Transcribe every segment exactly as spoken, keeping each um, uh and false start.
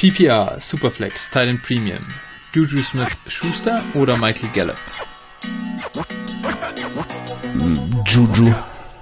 P P R, Superflex, Titan Premium, Juju Smith-Schuster oder Michael Gallup? Juju.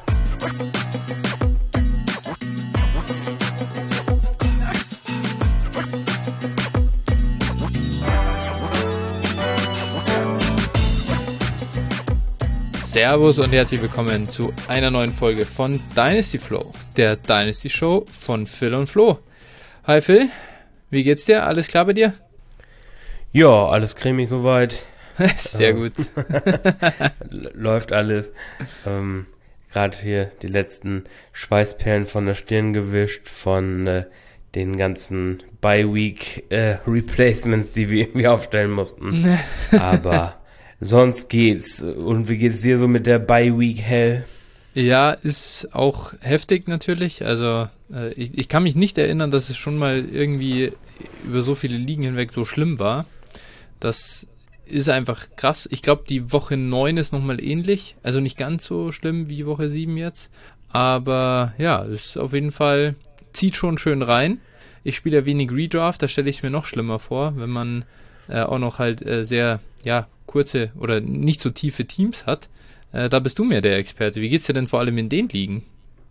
Servus und herzlich willkommen zu einer neuen Folge von Dynasty Flow, der Dynasty Show von Phil und Flo. Hi Phil, wie geht's dir? Alles klar bei dir? Ja, alles cremig soweit. Sehr äh, gut. Läuft alles. Ähm, Gerade hier die letzten Schweißperlen von der Stirn gewischt, von äh, den ganzen Bye-Week äh, Replacements, die wir irgendwie aufstellen mussten. Aber sonst geht's. Und wie geht's dir so mit der Bye-Week Hell? Ja, ist auch heftig natürlich. Also äh, ich, ich kann mich nicht erinnern, dass es schon mal irgendwie über so viele Ligen hinweg so schlimm war. Das ist einfach krass. Ich glaube, die Woche neun ist nochmal ähnlich. Also nicht ganz so schlimm wie Woche sieben jetzt. Aber ja, es ist auf jeden Fall, zieht schon schön rein. Ich spiele ja wenig Redraft, da stelle ich es mir noch schlimmer vor, wenn man äh, auch noch halt äh, sehr, ja, kurze oder nicht so tiefe Teams hat. Äh, da bist du mir der Experte. Wie geht's dir denn vor allem in den Ligen?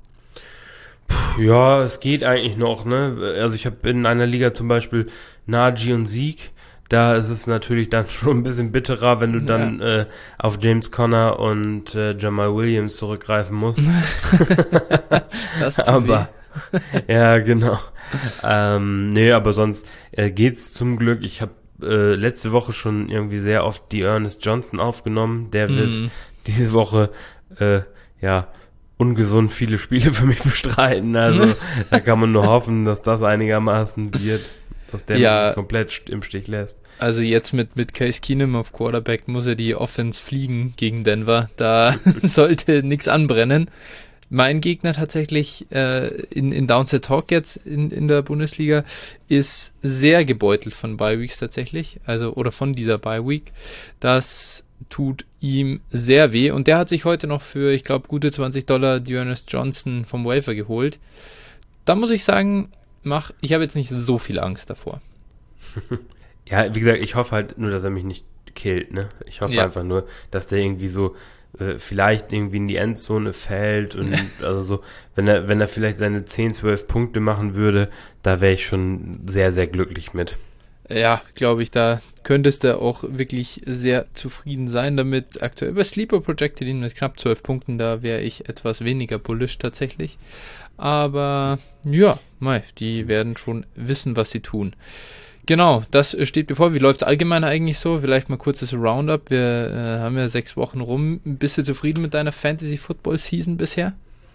Ja, es geht eigentlich noch, ne? Also ich habe in einer Liga zum Beispiel Najee und Zeke. Da ist es natürlich dann schon ein bisschen bitterer, wenn du dann ja. äh, auf James Conner und äh, Jamal Williams zurückgreifen musst. Das tut aber weh. Ja, genau. Ähm, nee, aber sonst äh, geht's zum Glück. Ich habe äh, letzte Woche schon irgendwie sehr oft die Ernest Johnson aufgenommen. Der wird mm. diese Woche äh, ja ungesund viele Spiele für mich bestreiten. Also da kann man nur hoffen, dass das einigermaßen wird, dass der ja, mich komplett im Stich lässt. Also jetzt mit, mit Case Keenum auf Quarterback muss er die Offense fliegen gegen Denver. Da sollte nichts anbrennen. Mein Gegner tatsächlich äh, in, in Downset Talk jetzt in, in der Bundesliga ist sehr gebeutelt von Bye-Weeks tatsächlich. Also oder von dieser Bye-Week. Das tut ihm sehr weh. Und der hat sich heute noch für, ich glaube, gute zwanzig Dollar Ernest Johnson vom Waiver geholt. Da muss ich sagen, mach, ich habe jetzt nicht so viel Angst davor. Ja, wie gesagt, ich hoffe halt nur, dass er mich nicht killt, ne? Ich hoffe ja. einfach nur, dass der irgendwie so äh, vielleicht irgendwie in die Endzone fällt und also so, wenn er, wenn er vielleicht seine zehn, zwölf Punkte machen würde, da wäre ich schon sehr, sehr glücklich mit. Ja, glaube ich, da könntest du auch wirklich sehr zufrieden sein damit. Aktuell über Sleeper projected ihn mit knapp zwölf Punkten, da wäre ich etwas weniger bullish tatsächlich. Aber ja, mei, die werden schon wissen, was sie tun. Genau, das steht bevor. Wie läuft es allgemein eigentlich so? Vielleicht mal kurzes Roundup. Wir äh, haben ja sechs Wochen rum. Bist du zufrieden mit deiner Fantasy-Football-Season bisher?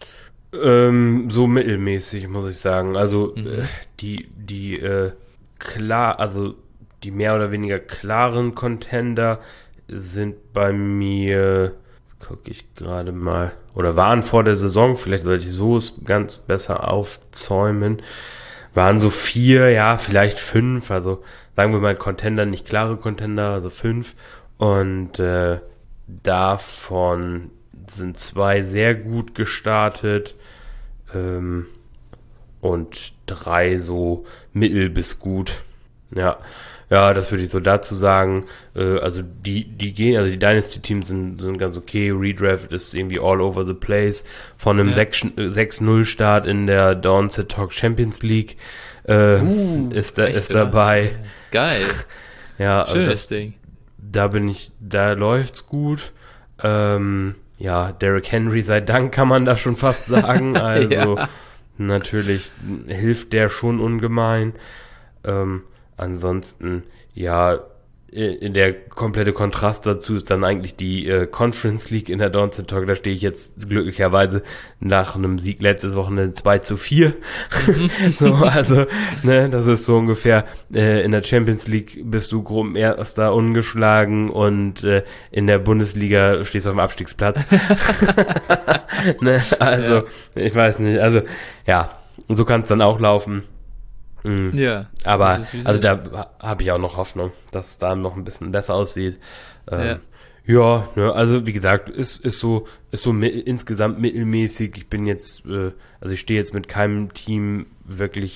Ähm, so mittelmäßig, muss ich sagen. Also mhm. äh, die, die, äh, klar, also die mehr oder weniger klaren Contender sind bei mir, gucke ich gerade mal, oder waren vor der Saison, vielleicht sollte ich so es ganz besser aufzäumen, waren so vier, ja, vielleicht fünf, also sagen wir mal Contender, nicht klare Contender, also fünf. Und äh, davon sind zwei sehr gut gestartet ähm, und drei so mittel bis gut. Ja, ja, das würde ich so dazu sagen. Äh, also die, die gehen, also die Dynasty-Teams sind, sind ganz okay. Redraft ist irgendwie all over the place. Von einem ja. sechs null Start in der Downset Talk Champions League äh, uh, ist, da, ist dabei. Geil. Ja, also schönes das, Ding. Da bin ich, da läuft's gut. Ähm, ja, Derrick Henry sei Dank, kann man da schon fast sagen. Also ja. Natürlich hilft der schon ungemein. Ähm, Ansonsten, ja, in der komplette Kontrast dazu ist dann eigentlich die äh, Conference League in der Downset Talk. Da stehe ich jetzt glücklicherweise nach einem Sieg letztes Wochenende zwei zu vier. Mhm. So, also, ne, das ist so ungefähr, äh, in der Champions League bist du grob erster ungeschlagen und äh, in der Bundesliga stehst du auf dem Abstiegsplatz. Ne, also, ja. Ich weiß nicht, also, ja, und so kann es dann auch laufen. Mhm. Ja. Aber also da habe ich auch noch Hoffnung, dass es da noch ein bisschen besser aussieht. Ähm, ja, ja ne, also wie gesagt, ist ist so ist so mi- insgesamt mittelmäßig. Ich bin jetzt, äh, also ich stehe jetzt mit keinem Team wirklich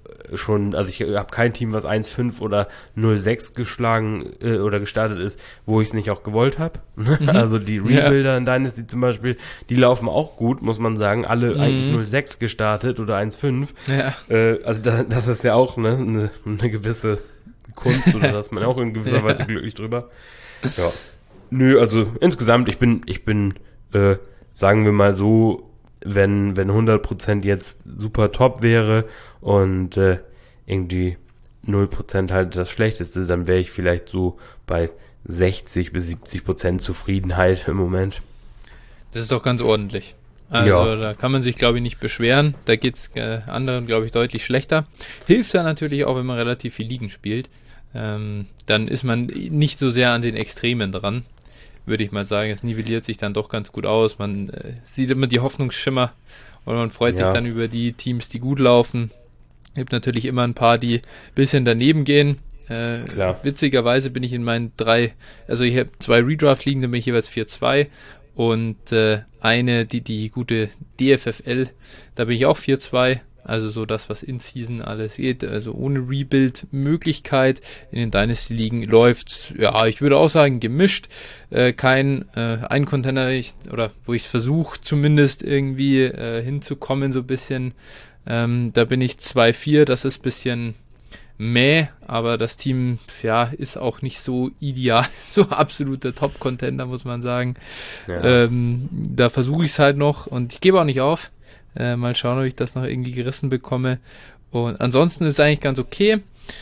schon, also ich habe kein Team, was eins fünf oder null sechs geschlagen äh, oder gestartet ist, wo ich es nicht auch gewollt habe. Mhm. Also die Rebuilder ja. in Dynasty zum Beispiel, die laufen auch gut, muss man sagen. Alle mhm. eigentlich null sechs gestartet oder eins fünf. Ja. Äh, also das, das ist ja auch ne, eine, eine gewisse Kunst oder da ist man auch in gewisser ja. Weise glücklich drüber. Ja. Nö, also insgesamt, ich bin, ich bin, äh, sagen wir mal so, wenn, wenn hundert Prozent jetzt super top wäre und äh, irgendwie null Prozent halt das Schlechteste, dann wäre ich vielleicht so bei sechzig bis siebzig Prozent Zufriedenheit im Moment. Das ist doch ganz ordentlich. Also ja. da kann man sich, glaube ich, nicht beschweren. Da geht es äh, anderen, glaube ich, deutlich schlechter. Hilft ja natürlich auch, wenn man relativ viel Ligen spielt. Ähm, dann ist man nicht so sehr an den Extremen dran, würde ich mal sagen. Es nivelliert sich dann doch ganz gut aus. Man äh, sieht immer die Hoffnungsschimmer und man freut ja. sich dann über die Teams, die gut laufen. Es gibt natürlich immer ein paar, die ein bisschen daneben gehen. Äh, Klar. Witzigerweise bin ich in meinen drei, also ich habe zwei Redraft-Ligen, da bin ich jeweils vier zwei und äh, eine, die, die gute D F F L, da bin ich auch vier zwei. Also so das, was in Season alles geht, also ohne Rebuild-Möglichkeit. In den Dynasty-Ligen läuft, ja, ich würde auch sagen, gemischt. Äh, kein äh, ein Contender, ich, oder wo ich es versuche, zumindest irgendwie äh, hinzukommen, so ein bisschen. Ähm, da bin ich zwei vier, das ist ein bisschen mäh, aber das Team, ja, ist auch nicht so ideal, so absoluter Top-Contender, muss man sagen. Ja. Ähm, da versuche ich es halt noch und ich gebe auch nicht auf. Äh, mal schauen, ob ich das noch irgendwie gerissen bekomme. Und ansonsten ist es eigentlich ganz okay.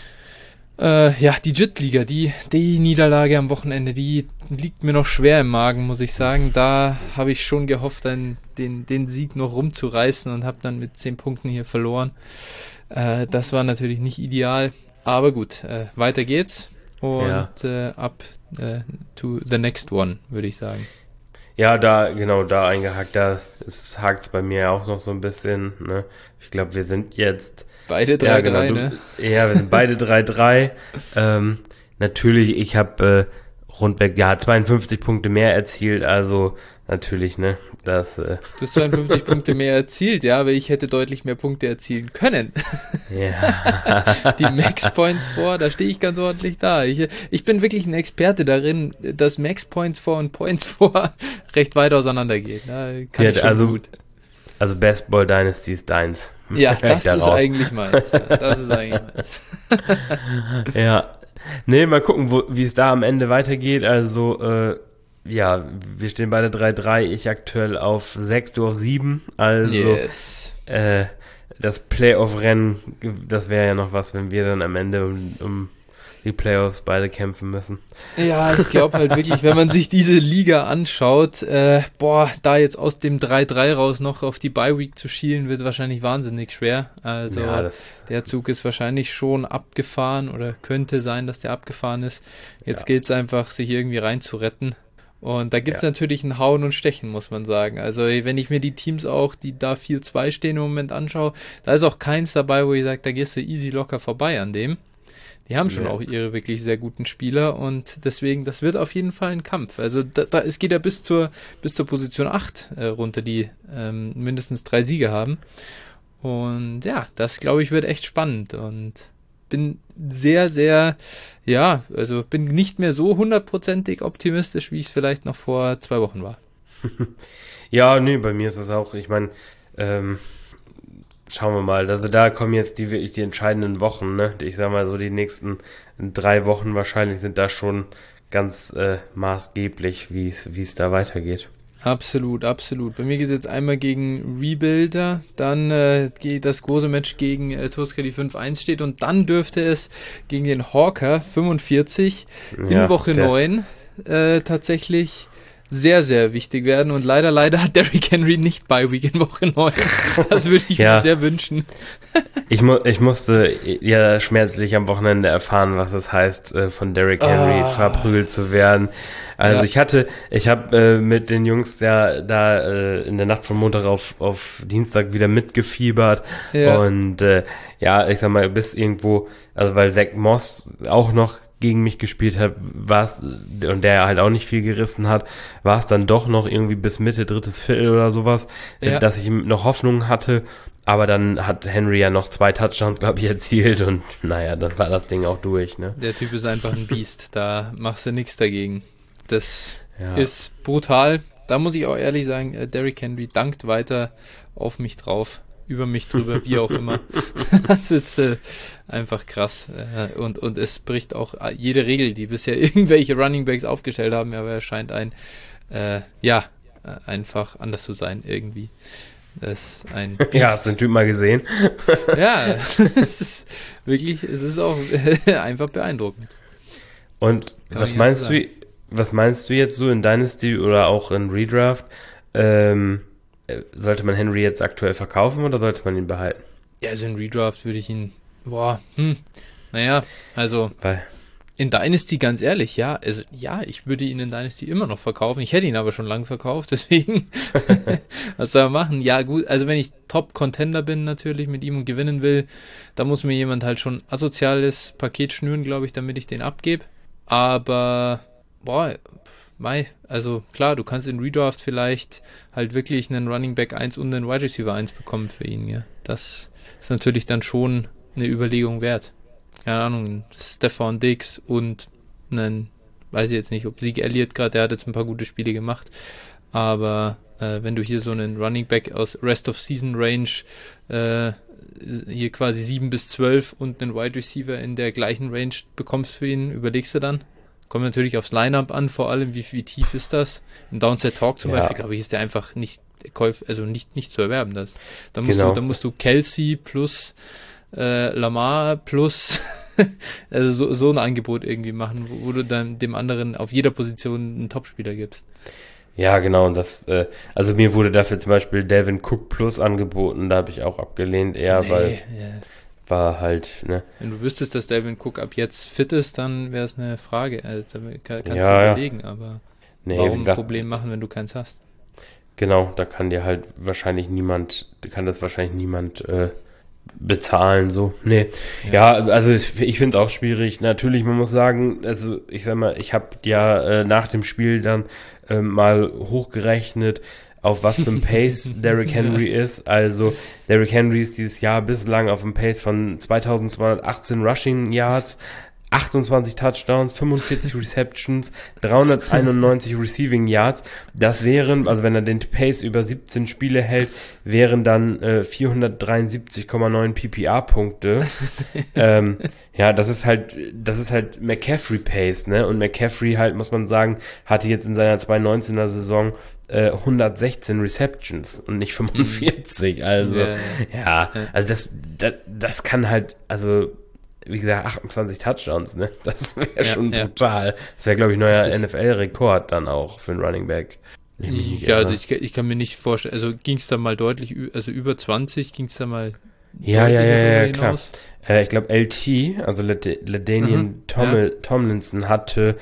Äh, ja, die J I T-Liga, die, die Niederlage am Wochenende, die liegt mir noch schwer im Magen, muss ich sagen. Da habe ich schon gehofft, dann den, den Sieg noch rumzureißen und habe dann mit zehn Punkten hier verloren. Äh, das war natürlich nicht ideal. Aber gut, äh, weiter geht's. Und ja. äh, ab äh, to the next one, würde ich sagen. Ja, da, genau, da eingehakt, da hakt es bei mir auch noch so ein bisschen, ne? Ich glaube, wir sind jetzt... Beide drei drei, ja, genau, ne? Ja, wir sind beide drei drei. ähm, natürlich, ich habe äh, rundweg, ja, zweiundfünfzig Punkte mehr erzielt, also natürlich, ne, das... Äh Du hast zweiundfünfzig Punkte mehr erzielt, ja, aber ich hätte deutlich mehr Punkte erzielen können. Ja. Die Max Points vor, da stehe ich ganz ordentlich da. Ich, ich bin wirklich ein Experte darin, dass Max Points vor und Points vor recht weit auseinandergehen. Da kann ja, ich schon also, gut. Also Best Ball Dynasty ist deins. Ja, das ist eigentlich meins. Ja, das ist eigentlich meins. Ja. Nee, mal gucken, wo, wie es da am Ende weitergeht. Also, äh, ja, wir stehen beide drei drei, ich aktuell auf sechs, du auf sieben. Also, yes. äh, das Playoff-Rennen, das wäre ja noch was, wenn wir dann am Ende um, um die Playoffs beide kämpfen müssen. Ja, ich glaube halt wirklich, wenn man sich diese Liga anschaut, äh, boah, da jetzt aus dem drei drei raus noch auf die Bye-Week zu schielen, wird wahrscheinlich wahnsinnig schwer. Also ja, das, der Zug ist wahrscheinlich schon abgefahren oder könnte sein, dass der abgefahren ist. Jetzt ja. gilt es einfach, sich irgendwie reinzuretten. Und da gibt es ja. natürlich ein Hauen und Stechen, muss man sagen. Also wenn ich mir die Teams auch, die da vier zwei stehen im Moment anschaue, da ist auch keins dabei, wo ich sage, da gehst du easy locker vorbei an dem. Die haben schon ja. auch ihre wirklich sehr guten Spieler und deswegen, das wird auf jeden Fall ein Kampf. Also da, da, es geht ja bis zur bis zur Position acht äh, runter, die ähm, mindestens drei Siege haben. Und ja, das glaube ich wird echt spannend und bin sehr, sehr, ja, also bin nicht mehr so hundertprozentig optimistisch, wie ich es vielleicht noch vor zwei Wochen war. Ja, nee, bei mir ist es auch, ich meine, ähm, schauen wir mal, also da kommen jetzt die wirklich die entscheidenden Wochen, ne? Ich sag mal so, die nächsten drei Wochen wahrscheinlich sind da schon ganz äh, maßgeblich, wie es wie es da weitergeht. Absolut, absolut. Bei mir geht es jetzt einmal gegen Rebuilder, dann äh, geht das große Match gegen äh, Tuska, die fünf eins steht und dann dürfte es gegen den Hawker fünfundvierzig ja, in Woche neun äh, tatsächlich sehr, sehr wichtig werden und leider, leider hat Derrick Henry nicht Bye Week in Woche neun. Das würde ich ja. mir sehr wünschen. Ich, mu- ich musste ja schmerzlich am Wochenende erfahren, was es heißt, äh, von Derrick Henry oh. verprügelt zu werden. Also ja. ich hatte, ich habe äh, mit den Jungs ja da äh, in der Nacht von Montag auf, auf Dienstag wieder mitgefiebert ja. und äh, ja, ich sag mal, bis irgendwo, also weil Zach Moss auch noch gegen mich gespielt hat, war es, und der halt auch nicht viel gerissen hat, war es dann doch noch irgendwie bis Mitte, drittes Viertel oder sowas, Ja. dass ich noch Hoffnung hatte. Aber dann hat Henry ja noch zwei Touchdowns, glaube ich, erzielt und naja, dann war das Ding auch durch, ne? Der Typ ist einfach ein Biest, da machst du nichts dagegen. Das Ja. ist brutal. Da muss ich auch ehrlich sagen, äh, Derrick Henry dankt weiter auf mich drauf, über mich drüber, wie auch immer. Das ist äh, einfach krass. Äh, und, und es bricht auch jede Regel, die bisher irgendwelche Running Backs aufgestellt haben, aber er scheint ein, äh, ja, äh, einfach anders zu sein irgendwie. Das ist ein Biest. Ja, hast du den Typ mal gesehen? Ja, es ist wirklich, es ist auch einfach beeindruckend. Und Kann was ich meinst einfach du, was meinst du jetzt so in Dynasty oder auch in Redraft? Ähm, äh, sollte man Henry jetzt aktuell verkaufen oder sollte man ihn behalten? Ja, also in Redraft würde ich ihn, boah, hm, naja, also Weil, in Dynasty ganz ehrlich, ja, also ja, ich würde ihn in Dynasty immer noch verkaufen. Ich hätte ihn aber schon lange verkauft, deswegen, was soll er machen? Ja gut, also wenn ich Top-Contender bin natürlich mit ihm und gewinnen will, da muss mir jemand halt schon asoziales Paket schnüren, glaube ich, damit ich den abgebe. Aber, boah, mei, also klar, du kannst in Redraft vielleicht halt wirklich einen Running Back eins und einen Wide Receiver eins bekommen für ihn, ja. Das ist natürlich dann schon eine Überlegung wert. Keine Ahnung, Stefan Diggs und einen, weiß ich jetzt nicht, ob Zeke Elliott gerade, der hat jetzt ein paar gute Spiele gemacht, aber äh, wenn du hier so einen Running Back aus Rest of Season Range äh, hier quasi sieben bis zwölf und einen Wide Receiver in der gleichen Range bekommst für ihn, überlegst du dann? Kommt natürlich aufs Lineup an, vor allem, wie, wie tief ist das? In Downset Talk zum Ja. Beispiel, glaube ich, ist der einfach nicht käuf, also nicht, nicht zu erwerben. Das. Da musst Genau. du, da musst du Kelsey plus äh, Lamar plus also so, so ein Angebot irgendwie machen, wo, wo du dann dem anderen auf jeder Position einen Topspieler gibst. ja, genau, und das, äh, also mir wurde dafür zum Beispiel Dalvin Cook Plus angeboten, da habe ich auch abgelehnt, eher, weil ja. war halt, ne? Wenn du wüsstest, dass Dalvin Cook ab jetzt fit ist, dann wäre es eine Frage. Also, da kann, kannst Ja, du ja. überlegen, aber Nee, wie warum ein gesagt, Problem machen, wenn du keins hast? genau, da kann dir halt wahrscheinlich niemand, kann das wahrscheinlich niemand äh, bezahlen, so. Nee. Ja, also ich, ich finde auch schwierig. Natürlich, man muss sagen, also ich sag mal, ich habe ja äh, nach dem Spiel dann ähm, mal hochgerechnet, auf was für ein Pace Derrick Henry ist. Also Derrick Henry ist dieses Jahr bislang auf einem Pace von zweitausendzweihundertachtzehn Rushing Yards, achtundzwanzig Touchdowns, fünfundvierzig Receptions, dreihunderteinundneunzig Receiving Yards. Das wären, also wenn er den Pace über siebzehn Spiele hält, wären dann äh, vierhundertdreiundsiebzig Komma neun P P R-Punkte. ähm, ja, das ist halt, das ist halt McCaffrey Pace, ne? Und McCaffrey halt, muss man sagen, hatte jetzt in seiner zweitausendneunzehner Saison äh, hundertsechzehn Receptions und nicht fünfundvierzig. Also, Ja, ja, also das, das, das kann halt, also wie gesagt, achtundzwanzig Touchdowns, ne? Das wäre Ja, schon ja. brutal. Das wäre, glaube ich, neuer Das ist- N F L-Rekord dann auch für einen Running Back. Wenn mich nicht Ja, also irre. ich, ich kann mir nicht vorstellen, also ging es da mal deutlich, ü- also über zwanzig ging es da mal Ja, ja, deutlicher ja, ja, drüber klar. hinaus? Äh, ich glaube, L T, also Lad- LaDainian Mhm, Tom Tomlinson hatte,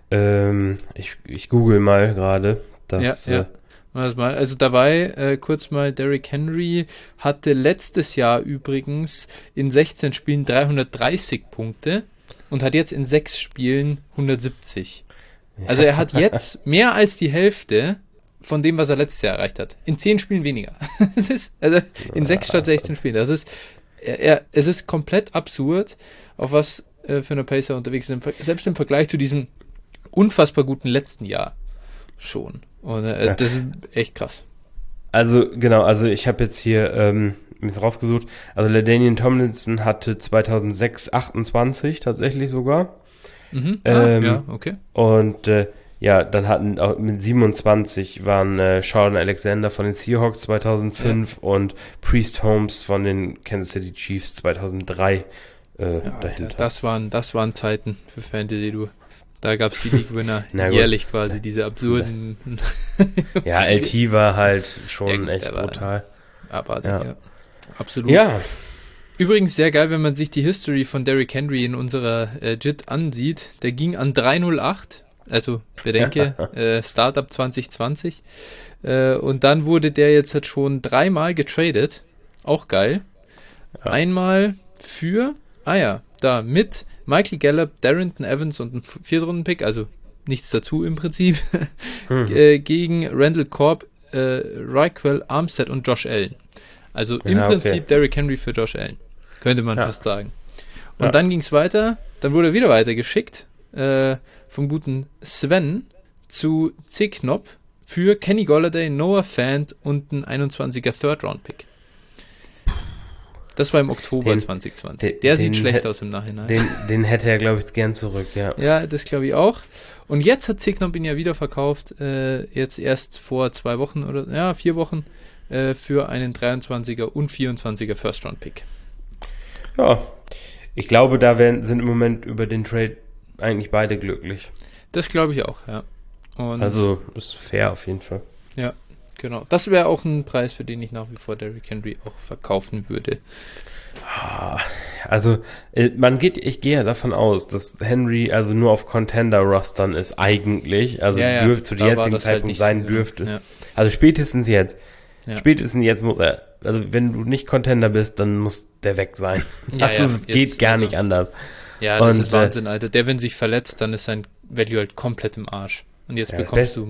ähm, ich, ich google mal gerade, das, ja, ja. äh, Mal das mal. Also dabei, äh, kurz mal, Derrick Henry hatte letztes Jahr übrigens in sechzehn Spielen dreihundertdreißig Punkte und hat jetzt in sechs Spielen hundertsiebzig. Also er hat jetzt mehr als die Hälfte von dem, was er letztes Jahr erreicht hat. In zehn Spielen weniger. Es ist, also in sechs statt sechzehn Spielen. Das ist, er, er, es ist komplett absurd, auf was äh, für eine Pacer unterwegs ist. Im Ver- Selbst im Vergleich zu diesem unfassbar guten letzten Jahr schon. Und äh, Ja. das ist echt krass. Also, genau, also ich habe jetzt hier ähm, mir das rausgesucht. Also LaDainian Tomlinson hatte zweitausendsechs achtundzwanzig tatsächlich sogar. Mhm. Ähm, ah, ja, okay. Und äh, ja, dann hatten auch mit siebenundzwanzig waren äh, Sheldon Alexander von den Seahawks zweitausendfünf und Priest Holmes von den Kansas City Chiefs zweitausenddrei äh, Ja, dahinter. das waren, das waren Zeiten für Fantasy, du. Da gab es die League-Winner Na gut. jährlich quasi, diese absurden. Ja, L T war halt schon Ja, gut, echt der war- brutal. Abartig, Ja. ja. Absolut. Ja, Übrigens sehr geil, wenn man sich die History von Derrick Henry in unserer äh, J I T ansieht. Der ging an drei null acht, also bedenke, äh, Startup zwanzig zwanzig. Äh, und dann wurde der jetzt halt schon dreimal getradet. Auch geil. Ja. Einmal für, ah ja, da mit Michael Gallup, Darrington Evans und ein Viertrunden-Pick, also nichts dazu im Prinzip, Hm. äh, gegen Randall Cobb, äh, Raquel Armstead und Josh Allen. Also im Ja, Prinzip okay. Derrick Henry für Josh Allen, könnte man Ja. fast sagen. Und Ja. dann ging es weiter, dann wurde er wieder weitergeschickt äh, vom guten Sven zu C-Knop für Kenny Golladay, Noah Fant und ein einundzwanziger Third-Round-Pick. Das war im Oktober Den- zwanzig zwanzig. den- Der sieht den schlecht hätt- aus im Nachhinein. Den, den hätte er, glaube ich, gern zurück, ja. Ja, das glaube ich auch. Und jetzt hat C-Knop ihn ja wieder verkauft, äh, jetzt erst vor zwei Wochen oder ja, vier Wochen äh, für einen dreiundzwanziger und vierundzwanziger First-Round-Pick. Ja, ich glaube, da werden, sind im Moment über den Trade eigentlich beide glücklich. Das glaube ich auch, ja. Und Also, ist fair auf jeden Fall. ja, genau. Das wäre auch ein Preis, für den ich nach wie vor Derrick Henry auch verkaufen würde. Ah, Also, äh, man geht, ich gehe ja davon aus, dass Henry also nur auf Contender-Rostern ist eigentlich, also Ja, ja, dürfte zu da dem war jetzigen das halt Zeitpunkt nicht sein so, dürfte. ja. Also spätestens jetzt. Ja. Spätestens jetzt muss er, also wenn du nicht Contender bist, dann muss der weg sein. Ja, ja, also es geht jetzt, gar also- nicht anders. Ja, das Und, ist Wahnsinn, Alter. Der, wenn sich verletzt, dann ist sein Value halt komplett im Arsch. Und jetzt Ja, das bekommst Beste-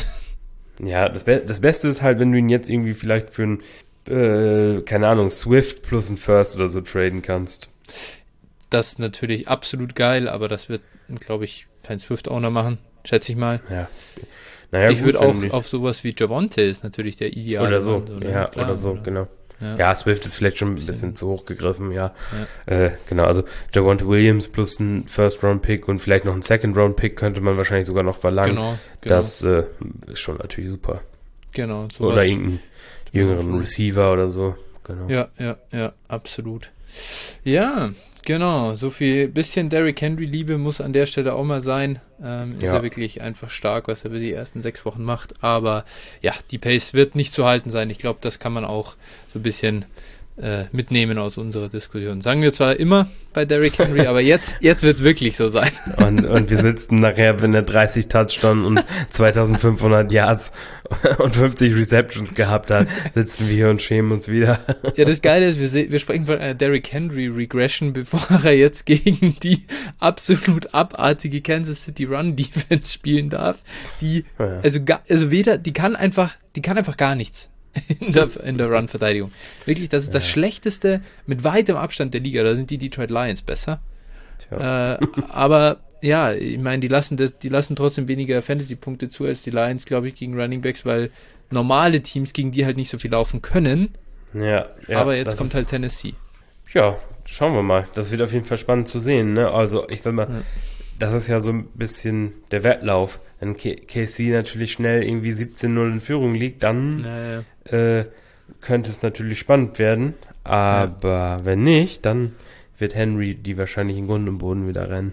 du. Ja, das, Be das Beste ist halt, wenn du ihn jetzt irgendwie vielleicht für ein, äh, keine Ahnung, Swift plus ein First oder so traden kannst. Das ist natürlich absolut geil, aber das wird, glaube ich, kein Swift-Owner machen, schätze ich mal. Ja. Naja, ich gut, würde wenn auch du nicht- auf sowas wie Javonte ist natürlich der ideale Oder so, Mann, ja, Klar, oder so, genau. Ja. Ja, Swift ist vielleicht schon ein Bisschen- bisschen zu hoch gegriffen, ja. Äh, genau, also Javonte Williams plus ein First-Round-Pick und vielleicht noch ein Second-Round-Pick könnte man wahrscheinlich sogar noch verlangen. Genau, genau, Das äh, ist schon natürlich super. genau. sowas. Oder irgendeinen jüngeren schon. Receiver oder so. Genau. Ja, ja, ja, absolut. Ja, genau. So viel bisschen Derrick Henry Liebe muss an der Stelle auch mal sein. Ähm, ist Ja. er wirklich einfach stark, was er über die ersten sechs Wochen macht. Aber ja, die Pace wird nicht zu halten sein. Ich glaube, das kann man auch so ein bisschen äh, mitnehmen aus unserer Diskussion. Sagen wir zwar immer bei Derrick Henry, aber jetzt, jetzt wird es wirklich so sein. Und, und wir sitzen nachher, wenn er dreißig Touchdowns und zweitausendfünfhundert Yards und fünfzig Receptions gehabt hat, sitzen wir hier und schämen uns wieder. Ja, das Geile ist, wir, se- wir sprechen von einer Derrick Henry Regression, bevor er jetzt gegen die absolut abartige Kansas City Run Defense spielen darf. Die, Ja. also, ga, also weder, die kann einfach, die kann einfach gar nichts in der, in der Run-Verteidigung. Wirklich, das ist das Ja. schlechteste mit weitem Abstand der Liga. Da sind die Detroit Lions besser. Tja. Äh, aber ja, ich meine, die lassen das, die lassen trotzdem weniger Fantasy-Punkte zu als die Lions, glaube ich, gegen Running Backs, weil normale Teams gegen die halt nicht so viel laufen können. Ja, ja, aber jetzt das kommt ist- halt Tennessee. Ja, schauen wir mal. Das wird auf jeden Fall spannend zu sehen. Ne? Also ich sag mal, Ja. das ist ja so ein bisschen der Wettlauf. Wenn K- K C natürlich schnell irgendwie siebzehn null in Führung liegt, dann Naja. äh, könnte es natürlich spannend werden. Aber wenn nicht, dann wird Henry die wahrscheinlich in Grund und Boden wieder rennen.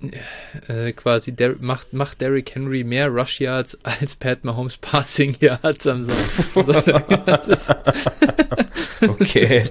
Äh, quasi Der macht, macht Derrick Henry mehr Rush Yards als Pat Mahomes Passing Yards am Sonntag. Das ist, Okay.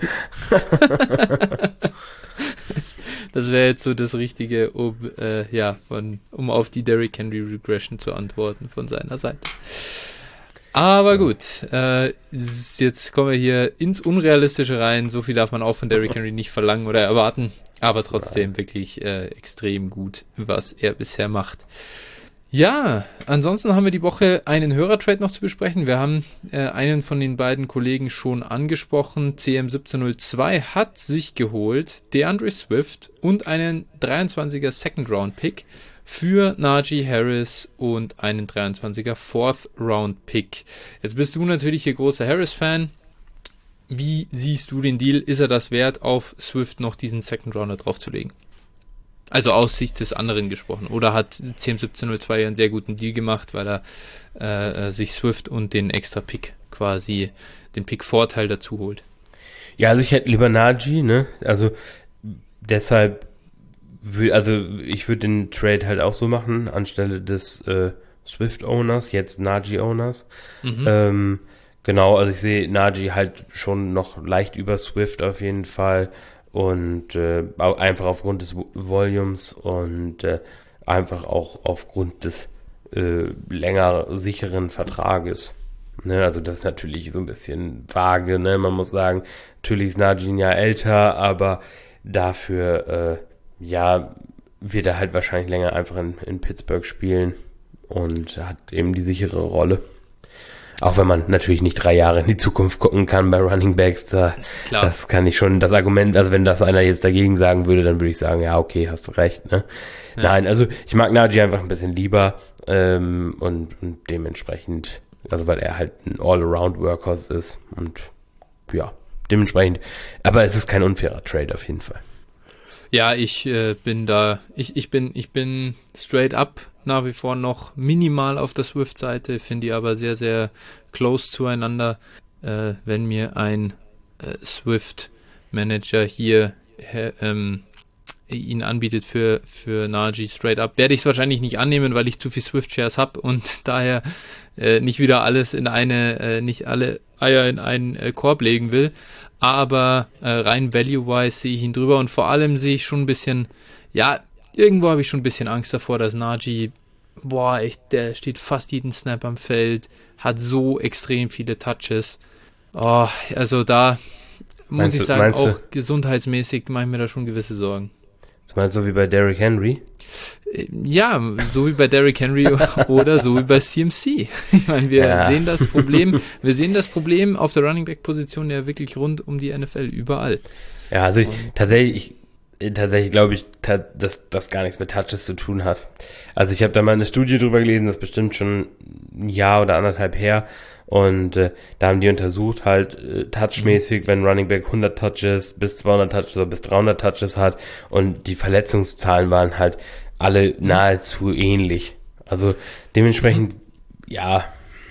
das wäre jetzt so das Richtige, um, äh, ja, von, um auf die Derrick Henry Regression zu antworten von seiner Seite. Aber gut, äh, s- jetzt kommen wir hier ins Unrealistische rein. So viel darf man auch von Derrick Henry nicht verlangen oder erwarten. Aber trotzdem wirklich äh, extrem gut, was er bisher macht. Ja, ansonsten haben wir die Woche einen Hörertrade noch zu besprechen. Wir haben äh, einen von den beiden Kollegen schon angesprochen. C M siebzehn null zwei hat sich geholt DeAndre Swift und einen dreiundzwanziger Second Round Pick für Najee Harris und einen dreiundzwanziger Fourth Round Pick. Jetzt bist du natürlich hier großer Harris-Fan. Wie siehst du den Deal? Ist er das wert, auf Swift noch diesen Second Rounder draufzulegen? Also aus Sicht des anderen gesprochen. Oder hat C M siebzehn null zwei einen sehr guten Deal gemacht, weil er äh, sich Swift und den extra Pick quasi, den Pick-Vorteil dazu holt? Ja, also ich hätte lieber Najee, ne? Also deshalb, wür- also ich würde den Trade halt auch so machen, anstelle des äh, Swift-Owners, jetzt Najee-Owners. Mhm. Ähm, genau, also ich sehe Najee halt schon noch leicht über Swift auf jeden Fall und äh, au- einfach aufgrund des Vo- Volumes und äh, einfach auch aufgrund des äh, länger sicheren Vertrages. Ne, also das ist natürlich so ein bisschen vage, ne? Man muss sagen, natürlich ist Najee ein Jahr älter, aber dafür, äh, ja, wird er halt wahrscheinlich länger einfach in, in Pittsburgh spielen und hat eben die sichere Rolle. Auch wenn man natürlich nicht drei Jahre in die Zukunft gucken kann bei Running Backs, da, das kann ich schon, das Argument, also wenn das einer jetzt dagegen sagen würde, dann würde ich sagen, ja, okay, hast du recht, ne? Ja. Nein, also ich mag Najee einfach ein bisschen lieber ähm, und, und dementsprechend, also weil er halt ein All-Around-Workhorse ist und ja, dementsprechend, aber es ist kein unfairer Trade auf jeden Fall. Ja, ich äh, bin da, ich, ich bin, ich bin straight up nach wie vor noch minimal auf der Swift-Seite, finde die aber sehr, sehr close zueinander. Äh, wenn mir ein äh, Swift-Manager hier äh, ähm, ihn anbietet für, für Najee straight up, werde ich es wahrscheinlich nicht annehmen, weil ich zu viel Swift-Shares habe und daher äh, nicht wieder alles in eine, äh, nicht alle Eier in einen äh, Korb legen will. Aber äh, rein value-wise sehe ich ihn drüber und vor allem sehe ich schon ein bisschen, ja, irgendwo habe ich schon ein bisschen Angst davor, dass Najee, boah, echt, der steht fast jeden Snap am Feld, hat so extrem viele Touches. Oh, also da muss meinst ich sagen, du, auch du? gesundheitsmäßig mache ich mir da schon gewisse Sorgen. Das meinst du so wie bei Derrick Henry? Ja, so wie bei Derrick Henry oder so wie bei C M C. Ich meine, wir ja. sehen das Problem, wir sehen das Problem auf der Running Back Position ja wirklich rund um die N F L überall. Ja, also ich, tatsächlich, ich, tatsächlich glaube ich, dass das gar nichts mit Touches zu tun hat. Also ich habe da mal eine Studie drüber gelesen, das ist bestimmt schon ein Jahr oder anderthalb her. Und äh, da haben die untersucht halt äh, touchmäßig, wenn Running Back hundert Touches bis zweihundert Touches oder bis dreihundert Touches hat und die Verletzungszahlen waren halt alle nahezu ähnlich. Also dementsprechend, ja,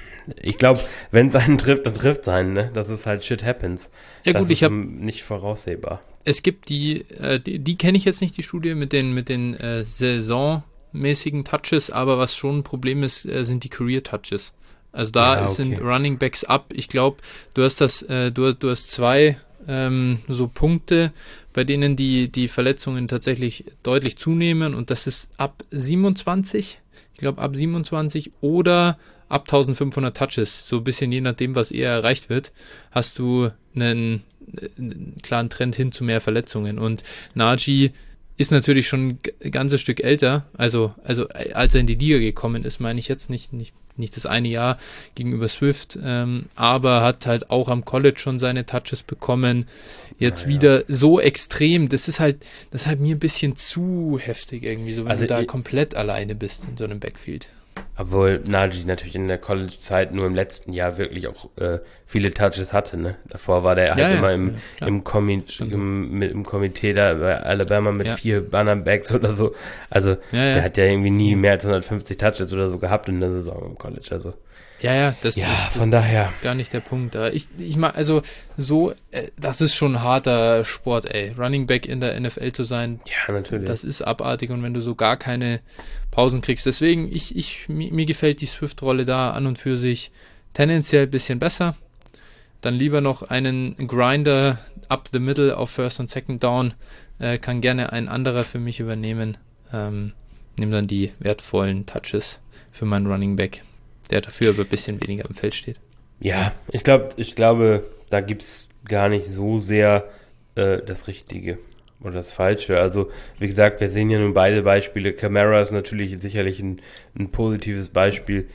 ich glaube, wenn es einen trifft, dann trifft es einen, ne? Das ist halt shit happens. Ja gut, das ich ist habe nicht voraussehbar. Es gibt die, äh, die, die kenne ich jetzt nicht, die Studie mit den mit den äh, saisonmäßigen Touches, aber was schon ein Problem ist, äh, sind die Career Touches. Also da ja, okay. sind Running Backs ab. Ich glaube, du hast das, äh, du, du hast zwei ähm, so Punkte, bei denen die, die Verletzungen tatsächlich deutlich zunehmen und das ist ab siebenundzwanzig, ich glaube ab siebenundzwanzig oder ab eintausendfünfhundert Touches, so ein bisschen je nachdem, was eher erreicht wird, hast du einen, einen klaren Trend hin zu mehr Verletzungen und Najee ist natürlich schon ein ganzes Stück älter, also, also als er in die Liga gekommen ist, meine ich jetzt nicht, nicht nicht das eine Jahr gegenüber Swift, ähm, aber hat halt auch am College schon seine Touches bekommen. Jetzt ja, wieder ja. so extrem, das ist halt, das ist halt mir ein bisschen zu heftig irgendwie, so wenn also du da ich, komplett alleine bist in so einem Backfield. Obwohl Najee natürlich in der College-Zeit nur im letzten Jahr wirklich auch äh, viele Touches hatte, ne? Davor war der halt ja, immer ja, im, ja, im, Komi- im, mit, im Komitee da bei Alabama mit ja. vier anderen Backs oder so. Also ja, ja. der hat ja irgendwie nie mehr als hundertfünfzig Touches oder so gehabt in der Saison im College. Also ja, ja, das ja, ist von daher gar nicht der Punkt da. Ich, ich mag, also so, äh, das ist schon ein harter Sport, ey. Running Back in der N F L zu sein, ja, natürlich. Das ist abartig und wenn du so gar keine Pausen kriegst. Deswegen, ich, ich, mir, mir gefällt die Swift-Rolle da an und für sich tendenziell ein bisschen besser. Dann lieber noch einen Grinder up the middle auf First und Second Down. Äh, kann gerne ein anderer für mich übernehmen. Ähm, nimm dann die wertvollen Touches für meinen Running Back, der dafür aber ein bisschen weniger im Feld steht. Ja, ich glaube, ich glaube, da gibt es gar nicht so sehr äh, das Richtige oder das Falsche. Also, wie gesagt, wir sehen ja nun beide Beispiele. Kamara ist natürlich sicherlich ein, ein positives Beispiel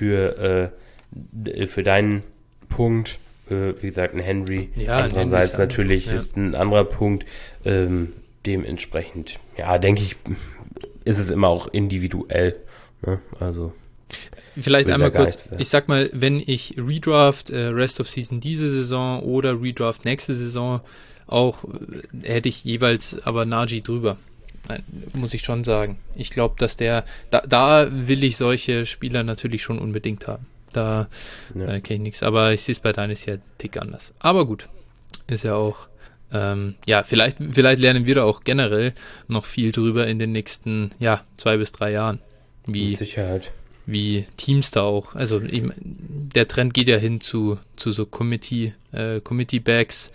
für, äh, für deinen Punkt. Äh, wie gesagt, ein Henry. Ja, Andererseits ein natürlich ja. ist ein anderer Punkt. Ähm, dementsprechend, ja, denke ich, ist es immer auch individuell. Ne? Also vielleicht einmal kurz, ich sag mal, wenn ich Redraft äh, Rest of Season diese Saison oder Redraft nächste Saison auch, äh, hätte ich jeweils aber Najee drüber. Nein, muss ich schon sagen. Ich glaube, dass der, da, da will ich solche Spieler natürlich schon unbedingt haben. Da ja. äh, kenne ich nichts, aber ich sehe es bei Dynasty ja einen Tick anders. Aber gut, ist ja auch, ähm, ja, vielleicht, vielleicht lernen wir da auch generell noch viel drüber in den nächsten, ja, zwei bis drei Jahren. Wie, Mit Sicherheit. Wie Teams da auch, also eben, der Trend geht ja hin zu, zu so Committee, äh, Committee-Backs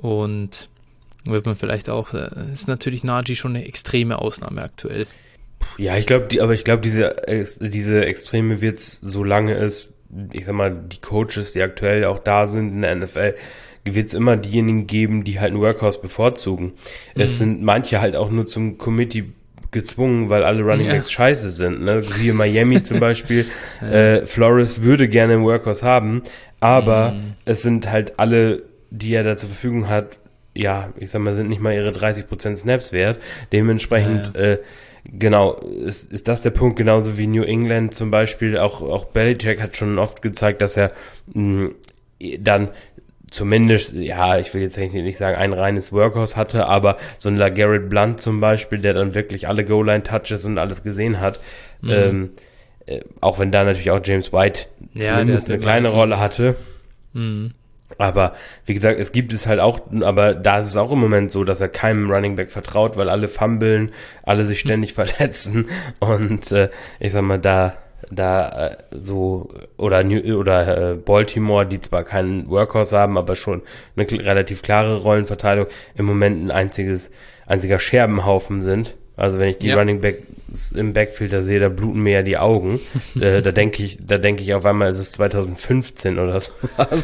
und wird man vielleicht auch, äh, ist natürlich Najee schon eine extreme Ausnahme aktuell. Ja, ich glaube, die, aber ich glaube, diese, diese Extreme wird es, solange es, ich sag mal, die Coaches, die aktuell auch da sind in der N F L, wird es immer diejenigen geben, die halt ein Workhorse bevorzugen. Mhm. Es sind manche halt auch nur zum Committee gezwungen, weil alle Running Backs ja. scheiße sind. Ne? Wie Miami zum Beispiel. ja. äh, Flores würde gerne einen Workhorse haben, aber mm. es sind halt alle, die er da zur Verfügung hat, ja, ich sag mal, sind nicht mal ihre dreißig Prozent Snaps wert. Dementsprechend, ja, ja. Äh, genau, ist, ist das der Punkt, genauso wie New England zum Beispiel. Auch, auch Belichick hat schon oft gezeigt, dass er mh, dann zumindest, ja, ich will jetzt nicht sagen, ein reines Workhorse hatte, aber so ein LeGarrette Blount zum Beispiel, der dann wirklich alle Goal-Line-Touches und alles gesehen hat, mhm. ähm, äh, auch wenn da natürlich auch James White ja, zumindest eine kleine Rolle hatte. Mhm. Aber wie gesagt, es gibt es halt auch, aber da ist es auch im Moment so, dass er keinem Running Back vertraut, weil alle fummeln, alle sich ständig mhm. verletzen und äh, ich sag mal, da da äh, so oder New, oder äh, Baltimore, die zwar keinen Workhorse haben, aber schon eine kl- relativ klare Rollenverteilung, im Moment ein einziges einziger Scherbenhaufen sind. Also wenn ich die ja. Running Backs im Backfield da sehe, da bluten mir ja die Augen. äh, da denke ich, da denke ich auf einmal, ist es zwanzig fünfzehn oder so was.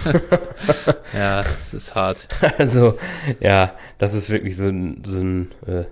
Ja, das ist hart. Also, ja, das ist wirklich so ein, so ein äh,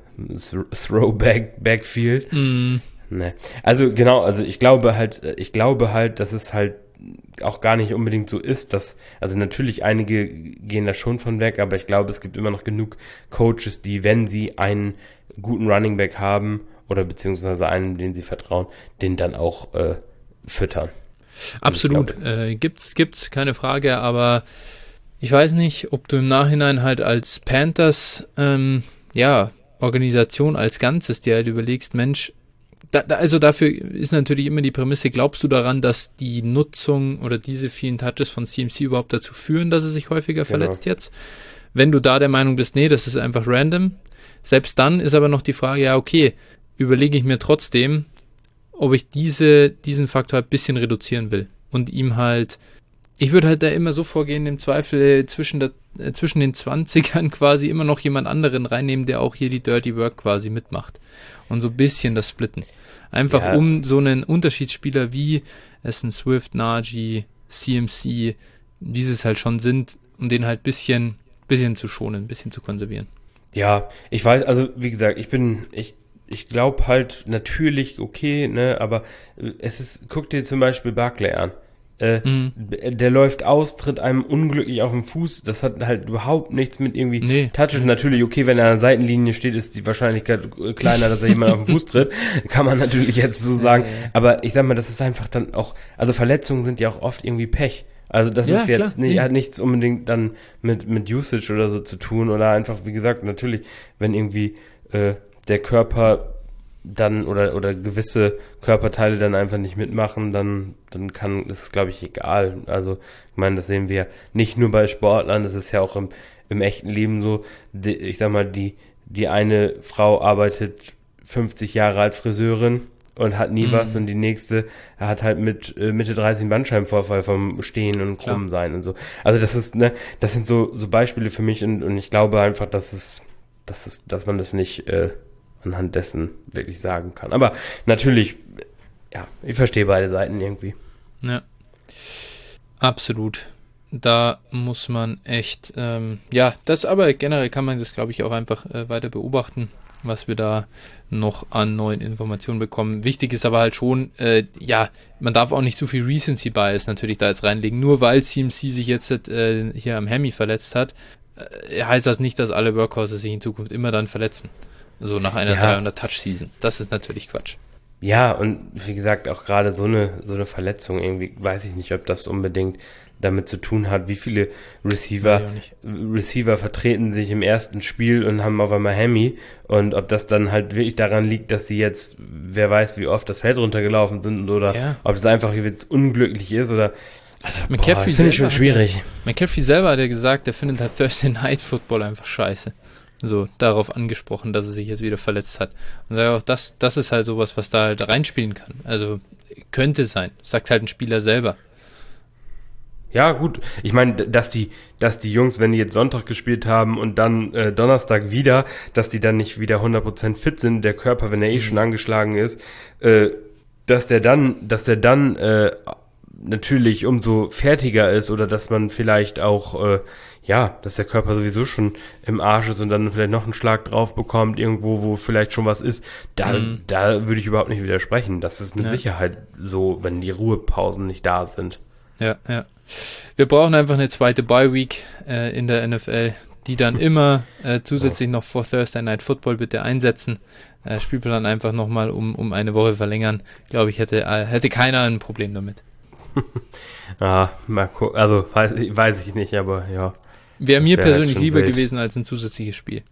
Throwback Backfield. Mm. Ne. Also genau, also ich glaube halt, ich glaube halt, dass es halt auch gar nicht unbedingt so ist, dass, also natürlich einige gehen da schon von weg, aber ich glaube, es gibt immer noch genug Coaches, die, wenn sie einen guten Running Back haben oder beziehungsweise einen, den sie vertrauen, den dann auch äh, füttern. Absolut, äh, gibt's, gibt's, keine Frage, aber ich weiß nicht, ob du im Nachhinein halt als Panthers, ähm, ja, Organisation als Ganzes dir halt überlegst, Mensch, Da, da, also dafür ist natürlich immer die Prämisse, glaubst du daran, dass die Nutzung oder diese vielen Touches von C M C überhaupt dazu führen, dass er sich häufiger genau. verletzt jetzt? Wenn du da der Meinung bist, nee, das ist einfach random, selbst dann ist aber noch die Frage, ja okay, überlege ich mir trotzdem, ob ich diese diesen Faktor ein bisschen reduzieren will und ihm halt, ich würde halt da immer so vorgehen, im Zweifel äh, zwischen, der, äh, zwischen den zwanzigern quasi immer noch jemand anderen reinnehmen, der auch hier die Dirty Work quasi mitmacht. Und so ein bisschen das Splitten. Einfach ja. um so einen Unterschiedsspieler wie es ein Swift, Najee, C M C, dieses halt schon sind, um den halt ein bisschen, bisschen zu schonen, ein bisschen zu konservieren. Ja, ich weiß, also wie gesagt, ich bin, ich, ich glaube halt natürlich, okay, ne, aber es ist, guck dir zum Beispiel Barkley an. Äh, mhm. Der läuft aus, tritt einem unglücklich auf den Fuß. Das hat halt überhaupt nichts mit irgendwie nee. Touches. Natürlich, okay, wenn er an der Seitenlinie steht, ist die Wahrscheinlichkeit kleiner, dass er jemand auf den Fuß tritt. Kann man natürlich jetzt so sagen. Ja, ja. Aber ich sag mal, das ist einfach dann auch, also Verletzungen sind ja auch oft irgendwie Pech. Also das ja, ist jetzt nicht, ja. hat nichts unbedingt dann mit, mit Usage oder so zu tun. Oder einfach, wie gesagt, natürlich, wenn irgendwie äh, der Körper dann oder oder gewisse Körperteile dann einfach nicht mitmachen, dann dann kann, das ist, glaube ich, egal. Also ich meine, das sehen wir nicht nur bei Sportlern, das ist ja auch im, im echten Leben so. Die, ich sag mal, die die eine Frau arbeitet fünfzig Jahre als Friseurin und hat nie mhm. was und die nächste hat halt mit äh, Mitte dreißig einen Bandscheibenvorfall vom Stehen und Krumm sein und so. Also das ist, ne, das sind so so Beispiele für mich und, und ich glaube einfach, dass es dass es dass man das nicht äh, anhand dessen wirklich sagen kann. Aber natürlich, ja, ich verstehe beide Seiten irgendwie. Ja, absolut. Da muss man echt, ähm, ja, das aber generell kann man das, glaube ich, auch einfach äh, weiter beobachten, was wir da noch an neuen Informationen bekommen. Wichtig ist aber halt schon, äh, ja, man darf auch nicht zu viel Recency Bias natürlich da jetzt reinlegen. Nur weil C M C sich jetzt äh, hier am Hemi verletzt hat, äh, heißt das nicht, dass alle Workhorses sich in Zukunft immer dann verletzen. So nach einer ja. dreihundert Touch Season. Das ist natürlich Quatsch. Ja, und wie gesagt, auch gerade so eine, so eine Verletzung irgendwie, weiß ich nicht, ob das unbedingt damit zu tun hat, wie viele Receiver, Receiver vertreten sich im ersten Spiel und haben auf einmal Hemi und ob das dann halt wirklich daran liegt, dass sie jetzt, wer weiß, wie oft das Feld runtergelaufen sind oder ja. ob es einfach jetzt unglücklich ist oder also, McCaffrey finde ich schon schwierig. Ja, McCaffrey selber hat ja gesagt, der findet halt Thursday Night Football einfach scheiße. So, darauf angesprochen, dass er sich jetzt wieder verletzt hat. Und sage auch, das, das ist halt sowas, was da halt reinspielen kann. Also, könnte sein. Sagt halt ein Spieler selber. Ja, gut. Ich meine, dass die, dass die Jungs, wenn die jetzt Sonntag gespielt haben und dann äh, Donnerstag wieder, dass die dann nicht wieder hundert Prozent fit sind, der Körper, wenn er eh schon angeschlagen ist, äh, dass der dann, dass der dann äh, natürlich umso fertiger ist oder dass man vielleicht auch, äh, ja, dass der Körper sowieso schon im Arsch ist und dann vielleicht noch einen Schlag drauf bekommt, irgendwo, wo vielleicht schon was ist, da, Mhm. da würde ich überhaupt nicht widersprechen. Das ist mit Ja. Sicherheit so, wenn die Ruhepausen nicht da sind. Ja, ja. Wir brauchen einfach eine zweite Bye-Week äh, in der N F L, die dann immer äh, zusätzlich noch vor Thursday Night Football bitte einsetzen. Äh, Spielplan einfach nochmal um, um eine Woche verlängern. Glaube ich, hätte, äh, hätte keiner ein Problem damit. Ah, mal gucken. Also, weiß, ich- weiß ich nicht, aber ja. Wäre mir Das wär halt persönlich schon lieber wild. gewesen als ein zusätzliches Spiel.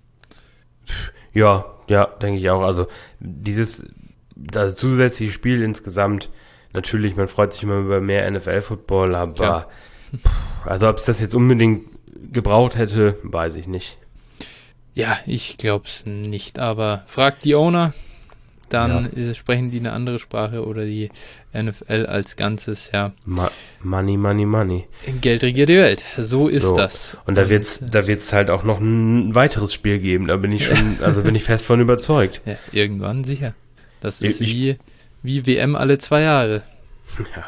Ja, ja, denke ich auch. Also, dieses, das zusätzliche Spiel insgesamt, natürlich, man freut sich immer über mehr N F L-Football, aber, Klar. pff, also, ob es das jetzt unbedingt gebraucht hätte, weiß ich nicht. Ja, ich glaube es nicht, aber fragt die Owner, dann ist, sprechen die eine andere Sprache oder die N F L als Ganzes, ja. Ma money, money, money. Geld regiert die Welt, so ist So. das. Und da wird's, da wird's halt auch noch ein weiteres Spiel geben. Da bin ich schon, also bin ich fest von überzeugt. Ja, irgendwann sicher. Das Ich- ist wie, wie W M alle zwei Jahre. Ja.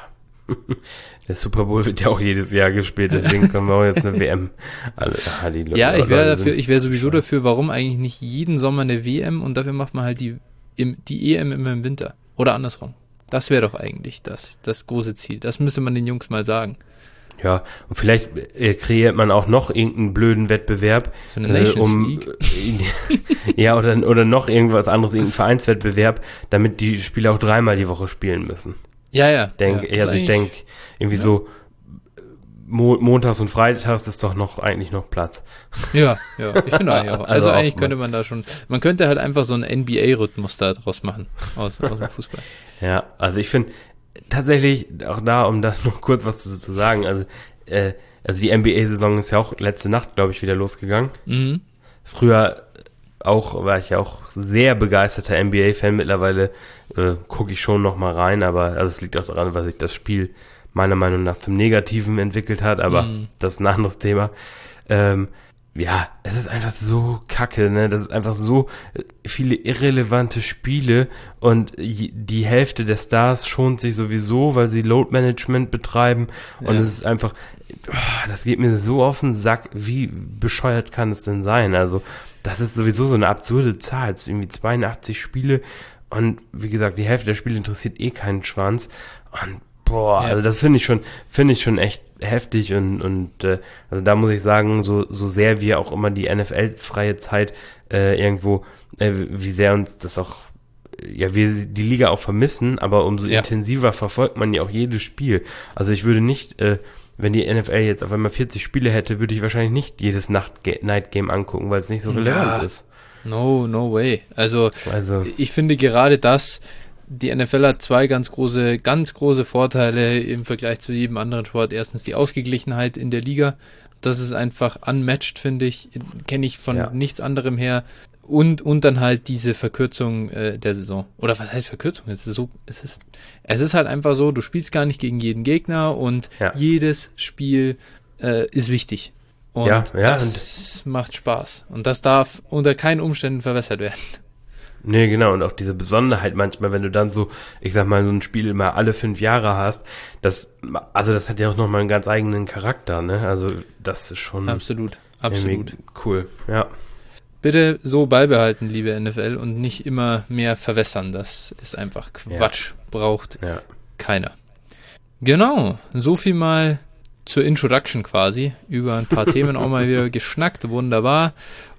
Der Super Bowl wird ja auch jedes Jahr gespielt, deswegen können wir auch jetzt eine W M. Alle, ah, die Ja, ich wäre Leute dafür, sind ich wäre sowieso schon- dafür, warum eigentlich nicht jeden Sommer eine W M und dafür macht man halt die, im, die E M immer im Winter. Oder andersrum. Das wäre doch eigentlich das, das große Ziel. Das müsste man den Jungs mal sagen. Ja, und vielleicht äh, kreiert man auch noch irgendeinen blöden Wettbewerb, So eine äh, Nations um League. äh, ja, oder, oder noch irgendwas anderes, irgendein Vereinswettbewerb, damit die Spieler auch dreimal die Woche spielen müssen. Ja, ja. Denk, ja, also ich eigentlich- denke, irgendwie ja. so Mo montags und freitags ist doch noch eigentlich noch Platz. Ja, ja, ich finde eigentlich auch. Also, Also eigentlich oft könnte man da schon, man könnte halt einfach so einen N B A-Rhythmus da draus machen, aus, aus dem Fußball. Ja, also ich finde tatsächlich auch da, um da noch kurz was zu, zu sagen, also, äh, also die N B A-Saison ist ja auch letzte Nacht, glaube ich, wieder losgegangen. Mhm. Früher auch, war ich ja auch sehr begeisterter N B A-Fan, mittlerweile äh, gucke ich schon noch mal rein, aber also es liegt auch daran, weil sich das Spiel meiner Meinung nach zum Negativen entwickelt hat, aber Mhm. das ist ein anderes Thema. Ähm, ja, es ist einfach so kacke, ne? Das ist einfach so äh, viele irrelevante Spiele und je- die Hälfte der Stars schont sich sowieso, weil sie Load Management betreiben und Ja. es ist einfach, ah, das geht mir so auf den Sack, wie bescheuert kann es denn sein? Also, das ist sowieso so eine absurde Zahl, es sind irgendwie zweiundachtzig Spiele und wie gesagt, die Hälfte der Spiele interessiert eh keinen Schwanz und boah, Ja. also das finde ich schon, finde ich schon echt heftig und, und äh, also da muss ich sagen, so, so sehr wir auch immer die N F L-freie Zeit äh, irgendwo, äh, wie sehr uns das auch, äh, ja, wir die Liga auch vermissen, aber umso Ja. intensiver verfolgt man ja auch jedes Spiel. Also ich würde nicht, äh, wenn die N F L jetzt auf einmal vierzig Spiele hätte, würde ich wahrscheinlich nicht jedes Nacht Night Game angucken, weil es nicht so relevant Ja. ist. No, no way. Also, Also, ich finde gerade das, die N F L hat zwei ganz große, ganz große Vorteile im Vergleich zu jedem anderen Sport. Erstens die Ausgeglichenheit in der Liga. Das ist einfach unmatched, finde ich. Kenne ich von Ja. nichts anderem her. Und, und dann halt diese Verkürzung äh, der Saison. Oder was heißt Verkürzung? Es ist so, es ist, es ist halt einfach so, du spielst gar nicht gegen jeden Gegner und Ja. jedes Spiel äh, ist wichtig. Und Ja, ja, das macht Spaß. Und das darf unter keinen Umständen verwässert werden. nee, genau, und auch diese Besonderheit manchmal, wenn du dann so, ich sag mal, so ein Spiel mal alle fünf Jahre hast, das, also das hat ja auch nochmal einen ganz eigenen Charakter, ne? Also das ist schon Absolut, absolut. irgendwie cool, ja. Bitte so beibehalten, liebe N F L, und nicht immer mehr verwässern. Das ist einfach Quatsch. Braucht Ja. keiner. Genau, so viel mal zur Introduction quasi. Über ein paar Themen auch mal wieder geschnackt. Wunderbar.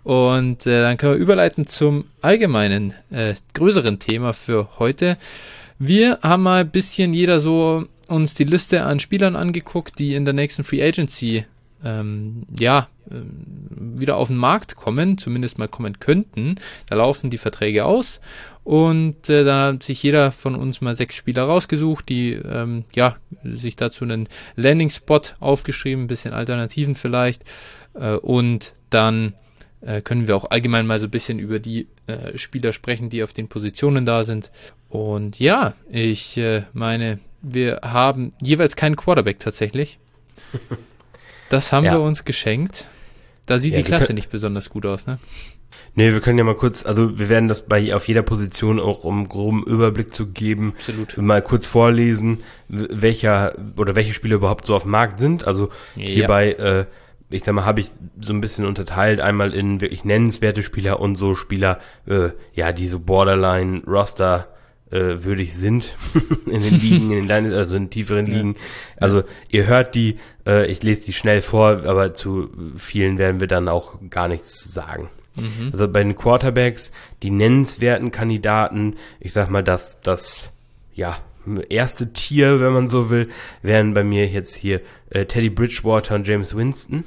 Und äh, dann können wir überleiten zum allgemeinen, äh, größeren Thema für heute. Wir haben mal ein bisschen jeder so uns die Liste an Spielern angeguckt, die in der nächsten Free Agency ähm, ja, ähm, wieder auf den Markt kommen, zumindest mal kommen könnten. Da laufen die Verträge aus und äh, dann hat sich jeder von uns mal sechs Spieler rausgesucht, die ähm, ja, sich dazu einen Landing-Spot aufgeschrieben, ein bisschen Alternativen vielleicht äh, und dann äh, können wir auch allgemein mal so ein bisschen über die äh, Spieler sprechen, die auf den Positionen da sind. Und ja, ich äh, meine, wir haben jeweils keinen Quarterback tatsächlich. Das haben Ja. wir uns geschenkt. Da sieht Ja, die wir Klasse können- nicht besonders gut aus, ne? Nee, wir können ja mal kurz, also wir werden das bei auf jeder Position auch, um einen groben Überblick zu geben, Absolut. mal kurz vorlesen, welcher oder welche Spieler überhaupt so auf dem Markt sind. Also Ja. hierbei, äh, ich sag mal, habe ich so ein bisschen unterteilt, einmal in wirklich nennenswerte Spieler und so Spieler, äh, ja, die so Borderline Roster äh, würdig sind in den Ligen, in den, also in tieferen Ja. Ligen. Also ihr hört die, äh, ich lese die schnell vor, aber zu vielen werden wir dann auch gar nichts sagen. Mhm. Also bei den Quarterbacks, die nennenswerten Kandidaten, ich sag mal, das, das, ja, erste Tier, wenn man so will, wären bei mir jetzt hier äh, Teddy Bridgewater und James Winston.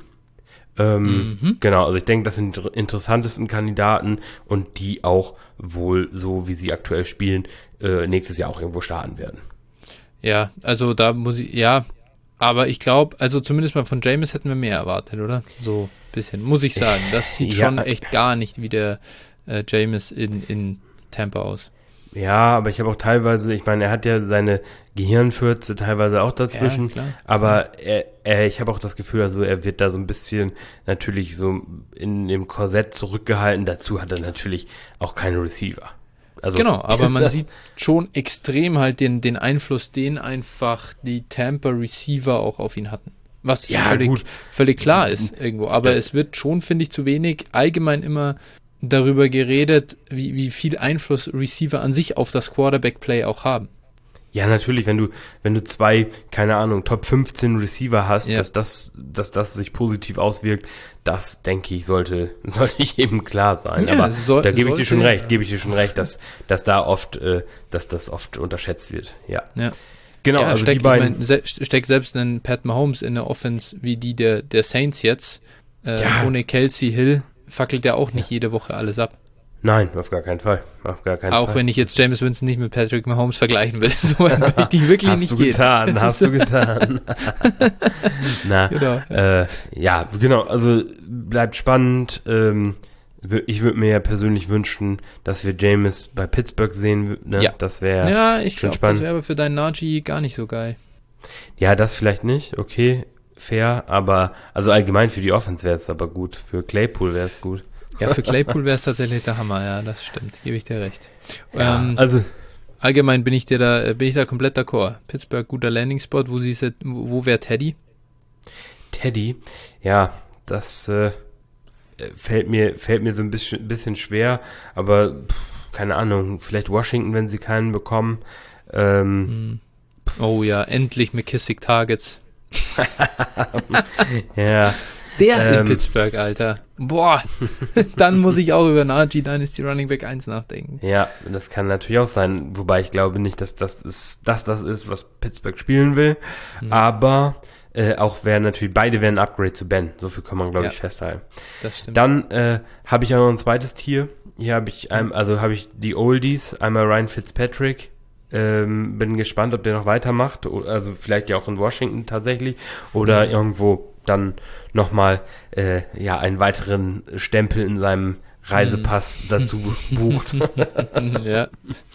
Ähm, Mhm. Genau, also ich denke, das sind die interessantesten Kandidaten und die auch wohl, so wie sie aktuell spielen, äh, nächstes Jahr auch irgendwo starten werden. Ja, also da muss ich, ja, aber ich glaube, also zumindest mal von Jameis hätten wir mehr erwartet, oder? So ein bisschen, muss ich sagen. Das sieht Ja. schon echt gar nicht wie der äh, Jameis in, in Tampa aus. Ja, aber ich habe auch teilweise, ich meine, er hat ja seine Gehirnfürze teilweise auch dazwischen, Ja, klar. aber er, er, ich habe auch das Gefühl, also er wird da so ein bisschen natürlich so in dem Korsett zurückgehalten. Dazu hat er natürlich auch keine Receiver. Also, Genau, aber man sieht schon extrem halt den, den Einfluss, den einfach die Tampa Receiver auch auf ihn hatten. Was Ja, völlig, gut. völlig klar ist irgendwo. Aber Ja. es wird schon, finde ich, zu wenig allgemein immer darüber geredet, wie, wie viel Einfluss Receiver an sich auf das Quarterback-Play auch haben. Ja, natürlich, wenn du, wenn du zwei, keine Ahnung, Top fünfzehn Receiver hast, Ja. dass das, dass das sich positiv auswirkt, das denke ich, sollte, sollte ich eben klar sein. Ja, Aber soll- da gebe ich dir sollte- schon recht, gebe ich dir schon recht, dass, dass da oft, äh, dass das oft unterschätzt wird. Ja. Ja. Genau, ja, also steck, die beiden. Ich mein, se steckt selbst einen Pat Mahomes in der Offense wie die der, der Saints jetzt. Äh, Ja. Ohne Kelsey Hill fackelt er auch nicht jede Woche alles ab. Nein, auf gar keinen Fall. Auf gar keinen Auch Fall. wenn ich jetzt Jameis Winston nicht mit Patrick Mahomes vergleichen will. So weit möchte ich wirklich hast nicht du gehen. getan, hast du getan. Na, Genau. äh, ja, genau, also bleibt spannend. Ähm, wür- ich würde mir ja persönlich wünschen, dass wir Jameis bei Pittsburgh sehen. Ne? Ja. Das wäre, Ja, ich schon glaube, spannend. das wäre aber für deinen Najee gar nicht so geil. ja, das vielleicht nicht, okay, fair, aber, also allgemein für die Offense wäre es aber gut. Für Claypool wäre es gut. Ja, für Claypool wäre es tatsächlich der Hammer, ja, das stimmt, gebe ich dir recht. Ja, ähm, also, allgemein bin ich dir da, bin ich da komplett d'accord. Pittsburgh, guter Landing-Spot, wo siehst du, wo, wo wäre Teddy? Teddy, ja, das äh, fällt mir fällt mir so ein bisschen, bisschen schwer, aber pff, keine Ahnung, vielleicht Washington, wenn sie keinen bekommen. Ähm, Hm. Oh ja, endlich McKissick Targets. ja, Der in Ähm. Pittsburgh, Alter. Boah, dann muss ich auch über Najee Dynasty Running Back eins nachdenken. ja, das kann natürlich auch sein, wobei ich glaube nicht, dass das ist, dass das ist, was Pittsburgh spielen will, Mhm. aber äh, auch wären natürlich, beide wären ein Upgrade zu Ben, so viel kann man glaube Ja. ich festhalten. Das stimmt. Dann äh, habe ich auch noch ein zweites Tier. Hier habe ich, ein, also habe ich die Oldies, einmal Ryan Fitzpatrick. Ähm, bin gespannt, ob der noch weitermacht. O- Also vielleicht ja auch in Washington tatsächlich. Oder Mhm. irgendwo dann nochmal äh, ja, einen weiteren Stempel in seinem Reisepass dazu bucht. ja.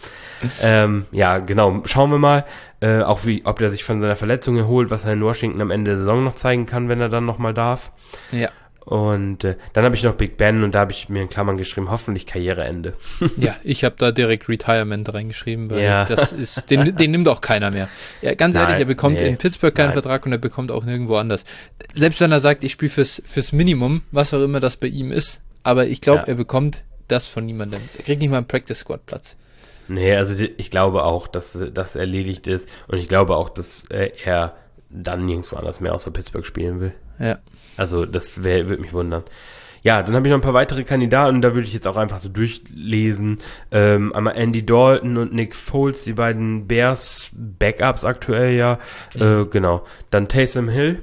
ähm, ja, genau. Schauen wir mal, äh, auch wie, ob der sich von seiner Verletzung erholt, was er in Washington am Ende der Saison noch zeigen kann, wenn er dann nochmal darf. Ja. Und äh, dann habe ich noch Big Ben und da habe ich mir in Klammern geschrieben, hoffentlich Karriereende. Ja, ich habe da direkt Retirement reingeschrieben, weil Ja. das ist, den, den nimmt auch keiner mehr. Ja, ganz Nein, ehrlich, er bekommt nee, in Pittsburgh keinen nein. Vertrag und er bekommt auch nirgendwo anders. Selbst wenn er sagt, ich spiele fürs, fürs Minimum, was auch immer das bei ihm ist, aber ich glaube, Ja. er bekommt das von niemandem. Er kriegt nicht mal einen Practice-Squad-Platz. Nee, also die- ich glaube auch, dass das erledigt ist und ich glaube auch, dass äh, er dann nirgendwo anders mehr außer Pittsburgh spielen will. Ja. Also das wär, würde mich wundern. Ja, dann habe ich noch ein paar weitere Kandidaten, da würde ich jetzt auch einfach so durchlesen. Ähm, einmal Andy Dalton und Nick Foles, die beiden Bears Backups aktuell ja. Äh, genau. Dann Taysom Hill,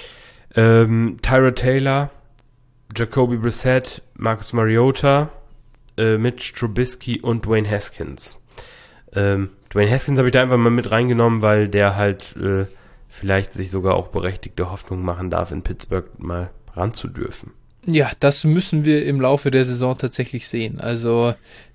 ähm, Tyrod Taylor, Jacoby Brissett, Marcus Mariota, äh, Mitch Trubisky und Dwayne Haskins. Ähm, Dwayne Haskins habe ich da einfach mal mit reingenommen, weil der halt äh, vielleicht sich sogar auch berechtigte Hoffnung machen darf, in Pittsburgh mal ranzudürfen. Ja, das müssen wir im Laufe der Saison tatsächlich sehen. Also,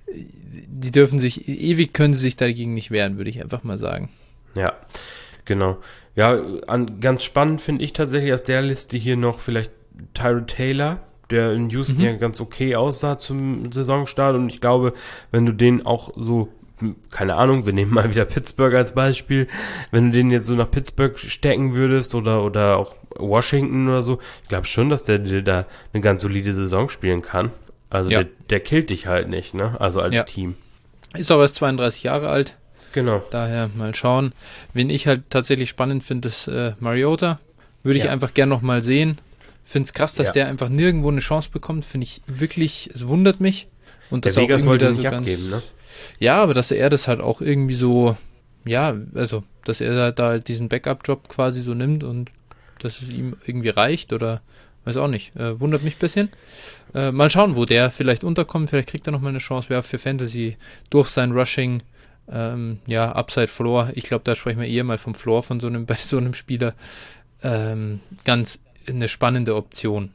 die dürfen sich, ewig können sie sich dagegen nicht wehren, würde ich einfach mal sagen. Ja, genau. Ja, an, ganz spannend finde ich tatsächlich aus der Liste hier noch vielleicht Tyrod Taylor, der in Houston Mhm. ja ganz okay aussah zum Saisonstart und ich glaube, wenn du den auch so, keine Ahnung, wir nehmen mal wieder Pittsburgh als Beispiel, wenn du den jetzt so nach Pittsburgh stecken würdest oder, oder auch Washington oder so, ich glaube schon, dass der dir da eine ganz solide Saison spielen kann. Also Ja. der, der killt dich halt nicht, ne? Also als Ja. Team. Ist auch erst zweiunddreißig Jahre alt. Genau. Daher mal schauen. Wen ich halt tatsächlich spannend finde, ist äh, Mariota. Würde ich Ja. einfach gern nochmal sehen. Finde es krass, dass Ja. der einfach nirgendwo eine Chance bekommt. Finde ich wirklich, es wundert mich. Und Der das auch Vegas irgendwie wollte da ihn so nicht ganz, abgeben, ne? ja, aber dass er das halt auch irgendwie so, ja, also, dass er halt da halt diesen Backup-Job quasi so nimmt und dass es ihm irgendwie reicht oder weiß auch nicht. Äh, wundert mich ein bisschen. Äh, mal schauen, wo der vielleicht unterkommt. Vielleicht kriegt er nochmal eine Chance. Wäre für Fantasy durch sein Rushing, ähm, ja, Upside Floor. Ich glaube, da sprechen wir eher mal vom Floor von so einem, bei so einem Spieler. Ähm, ganz eine spannende Option.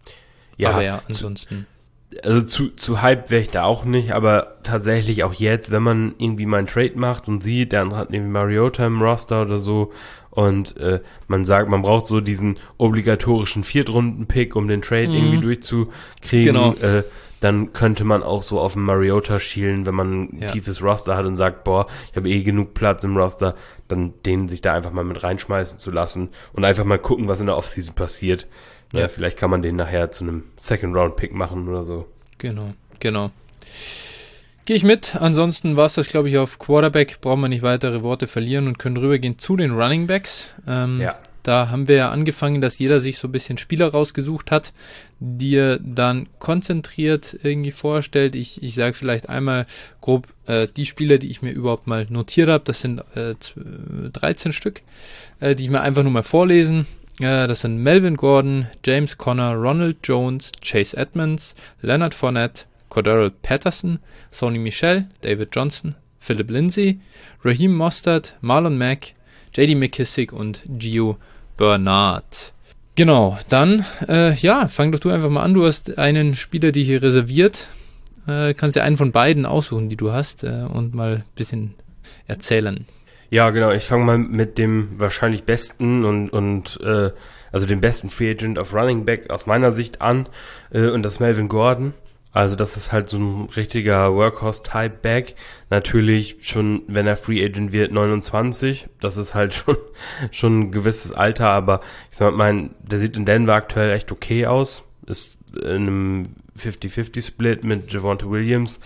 Ja, aber ja, zu, ansonsten. also zu, zu hyped wäre ich da auch nicht, aber tatsächlich auch jetzt, wenn man irgendwie mal einen Trade macht und sieht, der andere hat irgendwie Mariota im Roster oder so und äh, man sagt, man braucht so diesen obligatorischen Viertrunden-Pick, um den Trade Mhm. irgendwie durchzukriegen, Genau. äh, dann könnte man auch so auf den Mariota schielen, wenn man ein Ja. tiefes Roster hat und sagt, boah, ich habe eh genug Platz im Roster, dann den sich da einfach mal mit reinschmeißen zu lassen und einfach mal gucken, was in der Offseason passiert. Ja. Ja. Vielleicht kann man den nachher zu einem Second-Round-Pick machen oder so. Genau, genau. Gehe ich mit. Ansonsten war es das, glaube ich, auf Quarterback. Brauchen wir nicht weitere Worte verlieren und können rübergehen zu den Running Backs. Ähm, Ja. Da haben wir ja angefangen, dass jeder sich so ein bisschen Spieler rausgesucht hat, die er dann konzentriert irgendwie vorstellt. Ich, ich sage vielleicht einmal grob äh, die Spieler, die ich mir überhaupt mal notiert habe. Das sind äh, dreizehn Stück, äh, die ich mir einfach nur mal vorlesen. Äh, das sind Melvin Gordon, James Conner, Ronald Jones, Chase Edmonds, Leonard Fournette, Cordero Patterson, Sony Michel, David Johnson, Philip Lindsay, Raheem Mostert, Marlon Mack, J D McKissick und Gio Bernard. Genau, dann, äh, ja, fang doch du einfach mal an. Du hast einen Spieler, die hier reserviert. Äh, kannst dir einen von beiden aussuchen, die du hast, äh, und mal ein bisschen erzählen. Ja, genau. Ich fange mal mit dem wahrscheinlich besten und, und äh, also dem besten Free Agent auf Running Back aus meiner Sicht an. Äh, und das ist Melvin Gordon. Also das ist halt so ein richtiger Workhorse-Type-Back. Natürlich schon, wenn er Free Agent wird, neunundzwanzig. Das ist halt schon schon ein gewisses Alter, aber ich sag mal, der sieht in Denver aktuell echt okay aus. Ist in einem fünfzig fünfzig Split mit Javonte Williams.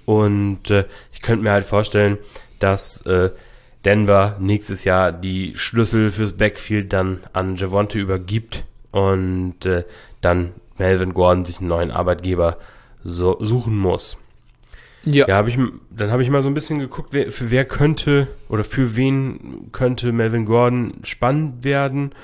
Und äh, ich könnte mir halt vorstellen, dass äh, Denver nächstes Jahr die Schlüssel fürs Backfield dann an Javonte übergibt und äh, dann Melvin Gordon sich einen neuen Arbeitgeber so suchen muss. Ja. Ja, hab ich, dann habe ich mal so ein bisschen geguckt, wer, für wer könnte oder für wen könnte Melvin Gordon spannend werden.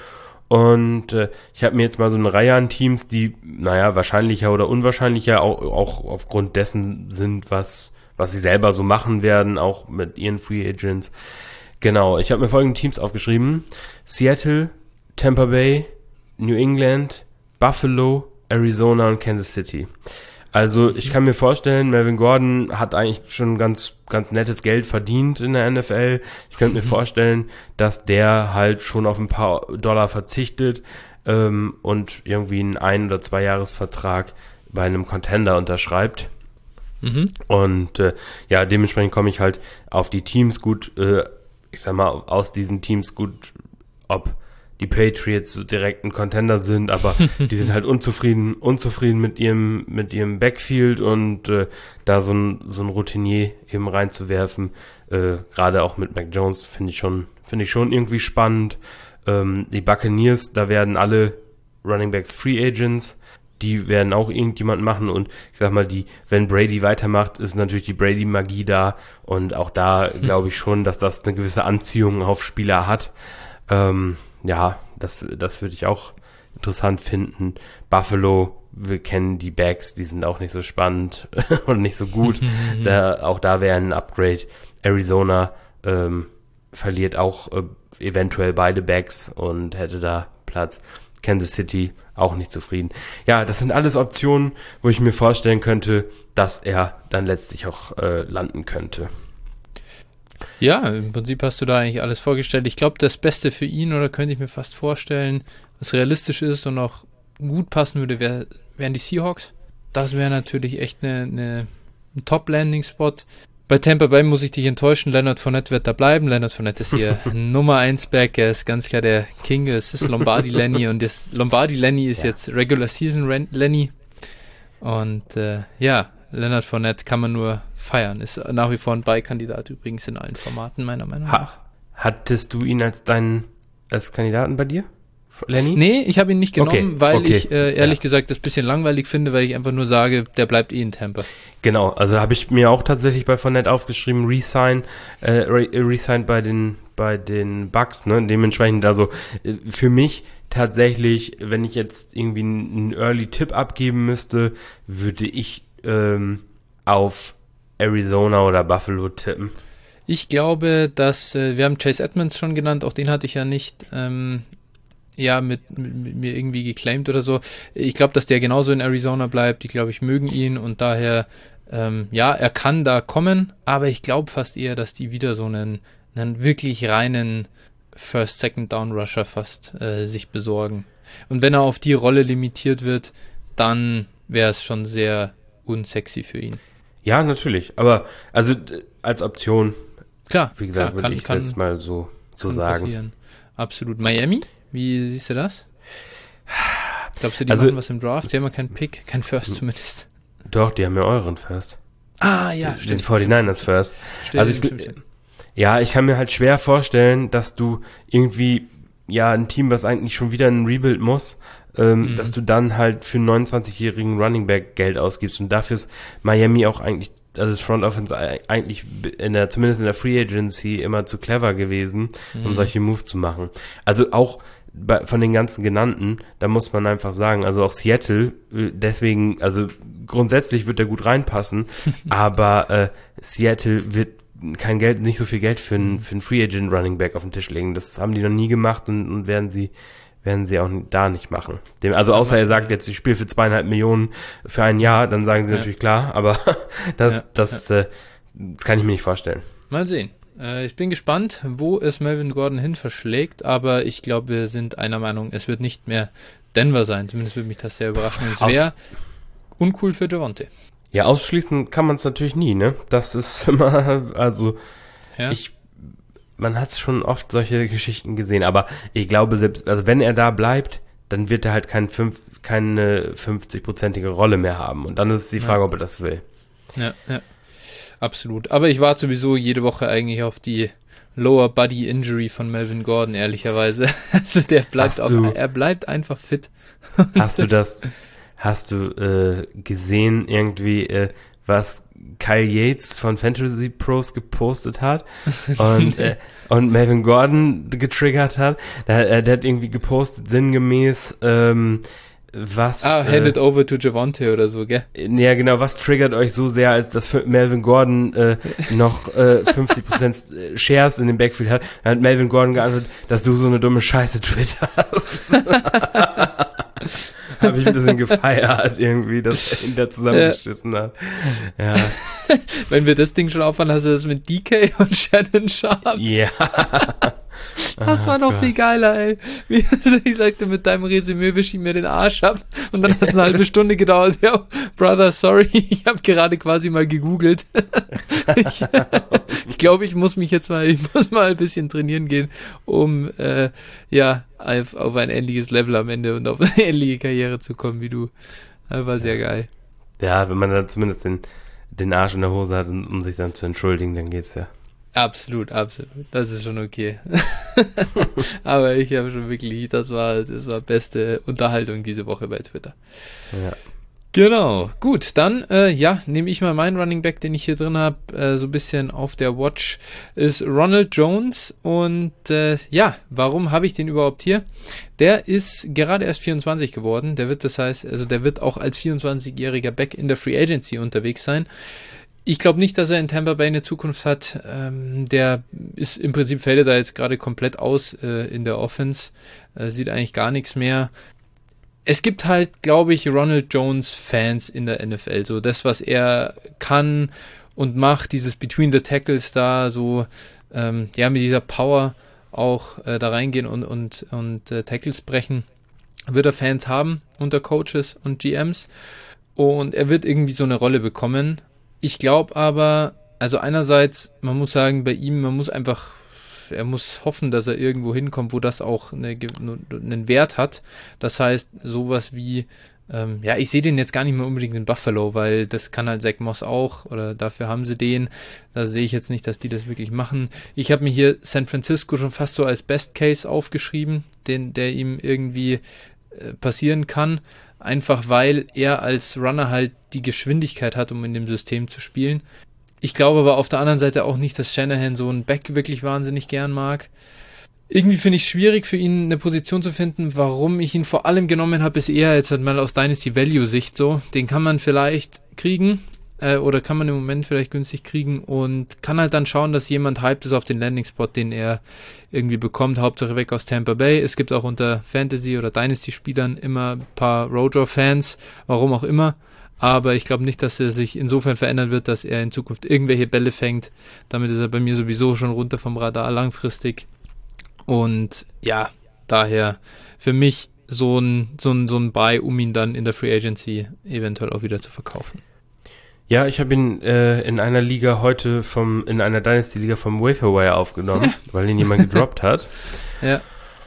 Und äh, ich habe mir jetzt mal so eine Reihe an Teams, die, naja, wahrscheinlicher oder unwahrscheinlicher auch, auch aufgrund dessen sind, was, was sie selber so machen werden, auch mit ihren Free Agents. Genau, ich habe mir folgende Teams aufgeschrieben. Seattle, Tampa Bay, New England, Buffalo, Arizona und Kansas City. Also ich kann mir vorstellen, Melvin Gordon hat eigentlich schon ganz ganz nettes Geld verdient in der N F L. Ich könnte mir vorstellen, dass der halt schon auf ein paar Dollar verzichtet ähm, und irgendwie einen ein- oder zwei Jahresvertrag bei einem Contender unterschreibt. Mhm. Und äh, ja, dementsprechend komme ich halt auf die Teams gut, äh, ich sag mal, aus diesen Teams gut, ob die Patriots so direkt ein Contender sind, aber die sind halt unzufrieden, unzufrieden mit ihrem, mit ihrem Backfield und äh, da so ein, so ein Routinier eben reinzuwerfen, äh, gerade auch mit Mac Jones, finde ich schon, finde ich schon irgendwie spannend. Ähm, die Buccaneers, da werden alle Running Backs Free Agents, die werden auch irgendjemand machen und ich sag mal, die, wenn Brady weitermacht, ist natürlich die Brady-Magie da und auch da glaube ich schon, dass das eine gewisse Anziehung auf Spieler hat. Ähm, ja, das, das würde ich auch interessant finden. Buffalo, wir kennen die Backs, die sind auch nicht so spannend und nicht so gut. da, auch da wäre ein Upgrade. Arizona ähm, verliert auch äh, eventuell beide Backs und hätte da Platz. Kansas City auch nicht zufrieden. Ja, das sind alles Optionen, wo ich mir vorstellen könnte, dass er dann letztlich auch äh, landen könnte. Ja, im Prinzip hast du da eigentlich alles vorgestellt. Ich glaube, das Beste für ihn, oder könnte ich mir fast vorstellen, was realistisch ist und auch gut passen würde, wär, wären die Seahawks. Das wäre natürlich echt eine, eine, ein Top-Landing-Spot. Bei Tampa Bay muss ich dich enttäuschen, Leonard Fournette wird da bleiben. Leonard Fournette ist hier Nummer eins Back, er ist ganz klar der King, es ist Lombardi Lenny und das Lombardi Lenny ist ja. jetzt Regular Season Lenny. Und äh, ja, Leonard Fournette kann man nur feiern, ist nach wie vor ein Beikandidat übrigens in allen Formaten, meiner Meinung nach. Ha- hattest du ihn als deinen als Kandidaten bei dir? Lenny? Nee, ich habe ihn nicht genommen, okay, weil okay. ich äh, ehrlich ja. gesagt das ein bisschen langweilig finde, weil ich einfach nur sage, der bleibt eh in Tampa. Genau, also habe ich mir auch tatsächlich bei Fournette aufgeschrieben, Resign, äh, re- Resign bei den bei den Bucks, ne? Dementsprechend, also äh, für mich tatsächlich, wenn ich jetzt irgendwie einen Early-Tipp abgeben müsste, würde ich ähm, auf Arizona oder Buffalo tippen. Ich glaube, dass, äh, wir haben Chase Edmonds schon genannt, auch den hatte ich ja nicht ähm, ja, mit, mit, mit mir irgendwie geclaimed oder so. Ich glaube, dass der genauso in Arizona bleibt. Die, glaube ich, mögen ihn und daher, ähm, ja, er kann da kommen, aber ich glaube fast eher, dass die wieder so einen, einen wirklich reinen First, Second Down Rusher fast äh, sich besorgen. Und wenn er auf die Rolle limitiert wird, dann wäre es schon sehr unsexy für ihn. Ja, natürlich, aber also als Option, klar, wie gesagt, klar, würde kann, ich kann, jetzt mal so, so kann sagen. Passieren. Absolut. Miami? Wie siehst du das? Glaubst du, die also, machen was im Draft? Die haben ja keinen Pick, kein First zumindest. Doch, die haben ja euren First. Ah, ja, den stimmt. Den forty-niners First. Stimmt, also ich, stimmt, stimmt. Ja, ich kann mir halt schwer vorstellen, dass du irgendwie, ja, ein Team, was eigentlich schon wieder ein Rebuild muss, ähm, mhm. dass du dann halt für einen neunundzwanzigjährigen Running Back Geld ausgibst. Und dafür ist Miami auch eigentlich, also das Front Offense eigentlich in der, zumindest in der Free Agency immer zu clever gewesen, mhm. um solche Moves zu machen. Also auch bei, von den ganzen genannten, da muss man einfach sagen, also auch Seattle, deswegen, also grundsätzlich wird er gut reinpassen, aber äh, Seattle wird kein Geld, nicht so viel Geld für einen für einen Free Agent Running Back auf den Tisch legen. Das haben die noch nie gemacht und, und werden sie werden sie auch da nicht machen. Dem, also außer er sagt jetzt, ich spiele für zweieinhalb Millionen für ein Jahr, dann sagen sie ja. natürlich klar, aber das ja, das ja. Äh, kann ich mir nicht vorstellen. Mal sehen. Äh, ich bin gespannt, wo es Melvin Gordon hin verschlägt, aber ich glaube, wir sind einer Meinung, es wird nicht mehr Denver sein. Zumindest würde mich das sehr überraschen. Und es wäre uncool für Javonte. Ja, ausschließen kann man es natürlich nie, ne? Das ist immer, also ja. ich, man hat schon oft solche Geschichten gesehen, aber ich glaube, selbst, also wenn er da bleibt, dann wird er halt kein fünf, keine fünfzig-prozentige Rolle mehr haben. Und dann ist die Frage, ja. ob er das will. Ja, ja, absolut. Aber ich warte sowieso jede Woche eigentlich auf die Lower Body Injury von Melvin Gordon, ehrlicherweise. Also der bleibt auch, er bleibt einfach fit. Hast du das... Hast du äh, gesehen irgendwie, äh, was Kyle Yates von Fantasy Pros gepostet hat und, äh, und Melvin Gordon getriggert hat? Der, äh, der hat irgendwie gepostet sinngemäß, ähm, was... Ah, hand äh, it over to Javonte oder so, gell? Ja, genau, was triggert euch so sehr, als dass Melvin Gordon äh, noch äh, fünfzig Prozent Shares in dem Backfield hat? Dann hat Melvin Gordon geantwortet, dass du so eine dumme Scheiße twitterst. Habe ich ein bisschen gefeiert irgendwie, dass er ihn da zusammengeschissen ja. hat. Ja. Wenn wir das Ding schon auffahren, hast du das mit D K und Shannon Sharp. Ja. Das war doch viel geiler, ey. Wie ich sagte, mit deinem Resümee wisch ich mir den Arsch ab. Und dann hat es eine halbe Stunde gedauert. Ja, Brother, sorry, ich habe gerade quasi mal gegoogelt. ich ich glaube, ich muss mich jetzt mal, ich muss mal ein bisschen trainieren gehen, um äh, ja auf, auf ein ähnliches Level am Ende und auf eine ähnliche Karriere zu kommen wie du. Das war sehr geil. Ja, wenn man dann zumindest den, den Arsch in der Hose hat, um sich dann zu entschuldigen, dann geht's ja. Absolut, absolut. Das ist schon okay. Aber ich habe schon wirklich, das war, das war beste Unterhaltung diese Woche bei Twitter. Ja. Genau, gut, dann äh, ja, nehme ich mal meinen Running Back, den ich hier drin habe, äh, so ein bisschen auf der Watch, ist Ronald Jones und äh, ja, warum habe ich den überhaupt hier? Der ist gerade erst vierundzwanzig geworden, der wird, das heißt, also der wird auch als vierundzwanzigjähriger Back in der Free Agency unterwegs sein. Ich glaube nicht, dass er in Tampa Bay eine Zukunft hat. Ähm, der ist im Prinzip, fällt er da jetzt gerade komplett aus äh, in der Offense. Äh, sieht eigentlich gar nichts mehr. Es gibt halt, glaube ich, Ronald Jones Fans in der N F L. So das, was er kann und macht, dieses Between the Tackles da, so ähm, ja mit dieser Power auch äh, da reingehen und, und, und äh, Tackles brechen. wird er Fans haben unter Coaches und G Ms und er wird irgendwie so eine Rolle bekommen. Ich glaube aber, also einerseits, man muss sagen, bei ihm, man muss einfach, er muss hoffen, dass er irgendwo hinkommt, wo das auch eine, einen Wert hat. Das heißt, sowas wie, ähm, ja, ich sehe den jetzt gar nicht mehr unbedingt in Buffalo, weil das kann halt Zach Moss auch, oder dafür haben sie den. Da sehe ich jetzt nicht, dass die das wirklich machen. Ich habe mir hier San Francisco schon fast so als Best Case aufgeschrieben, den, der ihm irgendwie äh, passieren kann. Einfach weil er als Runner halt die Geschwindigkeit hat, um in dem System zu spielen. Ich glaube aber auf der anderen Seite auch nicht, dass Shanahan so einen Back wirklich wahnsinnig gern mag. Irgendwie finde ich es schwierig für ihn eine Position zu finden. Warum ich ihn vor allem genommen habe, ist eher jetzt halt mal aus Dynasty Value Sicht so. Den kann man vielleicht kriegen äh, oder kann man im Moment vielleicht günstig kriegen und kann halt dann schauen, dass jemand hyped ist auf den Landing Spot, den er irgendwie bekommt. Hauptsache weg aus Tampa Bay. Es gibt auch unter Fantasy oder Dynasty Spielern immer ein paar Rojo Fans, warum auch immer. Aber ich glaube nicht, dass er sich insofern verändern wird, dass er in Zukunft irgendwelche Bälle fängt. Damit ist er bei mir sowieso schon runter vom Radar langfristig. Und ja, daher für mich so ein, so ein, so ein Buy, um ihn dann in der Free Agency eventuell auch wieder zu verkaufen. Ja, ich habe ihn äh, in einer Liga heute vom, in einer Dynasty-Liga vom Waferwire aufgenommen, ja. weil ihn jemand gedroppt hat. Ja.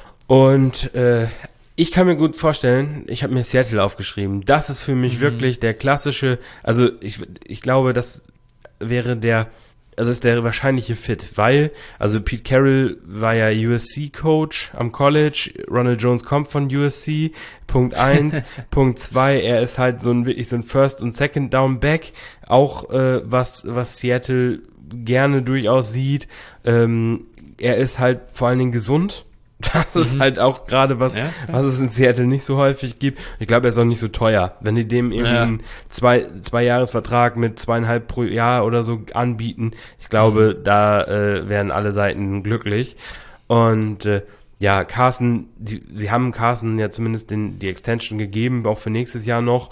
Und äh, ich kann mir gut vorstellen, ich habe mir Seattle aufgeschrieben. Das ist für mich mhm. wirklich der klassische, also ich, ich glaube, das wäre der, also ist der wahrscheinliche Fit, weil, also Pete Carroll war ja U S C-Coach am College, Ronald Jones kommt von U S C, Punkt eins, Punkt zwei, er ist halt so ein wirklich so ein First- und Second-Down-Back, auch äh, was, was Seattle gerne durchaus sieht. Ähm, er ist halt vor allen Dingen gesund. Das ist mhm. halt auch gerade was, ja, was es in Seattle nicht so häufig gibt. Ich glaube, er ist auch nicht so teuer. Wenn die dem irgendwie ja. einen zwei, zwei Jahresvertrag mit zweieinhalb pro Jahr oder so anbieten, ich glaube, mhm. da äh, wären alle Seiten glücklich. Und äh, ja, Carson, die, sie haben Carson ja zumindest den, die Extension gegeben, auch für nächstes Jahr noch.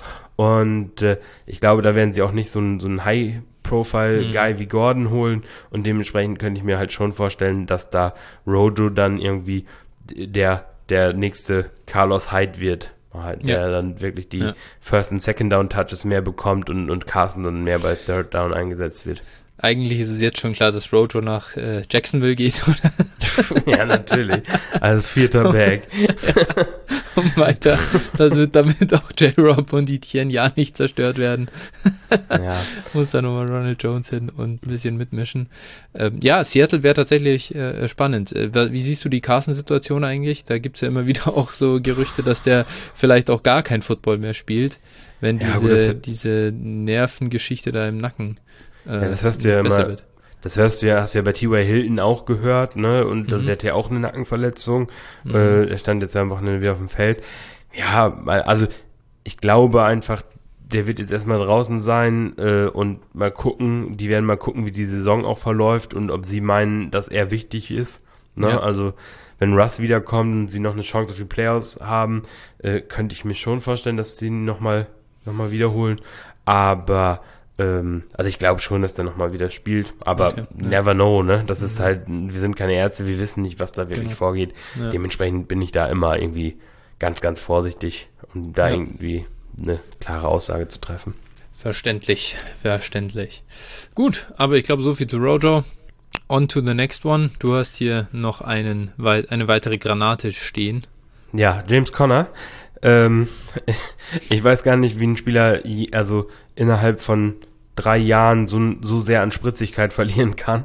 Und äh, ich glaube, da werden sie auch nicht so ein, so ein High Profile-Guy mhm. wie Gordon holen und dementsprechend könnte ich mir halt schon vorstellen, dass da Rojo dann irgendwie der der nächste Carlos Hyde wird, halt, der ja. dann wirklich die ja. First- und Second-Down-Touches mehr bekommt und, und Carson dann mehr bei Third Down eingesetzt wird. Eigentlich ist es jetzt schon klar, dass Rojo nach äh, Jacksonville geht, oder? Ja, natürlich. Als vierter Back. Ja. Und weiter. Das wird damit auch J-Rob und Etienne ja nicht zerstört werden. Ja. Muss da nochmal Ronald Jones hin und ein bisschen mitmischen. Ähm, ja, Seattle wäre tatsächlich äh, spannend. Äh, wie siehst du die Carson-Situation eigentlich? Da gibt's ja immer wieder auch so Gerüchte, dass der vielleicht auch gar kein Football mehr spielt, wenn diese, ja, gut, das, diese Nervengeschichte da im Nacken Ja, das hörst du ja immer, das hörst du ja, hast du ja bei T Y Hilton auch gehört, ne, und mhm. der hat ja auch eine Nackenverletzung, mhm. äh, er stand jetzt einfach wieder auf dem Feld. Ja, also ich glaube einfach, der wird jetzt erstmal draußen sein äh, und mal gucken, die werden mal gucken, wie die Saison auch verläuft und ob sie meinen, dass er wichtig ist, ne, ja. Also wenn Russ wiederkommt und sie noch eine Chance auf die Playoffs haben, äh, könnte ich mir schon vorstellen, dass sie ihn nochmal noch mal wiederholen, aber also ich glaube schon, dass der nochmal wieder spielt, aber okay, ja. never know, ne? Das ist halt, wir sind keine Ärzte, wir wissen nicht, was da wirklich genau. vorgeht. Ja. Dementsprechend bin ich da immer irgendwie ganz, ganz vorsichtig, um da ja. irgendwie eine klare Aussage zu treffen. Verständlich, verständlich. Gut, aber ich glaube, so viel zu Rojo. On to the next one. Du hast hier noch einen, eine weitere Granate stehen. Ja, James Conner. Ähm, ich weiß gar nicht, wie ein Spieler also innerhalb von drei Jahren so, so sehr an Spritzigkeit verlieren kann.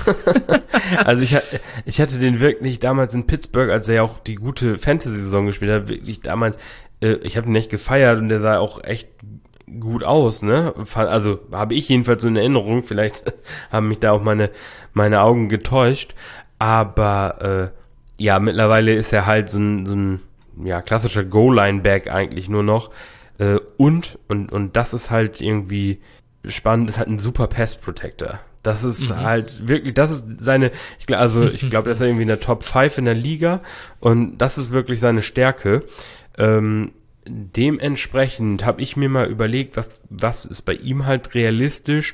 Also ich, ich hatte den wirklich damals in Pittsburgh, als er ja auch die gute Fantasy-Saison gespielt hat, wirklich damals, äh, ich habe ihn echt gefeiert und der sah auch echt gut aus, ne? Also habe ich jedenfalls so in Erinnerung, vielleicht haben mich da auch meine, meine Augen getäuscht, aber äh, ja, mittlerweile ist er halt so ein, so ein ja, klassischer Goal-Line-Back eigentlich nur noch. Äh, und, und, und das ist halt irgendwie spannend, ist halt ein super Pass-Protector. Das ist mhm. halt wirklich, das ist seine, ich glaube, also ich glaube, das ist irgendwie in der Top fünf in der Liga und das ist wirklich seine Stärke. Ähm, dementsprechend habe ich mir mal überlegt, was, was ist bei ihm halt realistisch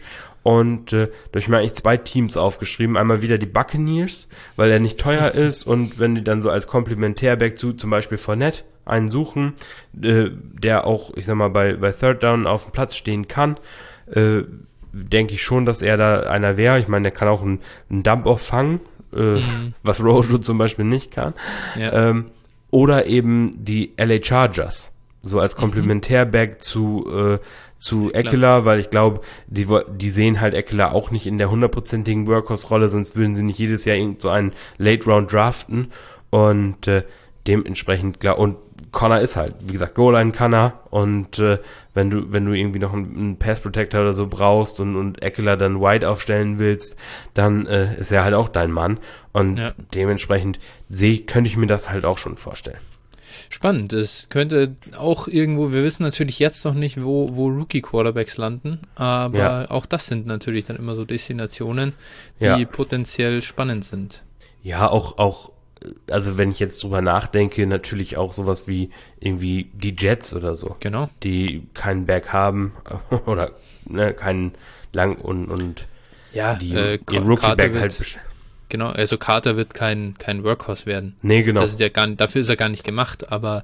Und äh, da habe ich mir eigentlich zwei Teams aufgeschrieben. Einmal wieder die Buccaneers, weil er nicht teuer ist und wenn die dann so als Komplementärback zu zum Beispiel Fournette einen suchen, äh, der auch, ich sag mal, bei, bei Third Down auf dem Platz stehen kann, äh, denke ich schon, dass er da einer wäre. Ich meine, der kann auch einen, einen Dump-Off fangen, äh, mhm. was Rojo zum Beispiel nicht kann. Ja. Ähm, oder eben die L A Chargers, so als Komplementärback mhm. zu äh, zu Ekeler, weil ich glaube, die, die sehen halt Ekeler auch nicht in der hundertprozentigen Workhorse-Rolle, sonst würden sie nicht jedes Jahr irgend so einen Late-Round draften und äh, dementsprechend, klar, und Connor ist halt, wie gesagt, Goal-Line kann er und äh, wenn du wenn du irgendwie noch einen, einen Pass-Protector oder so brauchst und, und Ekeler dann wide aufstellen willst, dann äh, ist er halt auch dein Mann und ja. dementsprechend seh, könnte ich mir das halt auch schon vorstellen. Spannend. Es könnte auch irgendwo, wir wissen natürlich jetzt noch nicht, wo, wo Rookie-Quarterbacks landen, aber ja. auch das sind natürlich dann immer so Destinationen, die ja. potenziell spannend sind. Ja, auch, auch, also wenn ich jetzt drüber nachdenke, natürlich auch sowas wie irgendwie die Jets oder so. Genau. Die keinen Back haben oder ne, keinen lang und, und ja, die äh, ihren Rookie-Back halt besch- Genau, also Carter wird kein, kein Workhorse werden. Nee, genau. Das ist ja gar, dafür ist er gar nicht gemacht, aber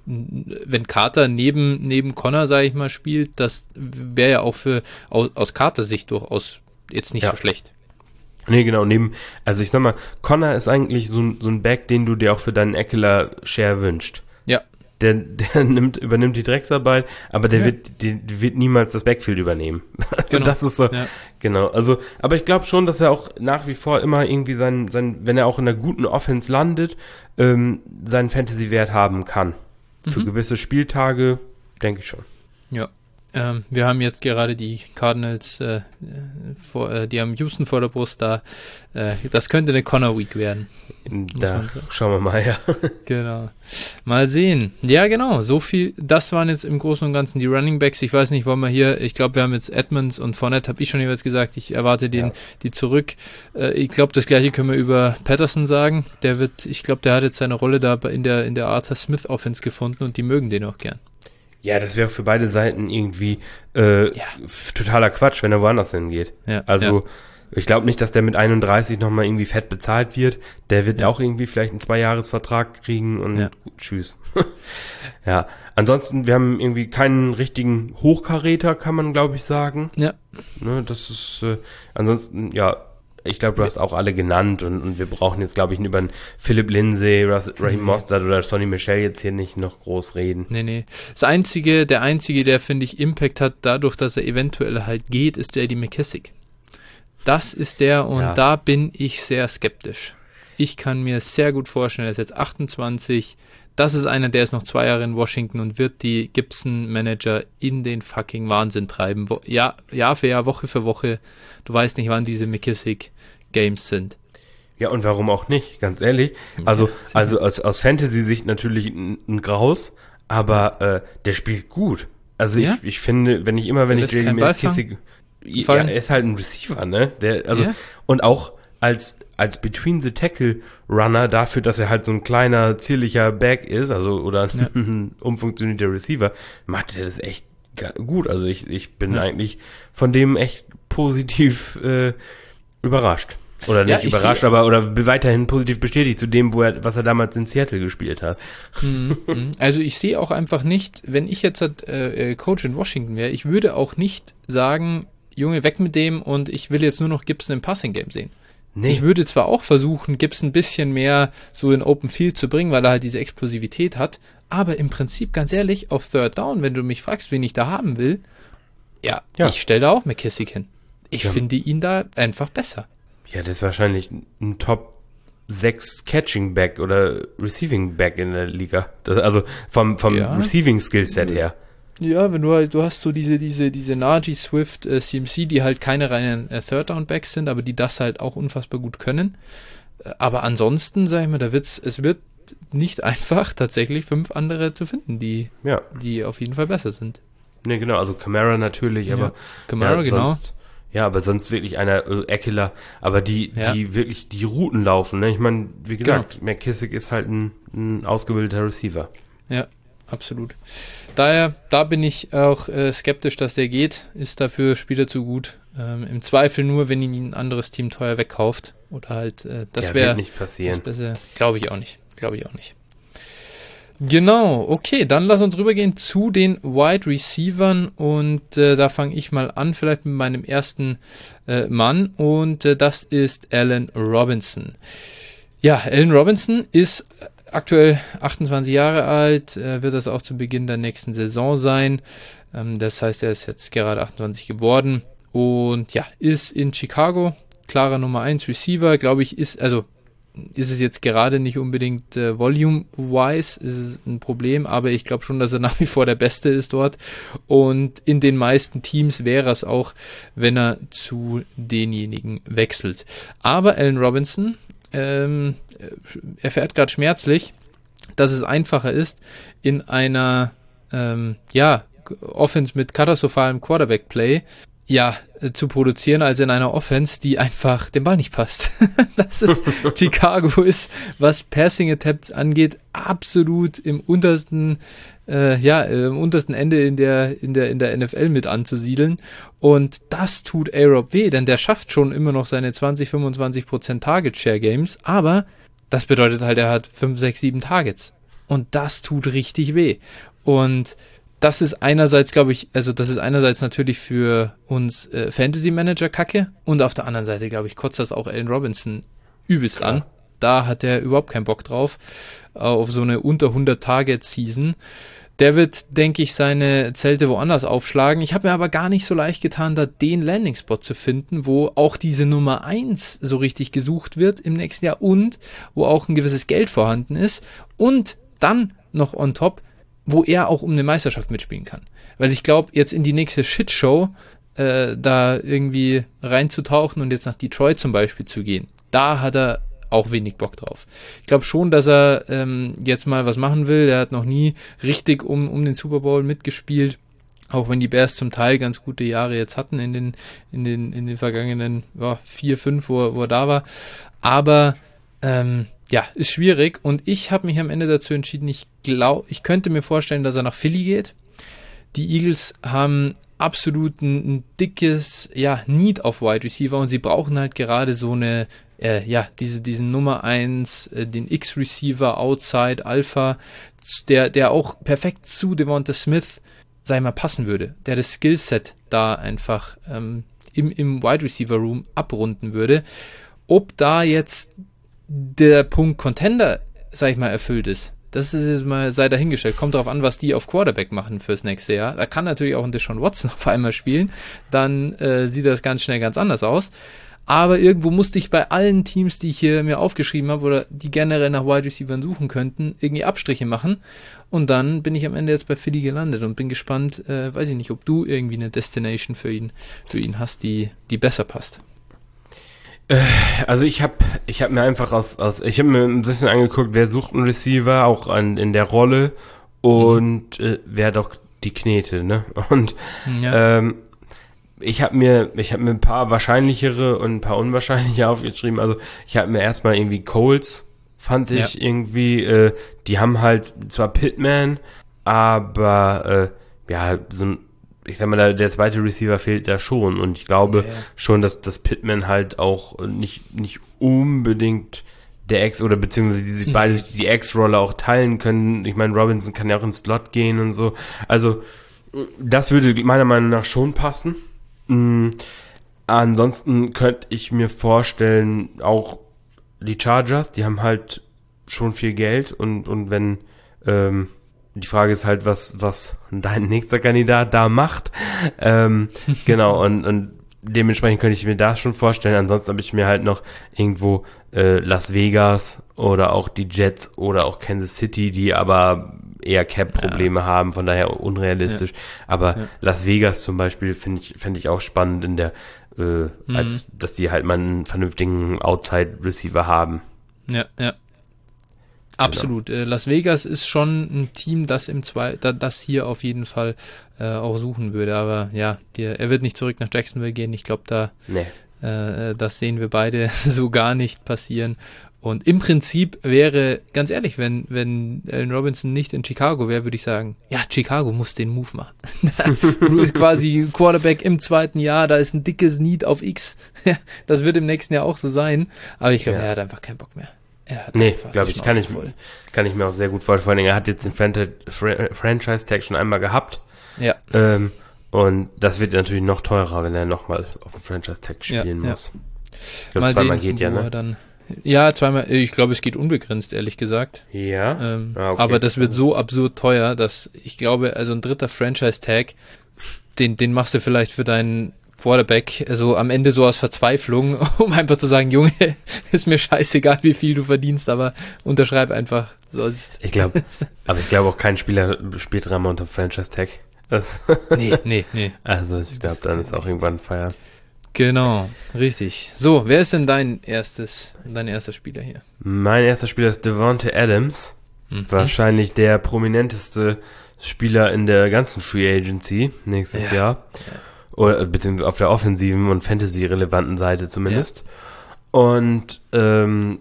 wenn Carter neben, neben Connor, sage ich mal, spielt, das wäre ja auch für aus, aus Carters Sicht durchaus jetzt nicht ja. so schlecht. Nee, genau, neben, also ich sag mal, Connor ist eigentlich so, so ein Back, den du dir auch für deinen Ekeler-Share wünscht. Ja. Der, der nimmt, übernimmt die Drecksarbeit, aber der ja. wird, die, die wird niemals das Backfield übernehmen. Genau. Das ist so, ja. genau. Also, aber ich glaube schon, dass er auch nach wie vor immer irgendwie sein, sein, wenn er auch in einer guten Offense landet, ähm, seinen Fantasy-Wert haben kann. Mhm. Für gewisse Spieltage, denke ich schon. Ja. Ähm, wir haben jetzt gerade die Cardinals, äh, vor, äh, die haben Houston vor der Brust da. Äh, das könnte eine Connor Week werden. Da schauen wir mal, ja. Genau. Mal sehen. Ja, genau. So viel. Das waren jetzt im Großen und Ganzen die Running Backs. Ich weiß nicht, wollen wir hier, ich glaube, wir haben jetzt Edmonds und Fournette, habe ich schon jeweils gesagt. Ich erwarte den, ja. die zurück. Äh, ich glaube, das Gleiche können wir über Patterson sagen. Der wird, ich glaube, der hat jetzt seine Rolle da in der, in der Arthur Smith Offense gefunden und die mögen den auch gern. Ja, das wäre für beide Seiten irgendwie äh, ja. f- totaler Quatsch, wenn er woanders hingeht. Ja, also ja. ich glaube nicht, dass der mit einunddreißig nochmal irgendwie fett bezahlt wird. Der wird ja. auch irgendwie vielleicht einen Zwei-Jahres-Vertrag kriegen und ja. gut, tschüss. Ja, ansonsten, wir haben irgendwie keinen richtigen Hochkaräter, kann man glaube ich sagen. Ja. Ne, das ist, äh, ansonsten, ja, ich glaube, du hast auch alle genannt und, und wir brauchen jetzt, glaube ich, über einen Philip Lindsay, Raheem Mostert oder Sonny Michel jetzt hier nicht noch groß reden. Nee, nee. Das einzige, der einzige, der, finde ich, Impact hat, dadurch, dass er eventuell halt geht, ist der J D McKissic. Das ist der und ja. da bin ich sehr skeptisch. Ich kann mir sehr gut vorstellen, er ist jetzt achtundzwanzig, das ist einer, der ist noch zwei Jahre in Washington und wird die Gibson-Manager in den fucking Wahnsinn treiben. Wo, Jahr, Jahr für Jahr, Woche für Woche. Du weißt nicht, wann diese McKissic-Games sind. Ja, und warum auch nicht, ganz ehrlich. Also, ja, also aus, aus Fantasy-Sicht natürlich ein, ein Graus, aber äh, der spielt gut. Also ja? ich, ich finde, wenn ich immer, wenn der ich J D McKissic... Ja, er ist halt ein Receiver, ne? Der, also, ja. Und auch als, als Between-the-Tackle-Runner dafür, dass er halt so ein kleiner, zierlicher Back ist, also, oder ja. ein umfunktionierter Receiver, macht er das echt gut. Also ich, ich bin ja. eigentlich von dem echt positiv äh, überrascht. Oder nicht ja, überrascht, aber oder weiterhin positiv bestätigt zu dem, wo er, was er damals in Seattle gespielt hat. Also ich sehe auch einfach nicht, wenn ich jetzt äh, Coach in Washington wäre, ich würde auch nicht sagen, Junge, weg mit dem und ich will jetzt nur noch Gibson im Passing-Game sehen. Nee. Ich würde zwar auch versuchen, Gibson ein bisschen mehr so in Open Field zu bringen, weil er halt diese Explosivität hat, aber im Prinzip, ganz ehrlich, auf Third Down, wenn du mich fragst, wen ich da haben will, ja, ja. ich stelle da auch McKissic hin. Ich ja. finde ihn da einfach besser. Ja, das ist wahrscheinlich ein Top sechs Catching Back oder Receiving Back in der Liga. Das, also vom, vom ja. Receiving Skillset her. Ja, wenn du halt, du hast so diese, diese, diese Najee, Swift, äh, C M C, die halt keine reinen äh, Third Down Backs sind, aber die das halt auch unfassbar gut können. Äh, aber ansonsten, sag ich mal, da wird's, es wird nicht einfach, tatsächlich fünf andere zu finden, die, ja. die auf jeden Fall besser sind. Ne, genau, also Kamara natürlich, aber ja, Kamara, ja, genau. Sonst, ja, aber sonst wirklich einer äh, Ekeler, aber die, ja. die wirklich die Routen laufen, ne? Ich meine, wie gesagt, genau. McKissic ist halt ein, ein ausgebildeter Receiver. Ja, absolut. Daher, da bin ich auch äh, skeptisch, dass der geht. Ist dafür Spieler zu gut. Ähm, Im Zweifel nur, wenn ihn ein anderes Team teuer wegkauft. Oder halt, äh, das ja, wäre. Wird nicht passieren. Glaube ich auch nicht. Glaube ich auch nicht. Genau, okay, dann lass uns rübergehen zu den Wide Receivern und äh, da fange ich mal an, vielleicht mit meinem ersten äh, Mann und äh, das ist Allen Robinson. Ja, Allen Robinson ist aktuell achtundzwanzig Jahre alt, äh, wird das auch zu Beginn der nächsten Saison sein. Ähm, das heißt, er ist jetzt gerade achtundzwanzig geworden und ja, ist in Chicago, klarer Nummer eins Receiver, glaube ich, ist, also ist es jetzt gerade nicht unbedingt äh, volume-wise, ist es ein Problem, aber ich glaube schon, dass er nach wie vor der Beste ist dort und in den meisten Teams wäre es auch, wenn er zu denjenigen wechselt. Aber Allen Robinson ähm, erfährt gerade schmerzlich, dass es einfacher ist, in einer ähm, ja, Offense mit katastrophalem Quarterback-Play ja, äh, zu produzieren, als in einer Offense, die einfach dem Ball nicht passt. Das ist, Chicago ist, was Passing Attempts angeht, absolut im untersten, äh, ja, im untersten Ende in der, in der, in der N F L mit anzusiedeln. Und das tut A-Rob weh, denn der schafft schon immer noch seine zwanzig, fünfundzwanzig Prozent Target Share Games, aber das bedeutet halt, er hat fünf, sechs, sieben Targets. Und das tut richtig weh. Und das ist einerseits, glaube ich, also das ist einerseits natürlich für uns äh, Fantasy-Manager Kacke und auf der anderen Seite, glaube ich, kotzt das auch Allen Robinson übelst Klar. an. Da hat er überhaupt keinen Bock drauf, äh, auf so eine unter hundert Target-Season. Der wird, denke ich, seine Zelte woanders aufschlagen. Ich habe mir aber gar nicht so leicht getan, da den Landing-Spot zu finden, wo auch diese Nummer eins so richtig gesucht wird im nächsten Jahr und wo auch ein gewisses Geld vorhanden ist und dann noch on top, wo er auch um eine Meisterschaft mitspielen kann. Weil ich glaube, jetzt in die nächste Shitshow äh, da irgendwie reinzutauchen und jetzt nach Detroit zum Beispiel zu gehen, da hat er auch wenig Bock drauf. Ich glaube schon, dass er ähm, jetzt mal was machen will. Er hat noch nie richtig um, um den Super Bowl mitgespielt, auch wenn die Bears zum Teil ganz gute Jahre jetzt hatten in den, in den, in den vergangenen ja, vier, fünf, wo, wo er da war. Aber ähm, ja, ist schwierig und ich habe mich am Ende dazu entschieden, ich glaube, ich könnte mir vorstellen, dass er nach Philly geht. Die Eagles haben absolut ein, ein dickes, ja, Need auf Wide Receiver und sie brauchen halt gerade so eine, äh, ja, diese, diesen Nummer eins, äh, den X-Receiver, Outside, Alpha, der, der auch perfekt zu Devonta Smith, sag ich mal, passen würde, der das Skillset da einfach ähm, im, im Wide Receiver Room abrunden würde. Ob da jetzt der Punkt Contender, sag ich mal, erfüllt ist, das ist jetzt mal, sei dahingestellt. Kommt darauf an, was die auf Quarterback machen fürs nächste Jahr. Da kann natürlich auch ein Deshaun Watson auf einmal spielen. Dann äh, sieht das ganz schnell ganz anders aus. Aber irgendwo musste ich bei allen Teams, die ich hier mir aufgeschrieben habe oder die generell nach Wide Receivers suchen könnten, irgendwie Abstriche machen. Und dann bin ich am Ende jetzt bei Philly gelandet und bin gespannt, äh, weiß ich nicht, ob du irgendwie eine Destination für ihn, für ihn hast, die, die besser passt. Also ich habe ich hab mir einfach aus, aus ich habe mir ein bisschen angeguckt, wer sucht einen Receiver, auch an, in der Rolle und mhm. äh, wer doch die Knete, ne? Und ja. ähm, ich habe mir ich habe mir ein paar wahrscheinlichere und ein paar unwahrscheinliche aufgeschrieben. Also ich habe mir erstmal irgendwie Colts, fand ich ja. irgendwie, äh, die haben halt zwar Pittman, aber äh, ja, so ein ich sag mal, der, der zweite Receiver fehlt da schon und ich glaube yeah. schon, dass das Pittman halt auch nicht nicht unbedingt der Ex oder beziehungsweise die sich mhm. beide die Ex-Rolle auch teilen können. Ich meine, Robinson kann ja auch ins Slot gehen und so. Also das würde meiner Meinung nach schon passen. Mhm. Ansonsten könnte ich mir vorstellen, auch die Chargers, die haben halt schon viel Geld und und wenn ähm, die Frage ist halt, was was dein nächster Kandidat da macht. Ähm, genau, und, und dementsprechend könnte ich mir das schon vorstellen. Ansonsten habe ich mir halt noch irgendwo äh, Las Vegas oder auch die Jets oder auch Kansas City, die aber eher Cap-Probleme ja. haben, von daher unrealistisch. Ja. Aber ja. Las Vegas zum Beispiel finde ich, finde ich auch spannend in der, äh, mhm. als dass die halt mal einen vernünftigen Outside-Receiver haben. Ja, ja. Absolut. Genau. Las Vegas ist schon ein Team, das im Zwei, das hier auf jeden Fall äh, auch suchen würde. Aber ja, die, er wird nicht zurück nach Jacksonville gehen. Ich glaube, da nee. Äh, das sehen wir beide so gar nicht passieren. Und im Prinzip wäre, ganz ehrlich, wenn, wenn Allen Robinson nicht in Chicago wäre, würde ich sagen, ja, Chicago muss den Move machen. Quasi Quarterback im zweiten Jahr, da ist ein dickes Need auf X. Das wird im nächsten Jahr auch so sein. Aber ich glaube, Ja. er hat einfach keinen Bock mehr. Er hat Nee, einfach glaube die ich, kann ich, Schnauze voll. kann ich mir auch sehr gut vorstellen. Vor allem, er hat jetzt den Fran- Fra- Franchise-Tag schon einmal gehabt. Ja, Ähm, und das wird natürlich noch teurer, wenn er nochmal auf dem Franchise-Tag Ja, spielen ja. muss. Ich glaube, mal zweimal sehen, geht ja, wo er ne? dann. Ja, zweimal. Ich glaube, es geht unbegrenzt, ehrlich gesagt. Ja. Ähm, Ah, okay. Aber das wird so absurd teuer, dass ich glaube, also ein dritter Franchise-Tag, den, den machst du vielleicht für deinen Quarterback, also am Ende so aus Verzweiflung, um einfach zu sagen, Junge, ist mir scheißegal, wie viel du verdienst, aber unterschreib einfach. Sonst. Ich glaube, aber ich glaube auch kein Spieler spielt dreimal unter Franchise-Tag. Das- Nee, nee, nee. Also ich glaube, dann ist auch irgendwann Feier. Genau, richtig. So, wer ist denn dein erstes, dein erster Spieler hier? Mein erster Spieler ist Devontae Adams. Mhm. Wahrscheinlich der prominenteste Spieler in der ganzen Free Agency nächstes Ja. Jahr. Oder beziehungsweise auf der offensiven und Fantasy-relevanten Seite zumindest. Und ähm,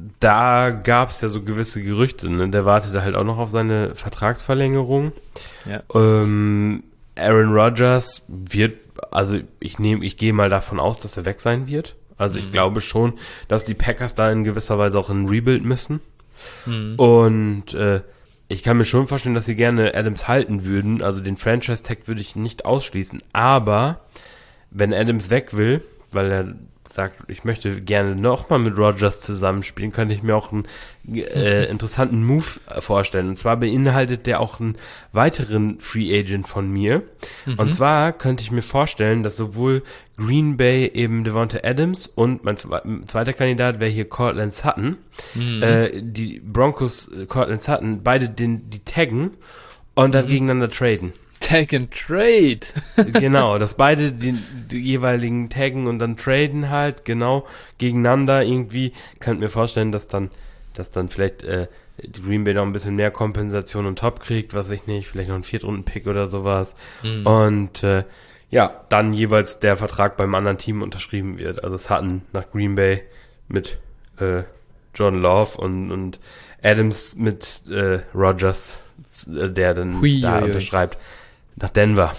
da gab es ja so gewisse Gerüchte. Ne? Der wartete halt auch noch auf seine Vertragsverlängerung. Ja. Ähm, Aaron Rodgers wird, also ich nehme, ich gehe mal davon aus, dass er weg sein wird. Also ich Mhm. glaube schon, dass die Packers da in gewisser Weise auch in ein Rebuild müssen. Mhm. Und äh, ich kann mir schon vorstellen, dass sie gerne Adams halten würden. Also den Franchise-Tag würde ich nicht ausschließen. Aber wenn Adams weg will, weil er sagt, ich möchte gerne nochmal mit Rodgers zusammenspielen, könnte ich mir auch einen äh, interessanten Move vorstellen. Und zwar beinhaltet der auch einen weiteren Free Agent von mir. Mhm. Und zwar könnte ich mir vorstellen, dass sowohl Green Bay eben Devontae Adams und mein zwe- zweiter Kandidat wäre hier Cortland Sutton. Mhm. Äh, die Broncos, äh, Cortland Sutton, beide den, die taggen und dann Mhm. gegeneinander traden. Tag and Trade. Genau, dass beide die, die jeweiligen taggen und dann traden halt, genau, gegeneinander irgendwie. Könnt mir vorstellen, dass dann, dass dann vielleicht äh, die Green Bay noch ein bisschen mehr Kompensation und Top kriegt, was ich nicht, vielleicht noch ein Viertrunden-Pick oder sowas. Mhm. Und äh, ja, dann jeweils der Vertrag beim anderen Team unterschrieben wird. Also Sutton nach Green Bay mit äh, John Love und, und Adams mit äh, Rodgers, äh, der dann Hui, da hui, hui. unterschreibt, nach Denver.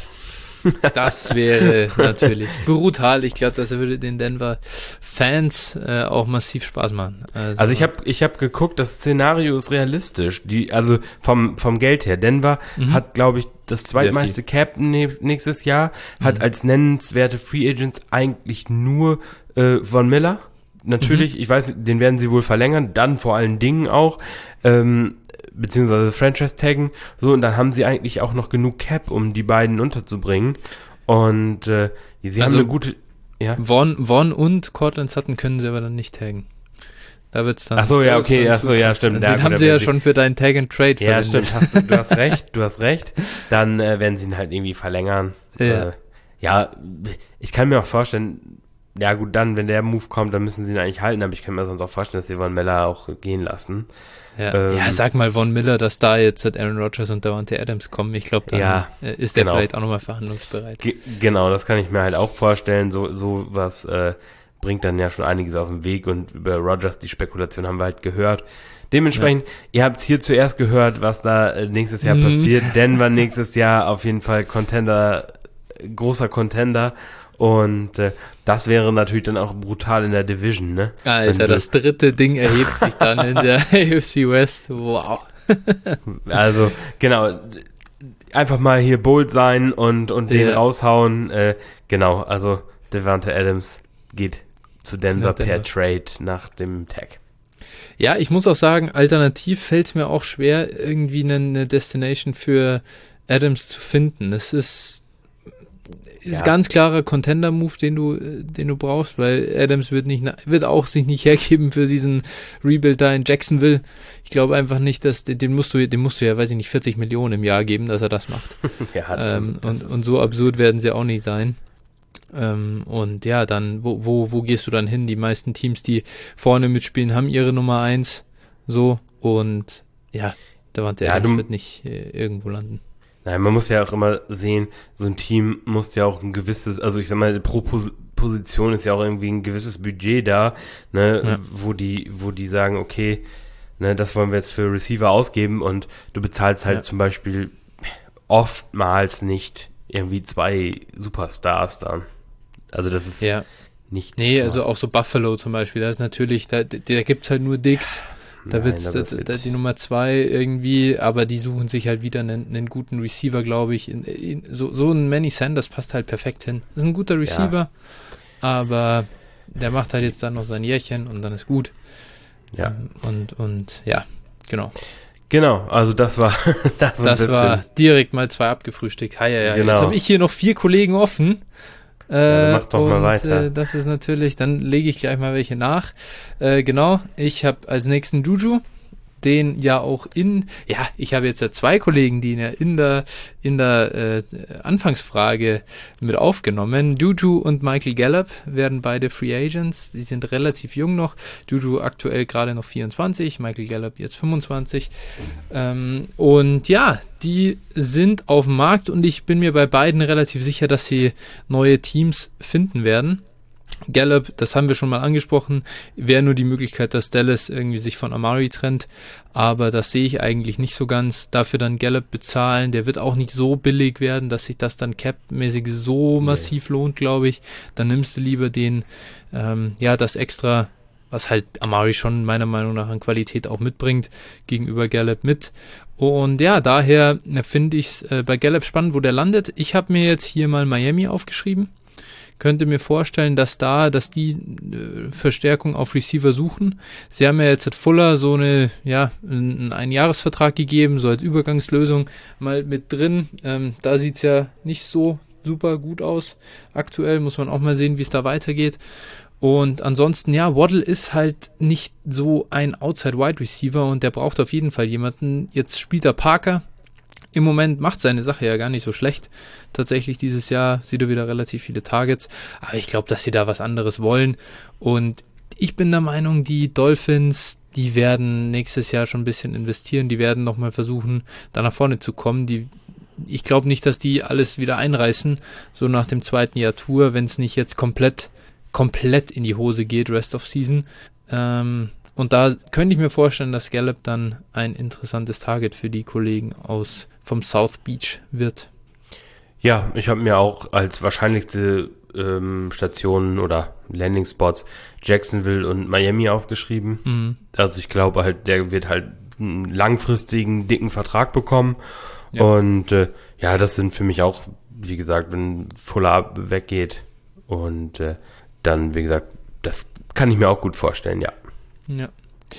Das wäre natürlich brutal. Ich glaube, das würde den Denver-Fans äh, auch massiv Spaß machen. Also, Also ich habe ich hab geguckt, das Szenario ist realistisch. Die, also vom, vom Geld her. Denver Mhm. hat, glaube ich, das zweitmeiste Cap ne, nächstes Jahr, hat Mhm. als nennenswerte Free Agents eigentlich nur äh, Von Miller. Natürlich, Mhm. ich weiß, den werden sie wohl verlängern, dann vor allen Dingen auch, ähm, beziehungsweise Franchise taggen, so, und dann haben sie eigentlich auch noch genug Cap, um die beiden unterzubringen. Und äh, sie haben Also- eine gute, ja. Vaughn, Vaughn und Cortland Sutton können sie aber dann nicht taggen. Da wird's dann. Ach so, ja, okay, dann ach so, ja, stimmt. Den Ja, gut, haben da sie ja werden sie- schon für deinen Tag and Trade Ja, verwendet. stimmt, hast du, du hast recht, du hast recht. Dann äh, werden sie ihn halt irgendwie verlängern. Ja. Äh, ja, ich kann mir auch vorstellen, ja gut, dann, wenn der Move kommt, dann müssen sie ihn eigentlich halten, aber ich kann mir sonst auch vorstellen, dass sie Von Miller auch gehen lassen. Ja. Ähm, ja, sag mal Von Miller, dass da jetzt Aaron Rodgers und Davante Adams kommen. Ich glaube, dann Ja, äh, ist der genau. vielleicht auch nochmal verhandlungsbereit. Ge genau, das kann ich mir halt auch vorstellen. So, so was äh, bringt dann ja schon einiges auf den Weg, und über Rodgers, die Spekulation haben wir halt gehört. Dementsprechend, ihr habt es hier zuerst gehört, was da äh, nächstes Jahr Mhm. passiert. Denver nächstes Jahr auf jeden Fall Contender, äh, großer Contender. Und äh, das wäre natürlich dann auch brutal in der Division, ne? Wenn Alter, du- das dritte Ding erhebt sich dann in der A F C West. Wow. Also, genau, einfach mal hier bold sein und, und den Ja. raushauen. Äh, genau, also Devontae Adams geht zu Denver, Nach Denver. per Trade nach dem Tag. Ja, ich muss auch sagen, alternativ fällt es mir auch schwer, irgendwie eine, eine Destination für Adams zu finden. Es ist, ist Ja. ganz klarer Contender-Move, den du, äh, den du brauchst, weil Adams wird nicht, na- wird auch sich nicht hergeben für diesen Rebuild da in Jacksonville. Ich glaube einfach nicht, dass den, den musst du, den musst du ja, weiß ich nicht, vierzig Millionen im Jahr geben, dass er das macht. Ja, das- ähm, das und, ist- und so absurd werden sie auch nicht sein. Ähm, und ja, dann, wo, wo, wo gehst du dann hin? Die meisten Teams, die vorne mitspielen, haben ihre Nummer eins, so, und ja, da war der Ja, Adams du- wird nicht äh, irgendwo landen. Nein, man muss ja auch immer sehen, so ein Team muss ja auch ein gewisses, also ich sag mal, pro, Pos- Position ist ja auch irgendwie ein gewisses Budget da, ne, Ja. wo die, wo die sagen, okay, ne, das wollen wir jetzt für Receiver ausgeben und du bezahlst halt Ja. zum Beispiel oftmals nicht irgendwie zwei Superstars dann. Also das ist Ja. nicht... Nee, also auch so Buffalo zum Beispiel, da ist natürlich, da, da gibt's halt nur Dicks. Da Nein, wird's aber da, es wird- da, die Nummer zwei irgendwie, aber die suchen sich halt wieder einen, einen guten Receiver, glaube ich. In, in, so, so ein Manny Sanders passt halt perfekt hin. Ist ein guter Receiver, aber der macht halt jetzt dann noch sein Jährchen und dann ist gut. Ja. Ähm, Und, und ja, genau. Genau, also das war... das war, ein Das bisschen- war direkt mal zwei abgefrühstückt. Hi, ja, ja. Genau. Jetzt habe ich hier noch vier Kollegen offen. Äh, dann mach doch und, mal weiter. Äh, das ist natürlich, dann lege ich gleich mal welche nach. Äh, genau, ich habe als nächsten Juju, den ja auch in, ja, ich habe jetzt ja zwei Kollegen, die ihn ja in der, in der äh, Anfangsfrage mit aufgenommen. Juju und Michael Gallup werden beide Free Agents. Die sind relativ jung noch. Juju aktuell gerade noch vierundzwanzig, Michael Gallup jetzt fünfundzwanzig. Ähm, und ja, die sind auf dem Markt und ich bin mir bei beiden relativ sicher, dass sie neue Teams finden werden. Gallup, das haben wir schon mal angesprochen, wäre nur die Möglichkeit, dass Dallas irgendwie sich von Amari trennt, aber das sehe ich eigentlich nicht so ganz. Dafür dann Gallup bezahlen, der wird auch nicht so billig werden, dass sich das dann cap-mäßig so massiv lohnt, glaube ich. Dann nimmst du lieber den, ähm, ja, das extra, was halt Amari schon meiner Meinung nach an Qualität auch mitbringt, gegenüber Gallup mit. Und ja, daher finde ich es äh, bei Gallup spannend, wo der landet. Ich habe mir jetzt hier mal Miami aufgeschrieben. Könnte mir vorstellen, dass da, dass die äh, Verstärkung auf Receiver suchen. Sie haben ja jetzt at Fuller so eine, ja, einen Einjahresvertrag gegeben, so als Übergangslösung mal mit drin. Ähm, da sieht's ja nicht so super gut aus. Aktuell muss man auch mal sehen, wie es da weitergeht. Und ansonsten, ja, Waddle ist halt nicht so ein Outside-Wide-Receiver und der braucht auf jeden Fall jemanden. Jetzt spielt er Parker. Im Moment macht seine Sache ja gar nicht so schlecht. Tatsächlich dieses Jahr sieht er wieder relativ viele Targets. Aber ich glaube, dass sie da was anderes wollen. Und ich bin der Meinung, die Dolphins, die werden nächstes Jahr schon ein bisschen investieren. Die werden nochmal versuchen, da nach vorne zu kommen. Die, ich glaube nicht, dass die alles wieder einreißen, so nach dem zweiten Jahr Tour, wenn es nicht jetzt komplett, komplett in die Hose geht, Rest of Season. Ähm, Und da könnte ich mir vorstellen, dass Gallup dann ein interessantes Target für die Kollegen aus vom South Beach wird. Ja, ich habe mir auch als wahrscheinlichste ähm, Stationen oder Landing-Spots Jacksonville und Miami aufgeschrieben. Mhm. Also ich glaube halt, der wird halt einen langfristigen, dicken Vertrag bekommen. Ja. Und äh, ja, das sind für mich auch, wie gesagt, wenn Fuller weggeht und äh, dann, wie gesagt, das kann ich mir auch gut vorstellen, ja. Ja.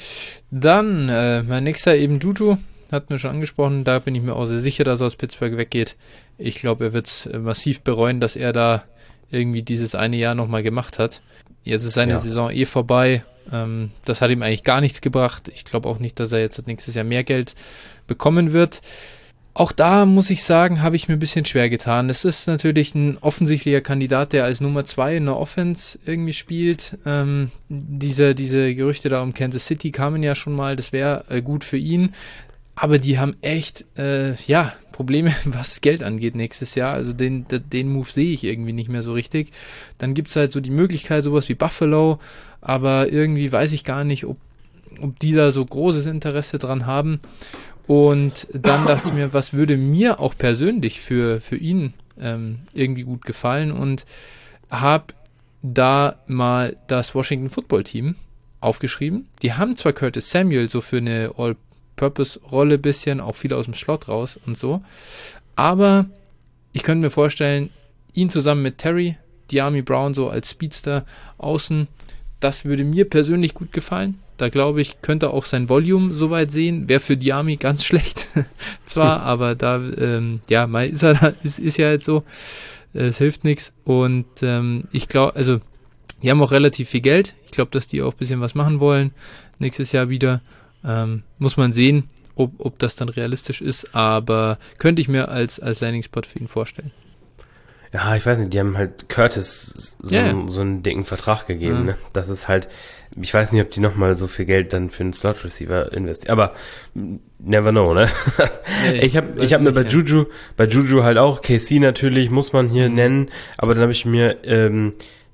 Dann, äh, mein nächster eben Juju, hatten wir schon angesprochen, da bin ich mir auch sehr sicher, dass er aus Pittsburgh weggeht. Ich glaube, er wird es äh, massiv bereuen, dass er da irgendwie dieses eine Jahr nochmal gemacht hat. Jetzt ist seine Ja. Saison eh vorbei. Ähm, das hat ihm eigentlich gar nichts gebracht. Ich glaube auch nicht, dass er jetzt nächstes Jahr mehr Geld bekommen wird. Auch da muss ich sagen, habe ich mir ein bisschen schwer getan. Es ist natürlich ein offensichtlicher Kandidat, der als Nummer zwei in der Offense irgendwie spielt. Ähm, diese, diese Gerüchte da um Kansas City kamen ja schon mal, das wäre äh, gut für ihn. Aber die haben echt, äh, ja, Probleme, was Geld angeht nächstes Jahr. Also den, den Move sehe ich irgendwie nicht mehr so richtig. Dann gibt es halt so die Möglichkeit, sowas wie Buffalo, aber irgendwie weiß ich gar nicht, ob, ob die da so großes Interesse dran haben. Und dann dachte ich mir, was würde mir auch persönlich für, für ihn ähm, irgendwie gut gefallen und habe da mal das Washington Football Team aufgeschrieben. Die haben zwar Curtis Samuel so für eine All-Purpose-Rolle bisschen, auch viel aus dem Slot raus und so, aber ich könnte mir vorstellen, ihn zusammen mit Terry, Dyami Brown so als Speedster außen, das würde mir persönlich gut gefallen. Da glaube ich, könnte auch sein Volume soweit sehen. Wäre für Dyami ganz schlecht zwar, aber da, ähm, ja, mal ist er da, ist, ist ja halt so. Es hilft nichts. Und ähm, ich glaube, also, die haben auch relativ viel Geld. Ich glaube, dass die auch ein bisschen was machen wollen. Nächstes Jahr wieder. Ähm, muss man sehen, ob, ob das dann realistisch ist. Aber könnte ich mir als, als Landing-Spot für ihn vorstellen. Ja, ich weiß nicht, die haben halt Curtis so, Ja, ja. einen, so einen dicken Vertrag gegeben, Ja. ne? Das ist halt, ich weiß nicht, ob die nochmal so viel Geld dann für einen Slot-Receiver investieren, aber never know, ne? Ja, ich habe weiß ich hab mir bei nicht, ja. Juju, bei Juju halt auch, K C natürlich, muss man hier Mhm. nennen, aber dann habe ich mir ähm,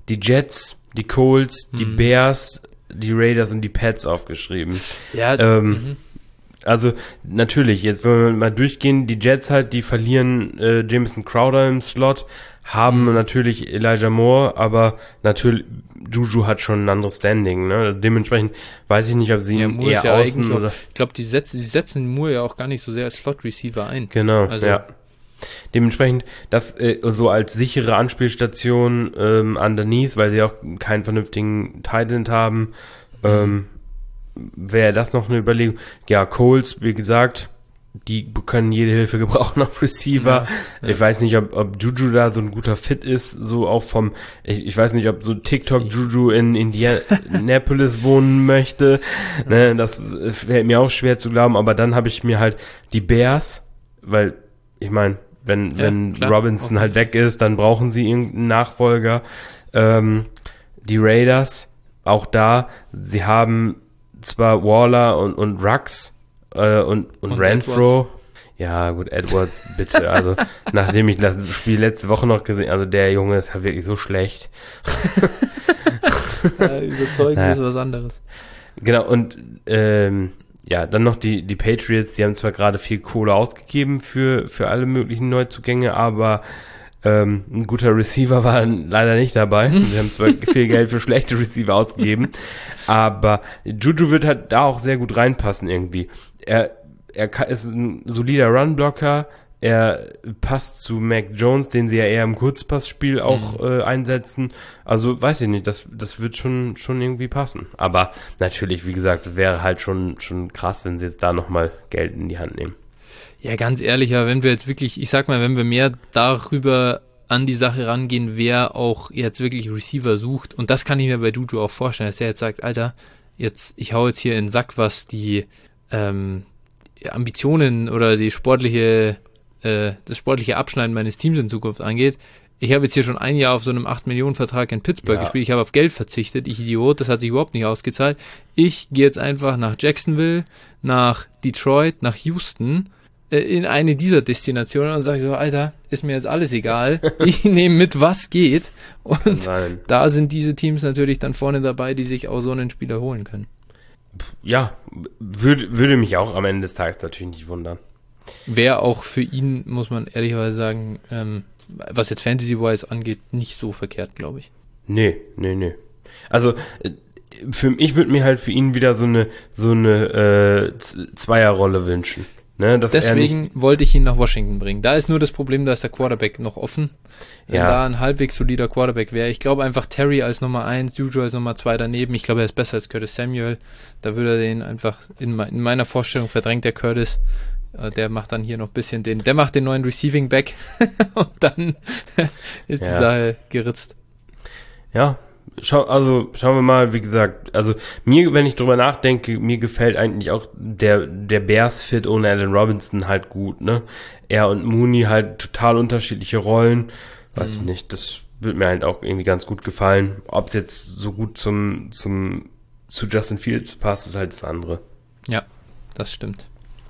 die Jets, die Colts, die Mhm. Bears, die Raiders und die Pats aufgeschrieben. Ja, Ähm, mhm. Also natürlich, jetzt wenn wir mal durchgehen, die Jets halt, die verlieren äh, Jamison Crowder im Slot, haben Mhm. natürlich Elijah Moore, aber natürlich, Juju hat schon ein anderes Standing, ne? Dementsprechend weiß ich nicht, ob sie Ja, ihn Moore eher ist ja außen eigentlich auch, oder... ich glaube, die setzen, die setzen Moore ja auch gar nicht so sehr als Slot-Receiver ein. Genau, Also- ja. Dementsprechend das äh, so als sichere Anspielstation ähm, underneath, weil sie auch keinen vernünftigen Tight End haben, ähm, wäre das noch eine Überlegung. Ja, Colts, wie gesagt, die können jede Hilfe gebrauchen auf Receiver. Ja, ja. Ich weiß nicht, ob, ob Juju da so ein guter Fit ist, so auch vom, ich, ich weiß nicht, ob so TikTok Juju in Indianapolis wohnen möchte. Ne, das fällt mir auch schwer zu glauben, aber dann habe ich mir halt die Bears, weil, ich meine, wenn, Ja, wenn klar, Robinson auf halt jeden weg ist, dann brauchen sie irgendeinen Nachfolger. Ähm, die Raiders, auch da, sie haben zwar Waller und, und Rux äh, und, und, Und Renfro. Ja, gut, Edwards, bitte. Also, nachdem ich das Spiel letzte Woche noch gesehen, also der Junge ist halt wirklich so schlecht. Ja, überzeugen Ja. ist was anderes. Genau, und ähm, ja, dann noch die, die Patriots, die haben zwar gerade viel Kohle ausgegeben für, für alle möglichen Neuzugänge, aber ähm, ein guter Receiver war leider nicht dabei. Sie haben zwar viel Geld für schlechte Receiver ausgegeben, aber Juju wird halt da auch sehr gut reinpassen irgendwie. Er, er ka- ist ein solider Runblocker, er passt zu Mac Jones, den sie ja eher im Kurzpassspiel auch äh, einsetzen. Also weiß ich nicht, das, das wird schon, schon irgendwie passen. Aber natürlich, wie gesagt, wäre halt schon, schon krass, wenn sie jetzt da nochmal Geld in die Hand nehmen. Ja, ganz ehrlich, ja, wenn wir jetzt wirklich, ich sag mal, wenn wir mehr darüber an die Sache rangehen, wer auch jetzt wirklich Receiver sucht, und das kann ich mir bei Juju auch vorstellen, dass er jetzt sagt, Alter, jetzt, ich hau jetzt hier in den Sack, was die ähm, Ambitionen oder die sportliche, äh, das sportliche Abschneiden meines Teams in Zukunft angeht. Ich habe jetzt hier schon ein Jahr auf so einem acht Millionen Vertrag in Pittsburgh Ja. gespielt, ich habe auf Geld verzichtet, ich Idiot, das hat sich überhaupt nicht ausgezahlt. Ich gehe jetzt einfach nach Jacksonville, nach Detroit, nach Houston, äh, in eine dieser Destinationen und sage so, Alter, ist mir jetzt alles egal, ich nehme mit, was geht. Und Nein. da sind diese Teams natürlich dann vorne dabei, die sich auch so einen Spieler holen können. Ja, würde, würde mich auch am Ende des Tages natürlich nicht wundern. Wäre auch für ihn, muss man ehrlicherweise sagen, ähm, was jetzt Fantasy-wise angeht, nicht so verkehrt, glaube ich. Nee, nee, nee. Also, äh, für, ich würde mir halt für ihn wieder so eine, so eine äh, Z- Zweierrolle wünschen. Ne, dass er nicht, Deswegen wollte ich ihn nach Washington bringen. Da ist nur das Problem, da ist der Quarterback noch offen. Wenn Ja. da ein halbwegs solider Quarterback wäre. Ich glaube einfach Terry als Nummer eins, Juju als Nummer zwei daneben. Ich glaube, er ist besser als Curtis Samuel. Da würde er den einfach, in, me in meiner Vorstellung verdrängt der Curtis. Äh, Der macht dann hier noch ein bisschen den, der macht den neuen Receiving Back und dann ist Ja. die Sache geritzt. ja, schau, also schauen wir mal, wie gesagt, also mir, wenn ich drüber nachdenke, mir gefällt eigentlich auch der, der Bears-Fit ohne Allen Robinson halt gut, ne? Er und Mooney halt total unterschiedliche Rollen, weiß ich nicht, das wird mir halt auch irgendwie ganz gut gefallen. Ob es jetzt so gut zum, zum, zu Justin Fields passt, ist halt das andere. Ja, das stimmt.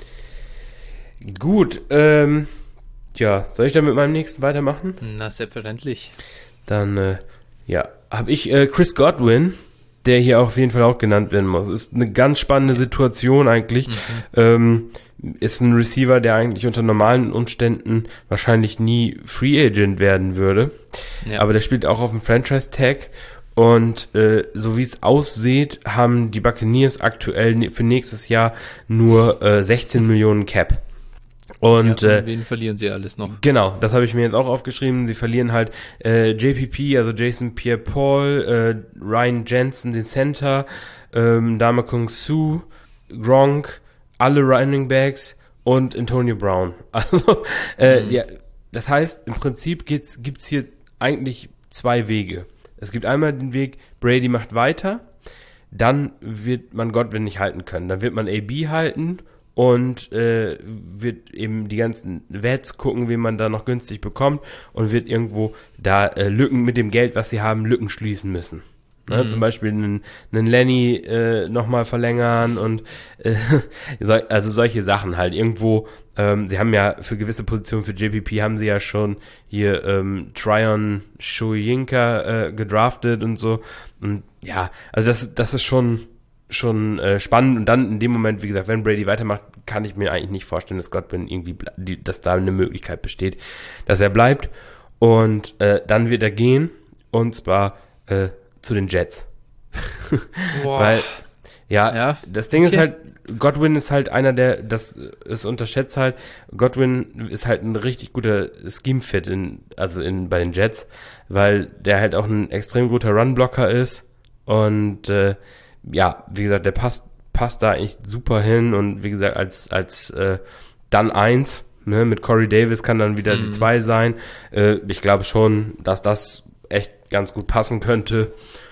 Gut, ähm, ja, soll ich dann mit meinem nächsten weitermachen? Na, selbstverständlich. Dann, äh, ja, habe ich äh, Chris Godwin, der hier auf jeden Fall auch genannt werden muss. Ist eine ganz spannende Situation eigentlich. Ähm, ist ein Receiver, der eigentlich unter normalen Umständen wahrscheinlich nie Free Agent werden würde. Ja. Aber der spielt auch auf dem Franchise-Tag. Und äh, so wie es aussieht, haben die Buccaneers aktuell ne- für nächstes Jahr nur äh, sechzehn Millionen Cap. Und ja, äh, von wen verlieren sie alles noch? genau, das habe ich mir jetzt auch aufgeschrieben. Sie verlieren halt äh, J P P, also Jason Pierre-Paul, äh, Ryan Jensen, den Center, ähm, Ndamukong Suh, Gronk, alle Running Backs und Antonio Brown. Also, äh, Mhm. ja, das heißt, im Prinzip geht's, gibt's hier eigentlich zwei Wege. Es gibt einmal den Weg, Brady macht weiter, dann wird man Godwin nicht halten können. Dann wird man A B halten und äh, wird eben die ganzen Wets gucken, wen man da noch günstig bekommt und wird irgendwo da äh, Lücken mit dem Geld, was sie haben, Lücken schließen müssen. Ne? Mhm. Zum Beispiel einen, einen Lenny äh, nochmal verlängern und äh, also solche Sachen halt. Irgendwo, ähm, sie haben ja für gewisse Positionen für J P P haben sie ja schon hier ähm, Tryon Shoyinka äh, gedraftet und so. Und ja, also das, das ist schon schon äh, spannend. Und dann in dem Moment, wie gesagt, wenn Brady weitermacht, kann ich mir eigentlich nicht vorstellen, dass Godwin irgendwie, ble- die, dass da eine Möglichkeit besteht, dass er bleibt. Und äh, dann wird er gehen, und zwar äh, zu den Jets. Boah. Weil, ja, Ja, das Ding okay. ist halt, Godwin ist halt einer, der, das ist unterschätzt halt, Godwin ist halt ein richtig guter Scheme-Fit in, also in, bei den Jets, weil der halt auch ein extrem guter Run-Blocker ist und äh, ja, wie gesagt, der passt, passt da eigentlich super hin und wie gesagt, als, als äh, dann eins, ne, mit Corey Davis kann dann wieder Mhm. die zwei sein. Äh, ich glaube schon, dass das echt ganz gut passen könnte.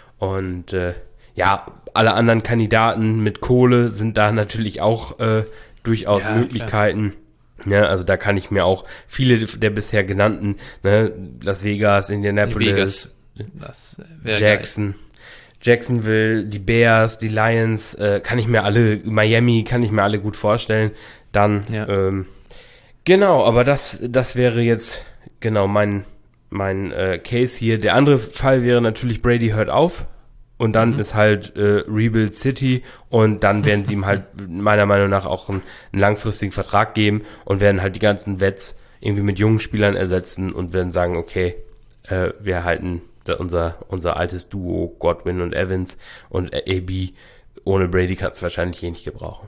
Und äh, ja, alle anderen Kandidaten mit Kohle sind da natürlich auch äh, durchaus Ja, Möglichkeiten. Ja, also da kann ich mir auch viele der bisher genannten, ne, Las Vegas, Indianapolis, Vegas. Das wäre Jackson, Jacksonville, die Bears, die Lions, äh, kann ich mir alle, Miami kann ich mir alle gut vorstellen. Dann, Ja. ähm, genau, aber das, das wäre jetzt genau mein, mein äh, Case hier. Der andere Fall wäre natürlich, Brady hört auf und dann Mhm. ist halt äh, Rebuild City und dann werden sie ihm halt meiner Meinung nach auch einen, einen langfristigen Vertrag geben und werden halt die ganzen Vets irgendwie mit jungen Spielern ersetzen und werden sagen, okay, äh, wir halten da unser, unser altes Duo Godwin und Evans und A B. Ohne Brady kannst du wahrscheinlich eh nicht gebrauchen.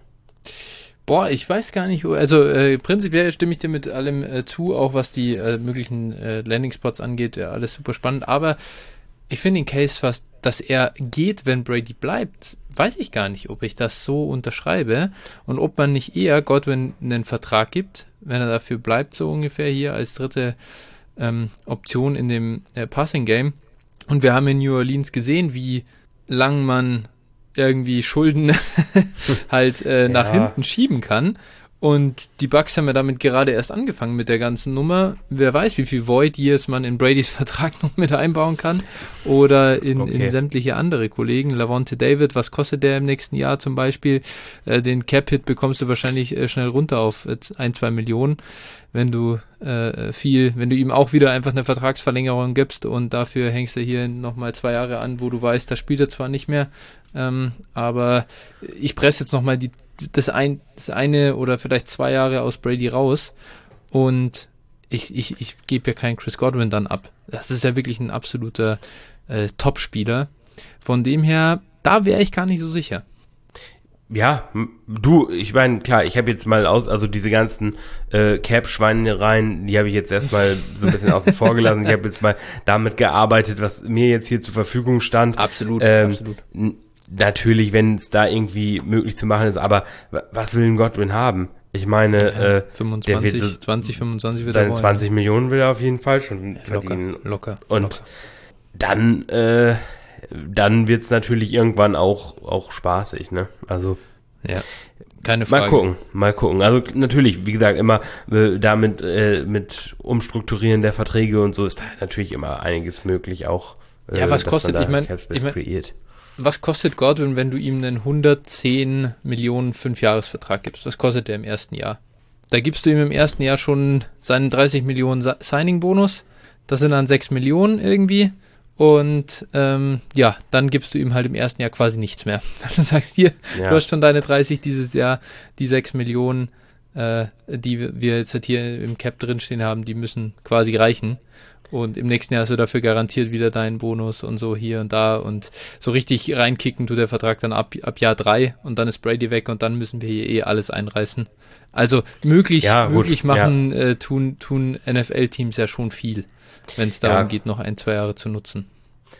Boah, ich weiß gar nicht, also äh, prinzipiell stimme ich dir mit allem äh, zu, auch was die äh, möglichen äh, Landing-Spots angeht, ja, alles super spannend, aber ich finde den Case fast, dass er geht, wenn Brady bleibt, weiß ich gar nicht, ob ich das so unterschreibe und ob man nicht eher Godwin einen Vertrag gibt, wenn er dafür bleibt, so ungefähr hier als dritte ähm, Option in dem äh, Passing-Game. Und wir haben in New Orleans gesehen, wie lang man irgendwie Schulden halt äh, nach Ja. hinten schieben kann. Und die Bucks haben ja damit gerade erst angefangen mit der ganzen Nummer. Wer weiß, wie viel Void Years man in Bradys Vertrag noch mit einbauen kann. Oder in, Okay. in sämtliche andere Kollegen. Lavonte David, was kostet der im nächsten Jahr zum Beispiel? Äh, den Cap-Hit bekommst du wahrscheinlich äh, schnell runter auf äh, ein, zwei Millionen, wenn du äh, viel, wenn du ihm auch wieder einfach eine Vertragsverlängerung gibst und dafür hängst du hier nochmal zwei Jahre an, wo du weißt, da spielt er zwar nicht mehr, ähm, aber ich presse jetzt nochmal die das, ein, das eine oder vielleicht zwei Jahre aus Brady raus und ich, ich, ich gebe ja keinen Chris Godwin dann ab. Das ist ja wirklich ein absoluter äh, Top-Spieler. Von dem her, da wäre ich gar nicht so sicher. Ja, m- du, ich meine, klar, ich habe jetzt mal aus, also diese ganzen äh, Cap-Schweinereien, die habe ich jetzt erstmal so ein bisschen außen vor gelassen. Ich habe jetzt mal damit gearbeitet, was mir jetzt hier zur Verfügung stand. Absolut, Ähm, absolut. N- Natürlich, wenn es da irgendwie möglich zu machen ist, aber wa- was will ein Godwin haben? Ich meine, Ja, äh, der fünfundzwanzig, wird so zwanzig, fünfundzwanzig wird er seine wollen. zwanzig Millionen will er auf jeden Fall schon Ja, verdienen. locker, locker. Und locker. dann, äh, dann wird's natürlich irgendwann auch, auch spaßig, ne? Also, Ja, keine Frage. mal gucken, mal gucken. Also natürlich, wie gesagt, immer äh, damit äh, mit Umstrukturieren der Verträge und so ist da natürlich immer einiges möglich auch. Äh, Ja, was dass kostet- man da ich mein- Cap Space ich mein- kreiert. Was kostet Godwin, wenn du ihm einen hundertzehn Millionen Fünfjahresvertrag gibst? Was kostet der im ersten Jahr? Da gibst du ihm im ersten Jahr schon seinen dreißig Millionen Sa- Signing-Bonus. Das sind dann sechs Millionen irgendwie. Und ähm, ja, dann gibst du ihm halt im ersten Jahr quasi nichts mehr. Du sagst hier, Ja. du hast schon deine dreißig dieses Jahr, die sechs Millionen, äh, die wir jetzt halt hier im Cap drinstehen haben, die müssen quasi reichen. Und im nächsten Jahr hast du dafür garantiert wieder deinen Bonus und so hier und da. Und so richtig reinkicken tut der Vertrag dann ab, ab Jahr drei und dann ist Brady weg und dann müssen wir hier eh alles einreißen. Also möglich, Ja, gut, möglich machen äh, tun, tun N F L-Teams ja schon viel, wenn es darum Ja. geht, noch ein, zwei Jahre zu nutzen.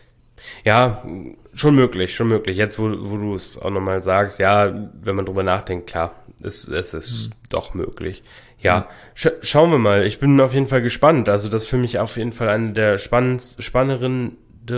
Ja, schon möglich, schon möglich. Jetzt, wo, wo du es auch nochmal sagst, ja, wenn man drüber nachdenkt, klar, es, es ist Hm. doch möglich. Ja, sch schauen wir mal. Ich bin auf jeden Fall gespannt. Also das ist für mich auf jeden Fall eine der spannend, spannenderen,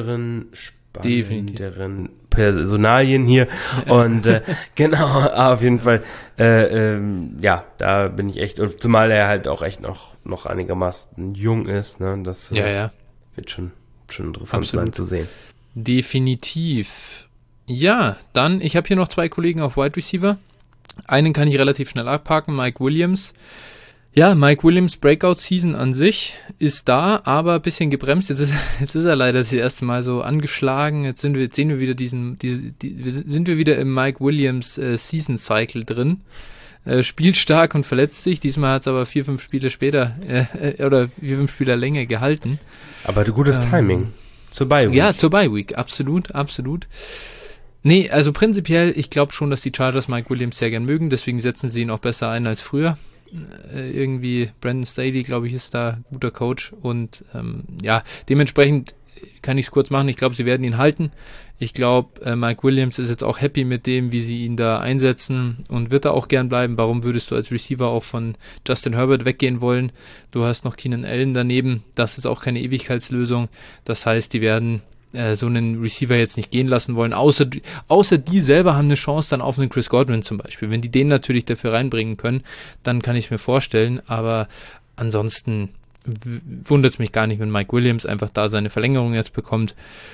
Definitiv. spannenderen Personalien hier. Und äh, genau, auf jeden Fall, äh, ähm, ja, da bin ich echt, und zumal er halt auch echt noch, noch einigermaßen jung ist, ne, das äh, Ja, ja. wird schon, schon interessant Absolut. sein zu sehen. Definitiv. Ja, dann, ich habe hier noch zwei Kollegen auf Wide Receiver. Einen kann ich relativ schnell abhaken, Mike Williams. Ja, Mike Williams Breakout-Season an sich ist da, aber ein bisschen gebremst. Jetzt ist, jetzt ist er leider das erste Mal so angeschlagen. Jetzt sind wir, jetzt sehen wir wieder diesen, diese, die, sind wir wieder im Mike Williams äh, Season-Cycle drin. Äh, spielt stark und verletzt sich. Diesmal hat es aber vier, fünf Spiele später äh, oder vier, fünf Spiele länger gehalten. Aber gutes ähm, Timing. Zur Bye-Week. Ja, zur Bye-Week. Absolut, absolut. Nee, also prinzipiell, ich glaube schon, dass die Chargers Mike Williams sehr gern mögen. Deswegen setzen sie ihn auch besser ein als früher. Äh, irgendwie Brandon Staley, glaube ich, ist da guter Coach. Und ähm, ja, dementsprechend kann ich es kurz machen. Ich glaube, sie werden ihn halten. Ich glaube, äh, Mike Williams ist jetzt auch happy mit dem, wie sie ihn da einsetzen und wird da auch gern bleiben. Warum würdest du als Receiver auch von Justin Herbert weggehen wollen? Du hast noch Keenan Allen daneben. Das ist auch keine Ewigkeitslösung. Das heißt, die werden äh, so einen Receiver jetzt nicht gehen lassen wollen. Außer, außer die selber haben eine Chance dann auf einen Chris Godwin zum Beispiel. Wenn die den natürlich dafür reinbringen können, dann kann ich es mir vorstellen. Aber ansonsten wundert es mich gar nicht, wenn Mike Williams einfach da seine Verlängerung jetzt bekommt.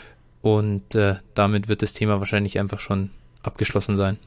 Und äh, damit wird das Thema wahrscheinlich einfach schon abgeschlossen sein.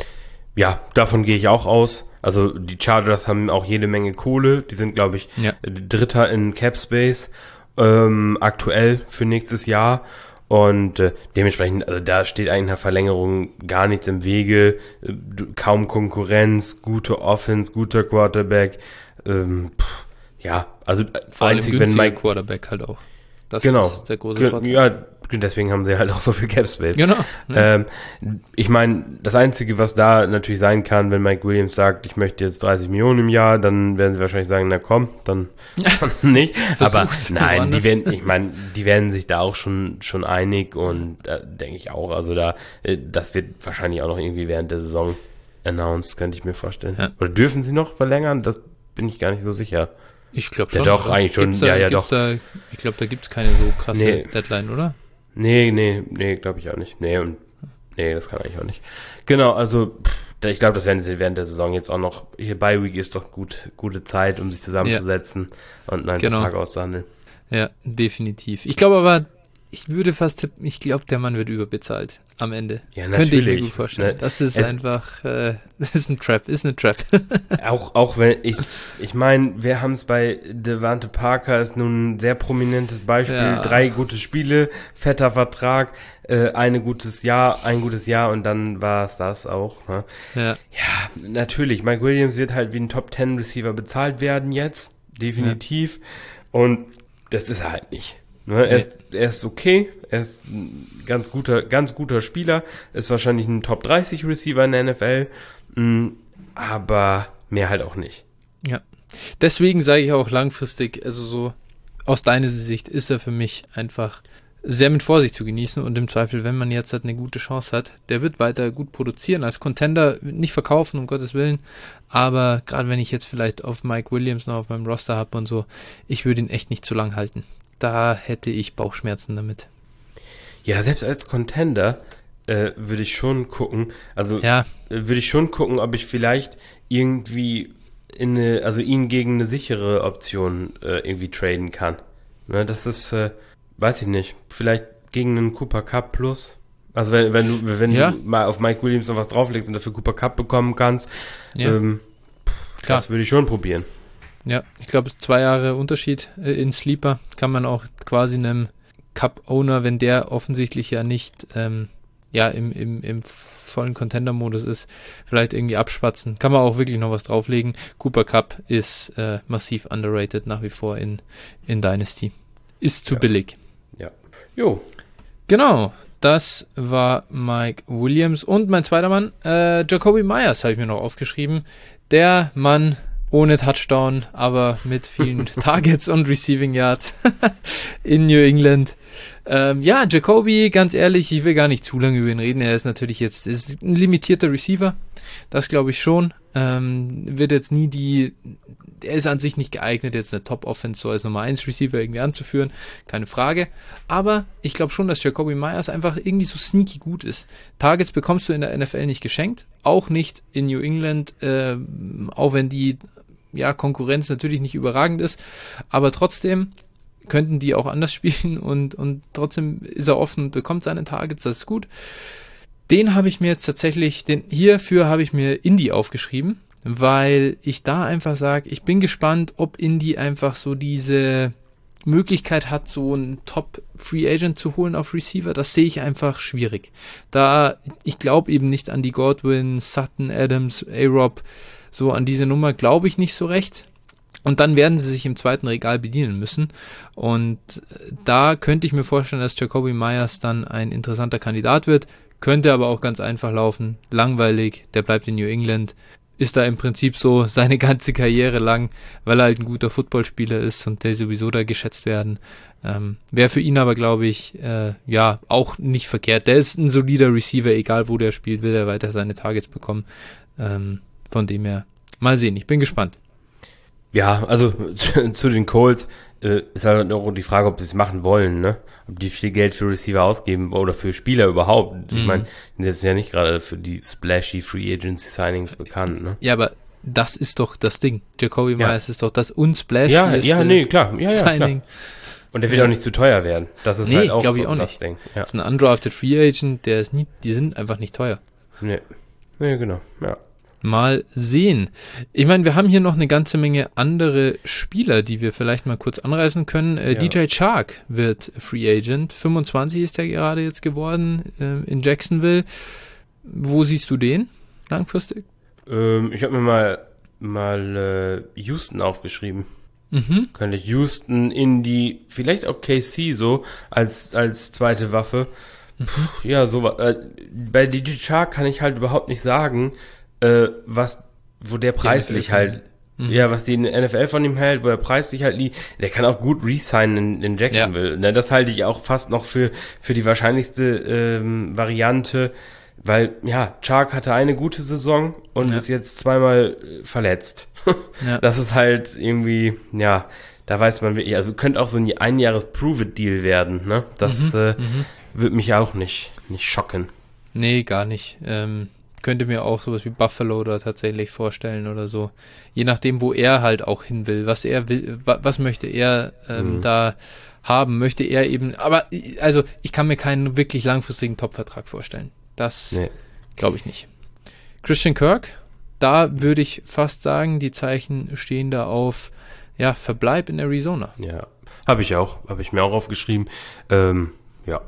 Ja, davon gehe ich auch aus. Also die Chargers haben auch jede Menge Kohle. Die sind, glaube ich, ja. Dritter in Cap Space ähm, aktuell für nächstes Jahr. Und äh, dementsprechend, also da steht eigentlich einer Verlängerung gar nichts im Wege. Äh, kaum Konkurrenz, gute Offense, guter Quarterback. Ähm, pff, ja, also vor einzig, wenn Mike Quarterback halt auch. Das genau. ist der große Vorteil. Ja, deswegen haben sie halt auch so viel Cap Space. Genau. Ja. Ähm, ich meine, das Einzige, was da natürlich sein kann, wenn Mike Williams sagt, ich möchte jetzt dreißig Millionen im Jahr, dann werden sie wahrscheinlich sagen, na komm, dann nicht. Aber nein, die werden, ich meine, die werden sich da auch schon schon einig und äh, denke ich auch. Also da, äh, das wird wahrscheinlich auch noch irgendwie während der Saison announced, könnte ich mir vorstellen. Ja. Oder dürfen sie noch verlängern? Das bin ich gar nicht so sicher. Ich glaube schon. Ja, doch, eigentlich schon. Da, ja, ja, doch. Da, ich glaube, da gibt es keine so krasse nee. Deadline, oder? Nee, nee, nee, glaube ich auch nicht. Nee, und nee, das kann eigentlich auch nicht. Genau, also pff, ich glaube, das werden sie während der Saison jetzt auch noch. Hier Bye Week ist doch gut, gute Zeit, um sich zusammenzusetzen ja. und einen genau. Vertrag auszuhandeln. Ja, definitiv. Ich glaube aber, ich würde fast tippen, ich glaube, der Mann wird überbezahlt am Ende. Ja, natürlich. Könnte ich mir gut vorstellen. Ne, das ist einfach, äh, das ist ein Trap, ist eine Trap. auch, auch wenn ich, ich meine, wir haben es bei Devante Parker, ist nun ein sehr prominentes Beispiel. Ja. Drei gute Spiele, fetter Vertrag, äh, eine gutes Jahr, ein gutes Jahr und dann war es das auch. Ne? Ja. ja, natürlich. Mike Williams wird halt wie ein Top Ten Receiver bezahlt werden jetzt, definitiv. Ja. Und das ist er halt nicht. Ne, er, ist, er ist okay, er ist ein ganz guter, ganz guter Spieler, ist wahrscheinlich ein Top dreißig Receiver in der N F L, mh, aber mehr halt auch nicht. Ja, deswegen sage ich auch langfristig, also so aus deiner Sicht ist er für mich einfach sehr mit Vorsicht zu genießen und im Zweifel, wenn man jetzt halt eine gute Chance hat, der wird weiter gut produzieren, als Contender nicht verkaufen, um Gottes Willen, aber gerade wenn ich jetzt vielleicht auf Mike Williams noch auf meinem Roster habe und so, ich würde ihn echt nicht zu lang halten. Da hätte ich Bauchschmerzen damit. Ja, selbst als Contender äh, würde ich schon gucken, also ja. äh, würde ich schon gucken, ob ich vielleicht irgendwie in eine, also ihn gegen eine sichere Option äh, irgendwie traden kann. Ne, das ist, äh, weiß ich nicht, vielleicht gegen einen Cooper Cup Plus. Also wenn, wenn du, wenn ja. du mal auf Mike Williams noch was drauflegst und dafür Cooper Cup bekommen kannst, ja. ähm, pff, das würde ich schon probieren. Ja, ich glaube, es ist zwei Jahre Unterschied äh, in Sleeper. Kann man auch quasi einem Cup-Owner, wenn der offensichtlich ja nicht ähm, ja im, im, im vollen Contender-Modus ist, vielleicht irgendwie abspatzen. Kann man auch wirklich noch was drauflegen. Cooper Cup ist äh, massiv underrated nach wie vor in, in Dynasty. Ist zu ja. billig. Ja. Jo. Genau, das war Mike Williams. Und mein zweiter Mann, äh, Jacoby Myers, habe ich mir noch aufgeschrieben. Der Mann ohne Touchdown, aber mit vielen Targets und Receiving Yards in New England. Ähm, ja, Jacoby, ganz ehrlich, ich will gar nicht zu lange über ihn reden. Er ist natürlich jetzt ist ein limitierter Receiver. Das glaube ich schon. Ähm, wird jetzt nie die, er ist an sich nicht geeignet, jetzt eine Top-Offense so als Nummer eins Receiver irgendwie anzuführen. Keine Frage. Aber ich glaube schon, dass Jacoby Myers einfach irgendwie so sneaky gut ist. Targets bekommst du in der N F L nicht geschenkt. Auch nicht in New England, äh, auch wenn die ja, Konkurrenz natürlich nicht überragend ist, aber trotzdem könnten die auch anders spielen und, und trotzdem ist er offen und bekommt seine Targets, das ist gut. Den habe ich mir jetzt tatsächlich, den hierfür habe ich mir Indy aufgeschrieben, weil ich da einfach sage, ich bin gespannt, ob Indy einfach so diese Möglichkeit hat, so einen Top-Free Agent zu holen auf Receiver. Das sehe ich einfach schwierig. Da, ich glaube eben nicht an die Godwin, Sutton, Adams, A-Rob, so an diese Nummer glaube ich nicht so recht. Und dann werden sie sich im zweiten Regal bedienen müssen. Und da könnte ich mir vorstellen, dass Jacoby Myers dann ein interessanter Kandidat wird. Könnte aber auch ganz einfach laufen. Langweilig, der bleibt in New England. Ist da im Prinzip so seine ganze Karriere lang, weil er halt ein guter Footballspieler ist und der sowieso da geschätzt werden. Ähm, Wäre für ihn aber, glaube ich, äh, ja, auch nicht verkehrt. Der ist ein solider Receiver, egal wo der spielt, will er weiter seine Targets bekommen. Ähm, von dem her, mal sehen, ich bin gespannt. Ja, also zu den Colts äh, ist halt auch die Frage, ob sie es machen wollen, ne? Ob die viel Geld für Receiver ausgeben oder für Spieler überhaupt. Ich Mhm. meine, das ist ja nicht gerade für die splashy Free Agency Signings bekannt, ne? Ja, aber das ist doch das Ding. Jacoby Ja. Myers ist doch das unsplashigste Ja, ja, nee, klar. Ja, ja, Signing. klar. Und der wird Ja. auch nicht zu teuer werden. Das ist Nee, halt auch glaub ich so auch das nicht. Ding. Ja. Das ist ein undrafted Free Agent, der ist nie, die sind einfach nicht teuer. Nee. Nee, genau. Ja. Mal sehen. Ich meine, wir haben hier noch eine ganze Menge andere Spieler, die wir vielleicht mal kurz anreißen können. Äh, Ja. D J Chark wird Free Agent. fünfundzwanzig ist er gerade jetzt geworden äh, in Jacksonville. Wo siehst du den langfristig? Ähm, ich habe mir mal, mal äh, Houston aufgeschrieben. Mhm. Könnte ich Houston, Indy, vielleicht auch K C so als, als zweite Waffe. Puh, ja, so äh, bei D J Chark kann ich halt überhaupt nicht sagen, äh, was, wo der preislich N F L halt, Mhm. ja, was die N F L von ihm hält, wo er preislich halt liegt. Der kann auch gut resignen in, in Jacksonville. Ne, das halte ich auch fast noch für, für die wahrscheinlichste ähm, Variante, weil, ja, Chark hatte eine gute Saison und Ja. ist jetzt zweimal äh, verletzt. Ja. Das ist halt irgendwie, ja, da weiß man wirklich, also könnte auch so ein Einjahres-Prove-It-Deal werden, ne? Das Mhm, äh, mhm. würde mich auch nicht, nicht schocken. Nee, gar nicht. Ähm, könnte mir auch sowas wie Buffalo da tatsächlich vorstellen oder so. Je nachdem, wo er halt auch hin will. Was er will, wa- was möchte er ähm, Mhm. da haben, möchte er eben, aber also ich kann mir keinen wirklich langfristigen Top-Vertrag vorstellen. Das Nee. glaube ich nicht. Christian Kirk, da würde ich fast sagen, die Zeichen stehen da auf ja, Verbleib in Arizona. Ja, habe ich auch, habe ich mir auch aufgeschrieben. Ähm, ja,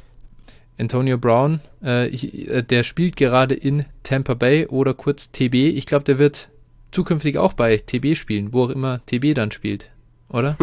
Antonio Brown, äh, ich, äh, der spielt gerade in Tampa Bay oder kurz T B. Ich glaube, der wird zukünftig auch bei T B spielen, wo auch immer T B dann spielt, oder?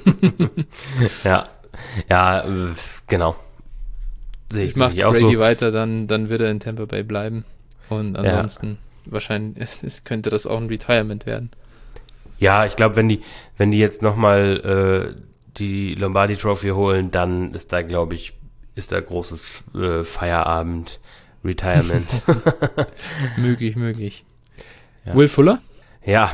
ja, ja, äh, genau. Sehe ich, Ich mache sehe ich auch Brady so. weiter, dann, dann wird er in Tampa Bay bleiben. Und ansonsten wahrscheinlich es, es könnte das auch ein Retirement werden. Ja, ich glaube, wenn die, wenn die jetzt nochmal äh, die Lombardi Trophy holen, dann ist da, glaube ich, ist da großes äh, Feierabend, Retirement. Möglich, möglich. Ja. Will Fuller? Ja,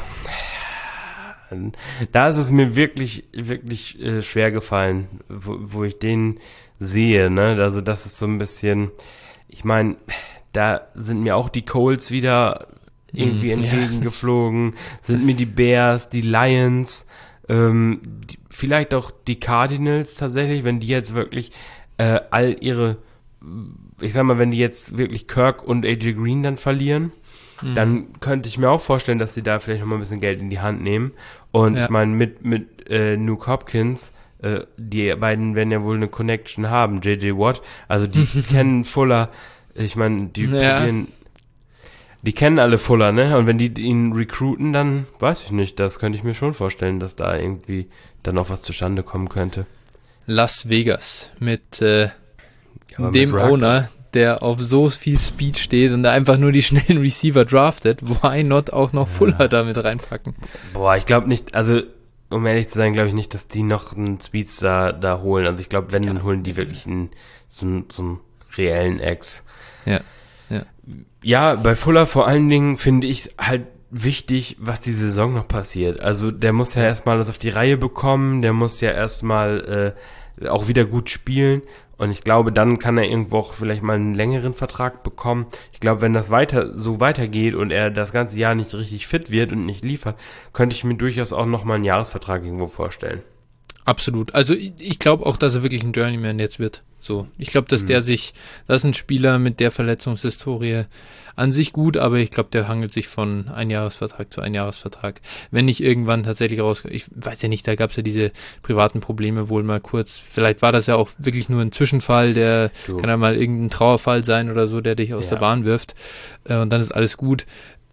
da ist es mir wirklich, wirklich äh, schwer gefallen, wo, wo ich den sehe, ne? Also das ist so ein bisschen, ich meine, da sind mir auch die Colts wieder irgendwie Mm, ja, entgegengeflogen, sind mir die Bears, die Lions, ähm, die, vielleicht auch die Cardinals tatsächlich, wenn die jetzt wirklich äh, all ihre, ich sag mal, wenn die jetzt wirklich Kirk und A J Green dann verlieren, Mhm. dann könnte ich mir auch vorstellen, dass sie da vielleicht noch mal ein bisschen Geld in die Hand nehmen. Und Ja. ich meine, mit, mit äh, Nuke Hopkins, äh, die beiden werden ja wohl eine Connection haben, J J Watt, also die kennen Fuller, ich meine, die Ja. probieren, die kennen alle Fuller, ne? Und wenn die ihn recruiten, dann weiß ich nicht, das könnte ich mir schon vorstellen, dass da irgendwie dann noch was zustande kommen könnte. Las Vegas mit äh, Aber dem mit Ruggs- Owner, der auf so viel Speed steht und der einfach nur die schnellen Receiver draftet. Why not auch noch Fuller damit reinpacken? Boah, ich glaube nicht, also um ehrlich zu sein, glaube ich nicht, dass die noch einen Speedster da holen. Also ich glaube, wenn, dann holen die wirklich einen, so, einen, so einen reellen Ex. Ja, ja. Ja, bei Fuller vor allen Dingen finde ich halt wichtig, was die Saison noch passiert. Also der muss ja erstmal das auf die Reihe bekommen, der muss ja erstmal äh, auch wieder gut spielen. Und ich glaube, dann kann er irgendwo auch vielleicht mal einen längeren Vertrag bekommen. Ich glaube, wenn das weiter so weitergeht und er das ganze Jahr nicht richtig fit wird und nicht liefert, könnte ich mir durchaus auch nochmal einen Jahresvertrag irgendwo vorstellen. Absolut. Also ich, ich glaube auch, dass er wirklich ein Journeyman jetzt wird. So, ich glaube, dass mhm. der sich, das ist ein Spieler mit der Verletzungshistorie an sich gut, aber ich glaube, der hangelt sich von Einjahresvertrag zu Einjahresvertrag. Wenn nicht irgendwann tatsächlich raus, ich weiß ja nicht, da gab es ja diese privaten Probleme wohl mal kurz. Vielleicht war das ja auch wirklich nur ein Zwischenfall, der du. kann ja mal irgendein Trauerfall sein oder so, der dich aus ja. der Bahn wirft äh, und dann ist alles gut.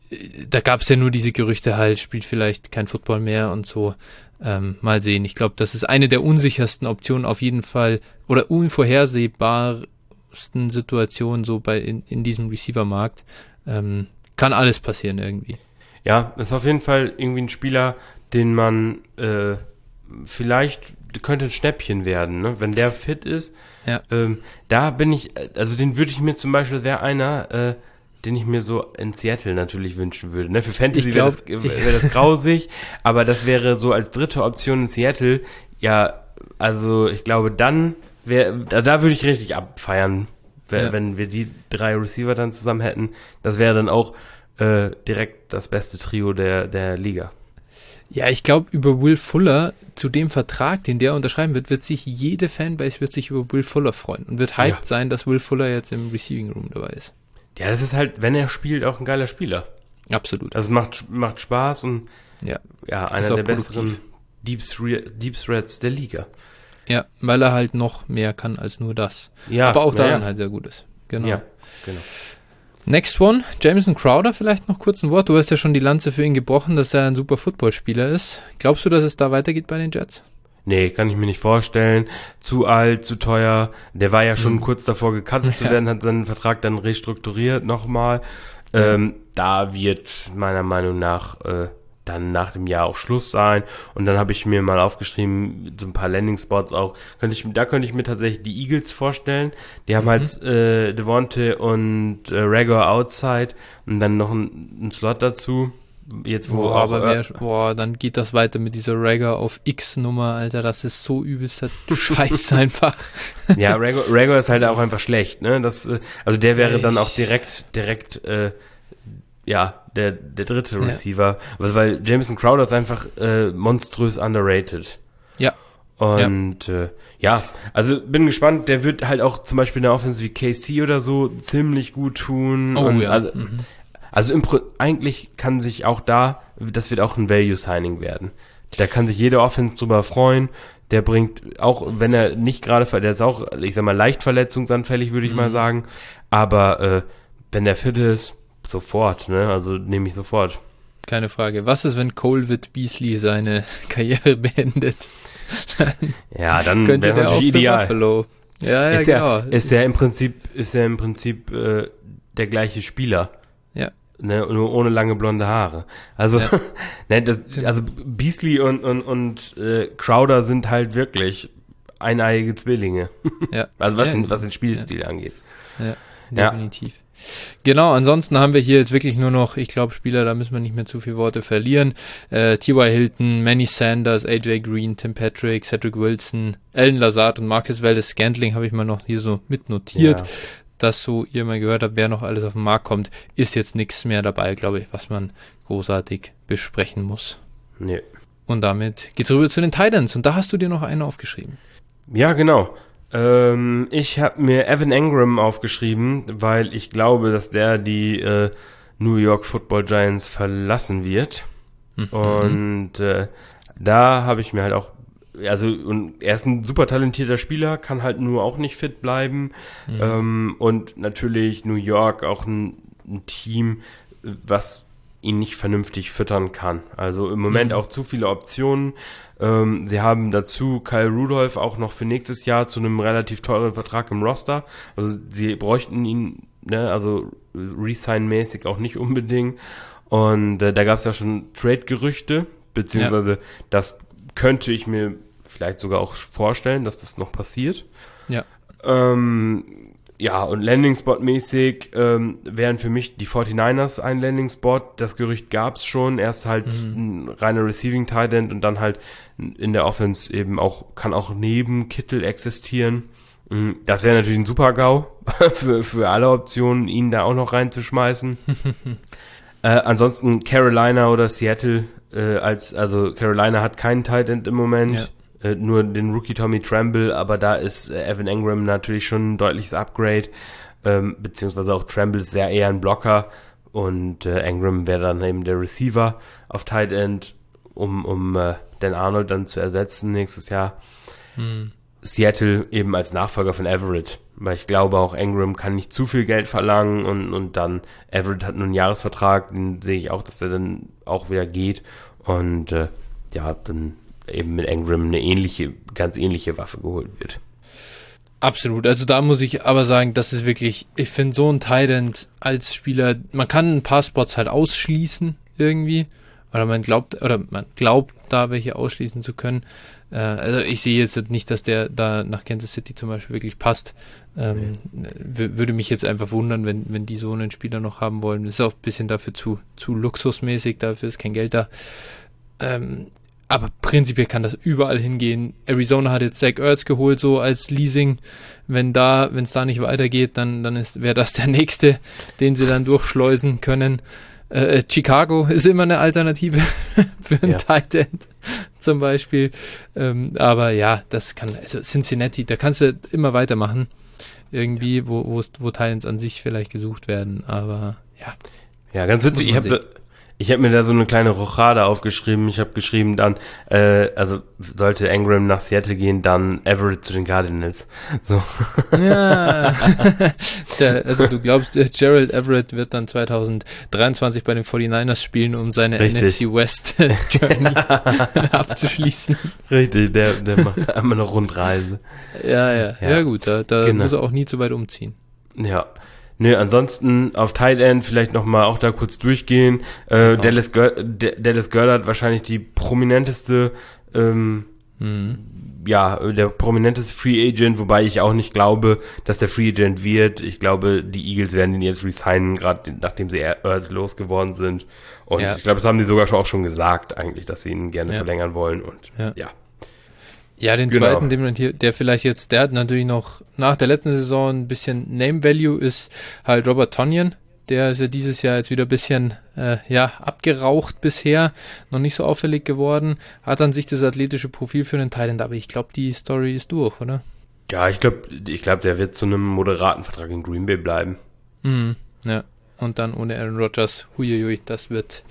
Da gab es ja nur diese Gerüchte halt, spielt vielleicht kein Football mehr und so. Ähm, mal sehen. Ich glaube, das ist eine der unsichersten Optionen auf jeden Fall oder unvorhersehbarsten Situationen so bei in, in diesem Receiver-Markt. Ähm, kann alles passieren irgendwie. Ja, ist auf jeden Fall irgendwie ein Spieler, den man äh, vielleicht könnte ein Schnäppchen werden, ne? Wenn der fit ist. Ja. Ähm, da bin ich, also den würde ich mir zum Beispiel, wäre einer, äh, den ich mir so in Seattle natürlich wünschen würde. Ne? Für Fantasy wäre das, wär das grausig, aber das wäre so als dritte Option in Seattle, ja, also ich glaube, dann wäre, da, da würde ich richtig abfeiern, wär, ja. wenn wir die drei Receiver dann zusammen hätten. Das wäre dann auch äh, direkt das beste Trio der, der Liga. Ja, ich glaube, über Will Fuller, zu dem Vertrag, den der unterschreiben wird, wird sich jede Fanbase wird sich über Will Fuller freuen und wird hyped ja. sein, dass Will Fuller jetzt im Receiving Room dabei ist. Ja, das ist halt, wenn er spielt, auch ein geiler Spieler. Absolut. Also es macht, macht Spaß und ja, ja einer der besseren Deep, Deep Threats der Liga. Ja, weil er halt noch mehr kann als nur das. Ja, aber auch daran ja. halt sehr gut ist. Genau. Ja, genau. Next one, Jamison Crowder, vielleicht noch kurz ein Wort. Du hast ja schon die Lanze für ihn gebrochen, dass er ein super Footballspieler ist. Glaubst du, dass es da weitergeht bei den Jets? Nee, kann ich mir nicht vorstellen. Zu alt, zu teuer. Der war ja schon mhm. kurz davor gecuttet zu werden, hat seinen Vertrag dann restrukturiert nochmal. Ja. Ähm, da wird meiner Meinung nach äh, dann nach dem Jahr auch Schluss sein. Und dann habe ich mir mal aufgeschrieben, so ein paar Landing-Spots auch. Könnte ich, da könnte ich mir tatsächlich die Eagles vorstellen. Die haben mhm. halt äh, Devontae und äh, Reagor outside und dann noch einen Slot dazu. Jetzt, wo boah, auch, aber wer, boah, dann geht das weiter mit dieser Reagor auf X-Nummer, Alter, das ist so übelster Scheiß einfach. Ja, Reagor, Reagor ist halt auch einfach schlecht, ne? Das, also der wäre dann auch direkt, direkt, äh, ja, der, der dritte Receiver, ja. weil, weil Jamison Crowder ist einfach äh, monströs underrated. Ja. Und ja. Äh, ja, also bin gespannt, der wird halt auch zum Beispiel in der Offense wie K C oder so ziemlich gut tun. Oh und ja. Also, mhm. Also im Pro- eigentlich kann sich auch da, das wird auch ein Value-Signing werden. Da kann sich jede Offense drüber freuen. Der bringt, auch wenn er nicht gerade, der ist auch, ich sag mal, leicht verletzungsanfällig, würde ich mhm. mal sagen. Aber äh, wenn der fit ist, sofort, ne? Also nehme ich sofort. Keine Frage. Was ist, wenn Colvin Beasley seine Karriere beendet? Ja, dann könnte wäre der natürlich auch ideal. Buffalo. Ja, ja, ist genau. Ja, ist ja im Prinzip, ist ja im Prinzip äh, der gleiche Spieler. Ja. Ne, nur ohne lange blonde Haare. Also, ja. ne, das, also Beasley und, und, und äh, Crowder sind halt wirklich eineiige Zwillinge. Ja. Also was, ja, den, was den Spielstil ja. angeht. Ja, definitiv. Ja. Genau, ansonsten haben wir hier jetzt wirklich nur noch, ich glaube, Spieler, da müssen wir nicht mehr zu viele Worte verlieren. Äh, T Y. Hilton, Manny Sanders, A J Green, Tim Patrick, Cedric Wilson, Alan Lazard und Marcus Valdes-Scantling habe ich mal noch hier so mitnotiert. Ja. Dass so ihr mal gehört habt, wer noch alles auf den Markt kommt, ist jetzt nichts mehr dabei, glaube ich, was man großartig besprechen muss. Nee. Und damit geht's rüber zu den Titans und da hast du dir noch einen aufgeschrieben. Ja, genau. Ähm, ich habe mir Evan Engram aufgeschrieben, weil ich glaube, dass der die äh, New York Football Giants verlassen wird. Mhm. Und äh, da habe ich mir halt auch Also, und er ist ein super talentierter Spieler, kann halt nur auch nicht fit bleiben. Mhm. Ähm, und natürlich New York auch ein, ein Team, was ihn nicht vernünftig füttern kann. Also im Moment mhm. auch zu viele Optionen. Ähm, sie haben dazu Kyle Rudolph auch noch für nächstes Jahr zu einem relativ teuren Vertrag im Roster. Also sie bräuchten ihn, ne, also Resign-mäßig auch nicht unbedingt. Und äh, da gab es ja schon Trade-Gerüchte, beziehungsweise ja. das könnte ich mir vielleicht sogar auch vorstellen, dass das noch passiert. Ja. Ähm, ja, und Landing-Spot-mäßig ähm, wären für mich die forty-niners ein Landing-Spot. Das Gerücht gab es schon. Erst halt mhm. ein reiner Receiving-Tight End und dann halt in der Offense eben auch, kann auch neben Kittel existieren. Das wäre natürlich ein Super-GAU für, für alle Optionen, ihn da auch noch reinzuschmeißen. äh, ansonsten Carolina oder Seattle, äh, als, also Carolina hat keinen Tight End im Moment. äh, nur den Rookie Tommy Tremble, aber da ist äh, Evan Engram natürlich schon ein deutliches Upgrade, ähm, beziehungsweise auch Tremble ist sehr eher ein Blocker und äh, Engram wäre dann eben der Receiver auf Tight End, um, um äh, Dan Arnold dann zu ersetzen nächstes Jahr. Hm. Seattle eben als Nachfolger von Everett, weil ich glaube auch Engram kann nicht zu viel Geld verlangen und, und dann Everett hat nur einen Jahresvertrag, den sehe ich auch, dass der dann auch wieder geht und äh, ja, dann eben mit Engram eine ähnliche, ganz ähnliche Waffe geholt wird. Absolut, also da muss ich aber sagen, das ist wirklich, ich finde so ein Tight End als Spieler, man kann ein paar Spots halt ausschließen irgendwie, oder man glaubt, oder man glaubt da welche ausschließen zu können. Äh, also ich sehe jetzt nicht, dass der da nach Kansas City zum Beispiel wirklich passt. Ähm, nee. w- würde mich jetzt einfach wundern, wenn, wenn die so einen Spieler noch haben wollen. Das ist auch ein bisschen dafür zu, zu luxusmäßig, dafür ist kein Geld da. Ähm, aber prinzipiell kann das überall hingehen. Arizona hat jetzt Zach Ertz geholt, so als Leasing. Wenn da, wenn es da nicht weitergeht, dann, dann ist, wäre das der nächste, den sie dann durchschleusen können. Äh, Chicago ist immer eine Alternative für einen ja. Tight End zum Beispiel. Ähm, aber ja, das kann, also Cincinnati, da kannst du immer weitermachen. Irgendwie, ja. wo, wo, wo Tight Ends an sich vielleicht gesucht werden. Aber ja. Ja, ganz witzig. Ich habe Ich habe mir da so eine kleine Rochade aufgeschrieben. Ich habe geschrieben dann, äh, also sollte Engram nach Seattle gehen, dann Everett zu den Cardinals. So. Ja. der, also du glaubst, Gerald Everett wird dann zwanzig dreiundzwanzig bei den forty-niners spielen, um seine Richtig. N F C West Journey abzuschließen. Richtig, der, der macht einmal eine Rundreise. Ja, ja, ja, ja gut, da, da genau. muss er auch nie zu weit umziehen. Ja. Nö, ansonsten auf Tight End vielleicht nochmal auch da kurz durchgehen. Äh, Dallas, Ger- D- Dallas Goedert wahrscheinlich die prominenteste, ähm, mhm. ja, der prominenteste Free Agent, wobei ich auch nicht glaube, dass der Free Agent wird. Ich glaube, die Eagles werden ihn jetzt resignen, gerade nachdem sie Ertz losgeworden sind. Und ja. ich glaube, das haben die sogar schon auch schon gesagt eigentlich, dass sie ihn gerne ja. verlängern wollen. Und ja. ja. Ja, den genau. zweiten, den man hier, der vielleicht jetzt, der hat natürlich noch nach der letzten Saison ein bisschen Name Value, ist halt Robert Tonyan. Der ist ja dieses Jahr jetzt wieder ein bisschen äh, ja, abgeraucht bisher, noch nicht so auffällig geworden, hat an sich das athletische Profil für einen Thailand, aber ich glaube, die Story ist durch, oder? Ja, ich glaube, ich glaub, der wird zu einem moderaten Vertrag in Green Bay bleiben. Mhm, ja, und dann ohne Aaron Rodgers, huiuiui, das wird...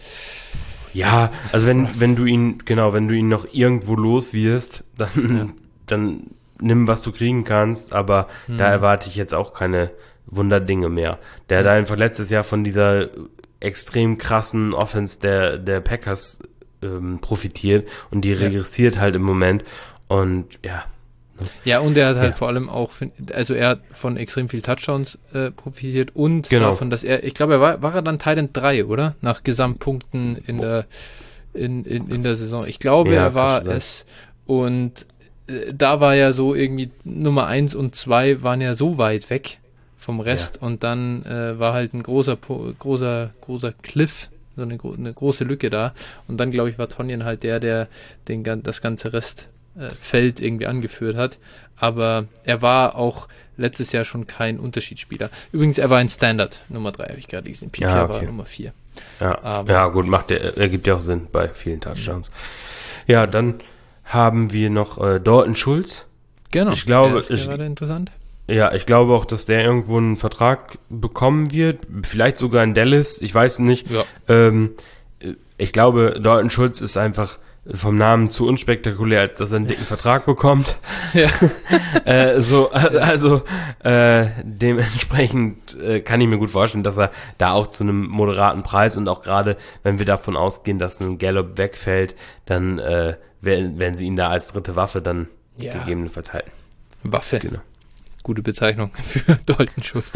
Ja, also wenn, wenn du ihn, genau, wenn du ihn noch irgendwo los wirst, dann, ja. dann nimm, was du kriegen kannst, aber hm. da erwarte ich jetzt auch keine Wunderdinge mehr. Der hat einfach letztes Jahr von dieser extrem krassen Offense der, der Packers ähm, profitiert und die regressiert ja. halt im Moment und ja. Ja, und er hat halt ja. vor allem auch, also er hat von extrem viel Touchdowns äh, profitiert und genau. davon, dass er, ich glaube, er war, war er dann Titan drei, oder? Nach Gesamtpunkten in der in, in, in der Saison. Ich glaube, ja, er war es und äh, da war ja so irgendwie Nummer eins und zwei waren ja so weit weg vom Rest ja. und dann äh, war halt ein großer, großer, großer Cliff, so eine, eine große Lücke da und dann, glaube ich, war Tonyan halt der, der den, das ganze Rest Feld irgendwie angeführt hat, aber er war auch letztes Jahr schon kein Unterschiedsspieler. Übrigens, er war ein Standard, Nummer drei, habe ich gerade gesehen. P K ja, okay. war Nummer vier. Ja, ja gut, macht der, ergibt ja auch Sinn bei vielen Touchdowns. Ja, dann haben wir noch äh, Dalton Schulz. Genau, ich glaube, der ist ich, gerade interessant. Ja, ich glaube auch, dass der irgendwo einen Vertrag bekommen wird, vielleicht sogar in Dallas, ich weiß nicht. Ja. Ähm, ich glaube, Dalton Schulz ist einfach vom Namen zu unspektakulär, als dass er einen dicken Vertrag bekommt. Ja. äh, so, also äh, dementsprechend äh, kann ich mir gut vorstellen, dass er da auch zu einem moderaten Preis und auch gerade, wenn wir davon ausgehen, dass ein Gallup wegfällt, dann äh, werden, werden sie ihn da als dritte Waffe dann ja. gegebenenfalls halten. Waffe. Genau. Gute Bezeichnung für Dalton Schulz.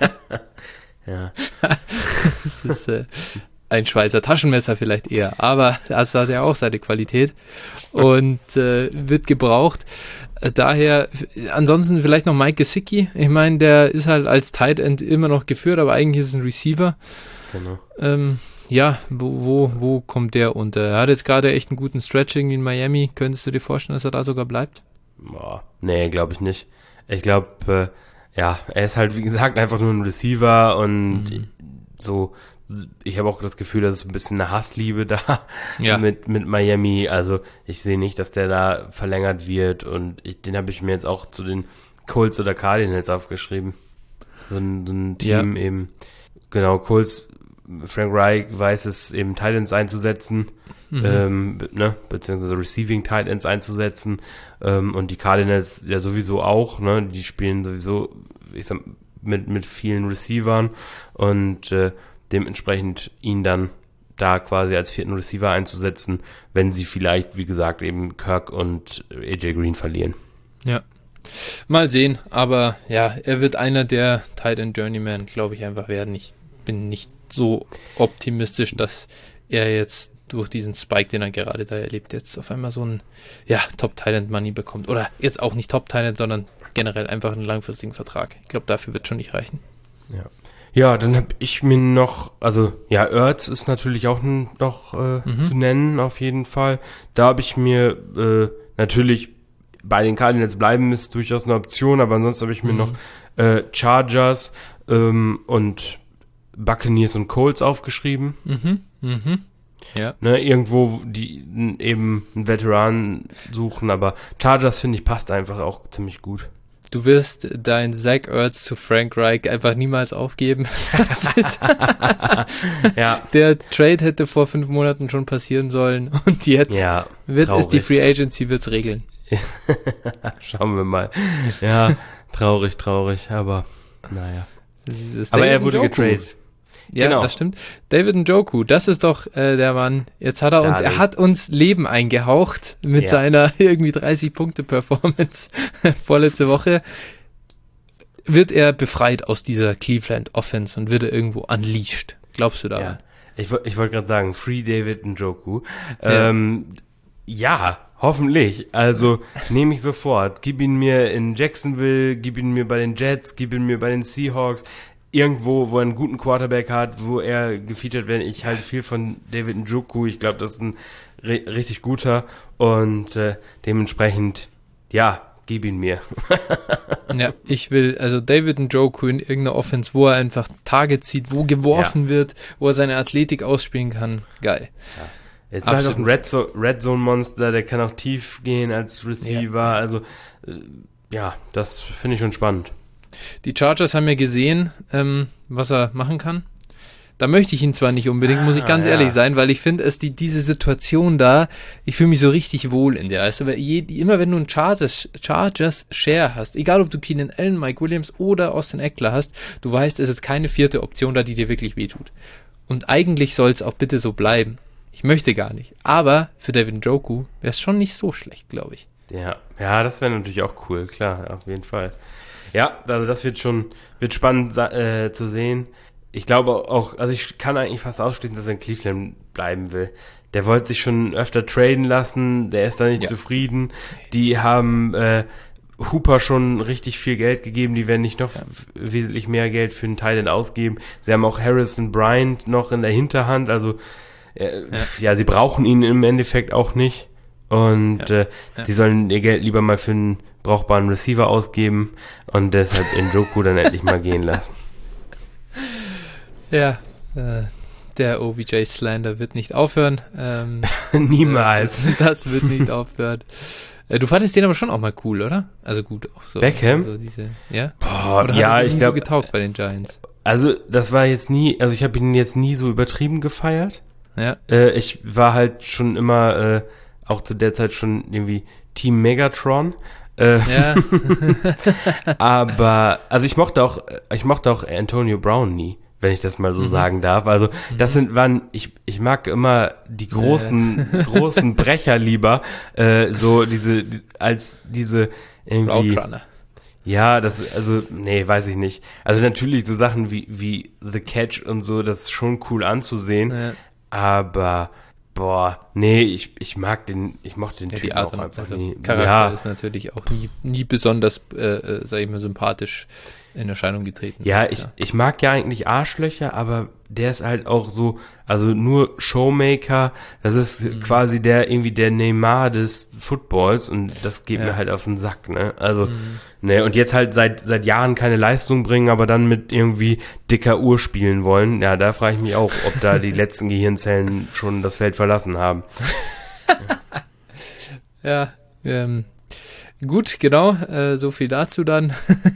ja. Das ist äh, ein Schweizer Taschenmesser vielleicht eher, aber das hat ja auch seine Qualität und äh, wird gebraucht. Äh, daher, ansonsten vielleicht noch Mike Gesicki. Ich meine, der ist halt als Tight End immer noch geführt, aber eigentlich ist es ein Receiver. Genau. Ähm, ja, wo, wo, wo kommt der unter? Er hat jetzt gerade echt einen guten Stretching in Miami. Könntest du dir vorstellen, dass er da sogar bleibt? Boah, nee, glaube ich nicht. Ich glaube, äh, ja, er ist halt, wie gesagt, einfach nur ein Receiver und mhm. so ich habe auch das Gefühl, dass es ein bisschen eine Hassliebe da Ja. mit, mit Miami. Also ich sehe nicht, dass der da verlängert wird und ich, den habe ich mir jetzt auch zu den Colts oder Cardinals aufgeschrieben. So ein, so ein Team Ja. eben, genau, Colts, Frank Reich weiß es eben Titans einzusetzen, Mhm. ähm, ne, beziehungsweise Receiving Titans einzusetzen, ähm, und die Cardinals ja sowieso auch, ne, die spielen sowieso, ich sag, mit, mit vielen Receivern und äh, dementsprechend ihn dann da quasi als vierten Receiver einzusetzen, wenn sie vielleicht, wie gesagt, eben Kirk und A J Green verlieren. Ja. Mal sehen, aber ja, er wird einer der Tight End Journeyman, glaube ich, einfach werden. Ich bin nicht so optimistisch, dass er jetzt durch diesen Spike, den er gerade da erlebt, jetzt auf einmal so ein ja, Top-Tight End Money bekommt. Oder jetzt auch nicht Top-Tight End, sondern generell einfach einen langfristigen Vertrag. Ich glaube, dafür wird schon nicht reichen. Ja. Ja, dann habe ich mir noch, also ja, Ertz ist natürlich auch n- noch äh, Mhm. zu nennen, auf jeden Fall. Da habe ich mir äh, natürlich bei den Cardinals bleiben ist durchaus eine Option, aber ansonsten habe ich mir Mhm. noch äh, Chargers ähm, und Buccaneers und Colts aufgeschrieben. Mhm, mhm. Ja. Ne, irgendwo, die n- eben einen Veteran suchen, aber Chargers, finde ich, passt einfach auch ziemlich gut. Du wirst dein Zach Ertz zu Frank Reich einfach niemals aufgeben. Das ist Ja, der Trade hätte vor fünf Monaten schon passieren sollen und jetzt ja, wird es die traurig. Free Agency wird's regeln. Schauen wir mal. Ja, traurig, traurig, aber naja. Dieses Aber er David wurde Njoku. getradet. Ja, Genau. das stimmt. David Njoku, das ist doch äh, der Mann. Jetzt hat er uns, Darling. er hat uns Leben eingehaucht mit Ja. seiner irgendwie dreißig-Punkte-Performance vorletzte Woche. Wird er befreit aus dieser Cleveland Offense und wird er irgendwo unleashed? Glaubst du daran? Ja. Ich, woll- ich wollte gerade sagen, Free David Njoku. Ja. Ähm, ja, hoffentlich. Also nehme ich sofort. Gib ihn mir in Jacksonville, gib ihn mir bei den Jets, gib ihn mir bei den Seahawks. Irgendwo, wo er einen guten Quarterback hat, wo er gefeatured wird. Ich halte viel von David Njoku. Ich glaube, das ist ein ri- richtig guter und äh, dementsprechend, ja, gib ihn mir. Ja, ich will, also David Njoku in irgendeiner Offense, wo er einfach Targets zieht, wo geworfen wird, wo er seine Athletik ausspielen kann. Geil. Jetzt ist halt auch ein Absolut. Red, so Red Zone Monster, der kann auch tief gehen als Receiver. Also, äh, ja, das finde ich schon spannend. Die Chargers haben ja gesehen, ähm, was er machen kann. Da möchte ich ihn zwar nicht unbedingt, muss ich ganz Ah, ehrlich ja. sein, weil ich finde, es die diese Situation da, ich fühle mich so richtig wohl in der. Also weil je, immer wenn du einen Chargers, Chargers Share hast, egal ob du Keenan Allen, Mike Williams oder Austin Eckler hast, du weißt, es ist keine vierte Option da, die dir wirklich wehtut. Und eigentlich soll es auch bitte so bleiben. Ich möchte gar nicht. Aber für David Njoku wäre es schon nicht so schlecht, glaube ich. Ja, ja, das wäre natürlich auch cool, klar, auf jeden Fall. Ja, also das wird schon, wird spannend sa- äh, zu sehen. Ich glaube auch, also ich kann eigentlich fast ausschließen, dass er in Cleveland bleiben will. Der wollte sich schon öfter traden lassen, der ist da nicht Ja. zufrieden. Die haben äh, Hooper schon richtig viel Geld gegeben, die werden nicht noch Ja. f- wesentlich mehr Geld für einen Thailand ausgeben. Sie haben auch Harrison Bryant noch in der Hinterhand, also äh, Ja. ja, sie brauchen ihn im Endeffekt auch nicht. Und Ja. äh, Ja. die sollen ihr Geld lieber mal für einen brauchbaren Receiver ausgeben und deshalb Njoku dann endlich mal gehen lassen. Ja, äh, der O B J-Slander wird nicht aufhören. Ähm, Niemals. Das, das wird nicht aufhören. Äh, du fandest den aber schon auch mal cool, oder? Also gut, auch so. Beckham? Also diese, ja? Boah, Oder hat ja, er dir ich nie glaube, so getaugt bei den Giants? also das war jetzt nie, also ich habe ihn jetzt nie so übertrieben gefeiert. Ja, Äh, ich war halt schon immer, äh, auch zu der Zeit schon irgendwie Team Megatron. Äh, ja, aber, also ich mochte auch, ich mochte auch Antonio Brown nie, wenn ich das mal so Mhm. sagen darf. Also das sind, waren, ich, ich mag immer die großen, großen Brecher lieber, äh, so diese, die, als diese irgendwie. Roadrunner. Ja, das, also, nee, weiß ich nicht. Also natürlich so Sachen wie, wie The Catch und so, das ist schon cool anzusehen, Ja, aber, boah, nee, ich, ich mag den, ich mochte den ja, Typen die Art auch und einfach also nie. Charakter Ja, ist natürlich auch nie, nie besonders, äh, äh, sag ich mal, sympathisch in Erscheinung getreten ja, ist. ich, Ja, ich mag ja eigentlich Arschlöcher, aber der ist halt auch so, also nur Showmaker, das ist mhm. quasi der, irgendwie der Neymar des Footballs und das geht ja. mir halt auf den Sack, ne, also, mhm. ne, und jetzt halt seit, seit Jahren keine Leistung bringen, aber dann mit irgendwie dicker Uhr spielen wollen, ja, da frage ich mich auch, ob da die letzten Gehirnzellen schon das Feld verlassen haben. ja, ähm, gut, genau, äh, so viel dazu dann.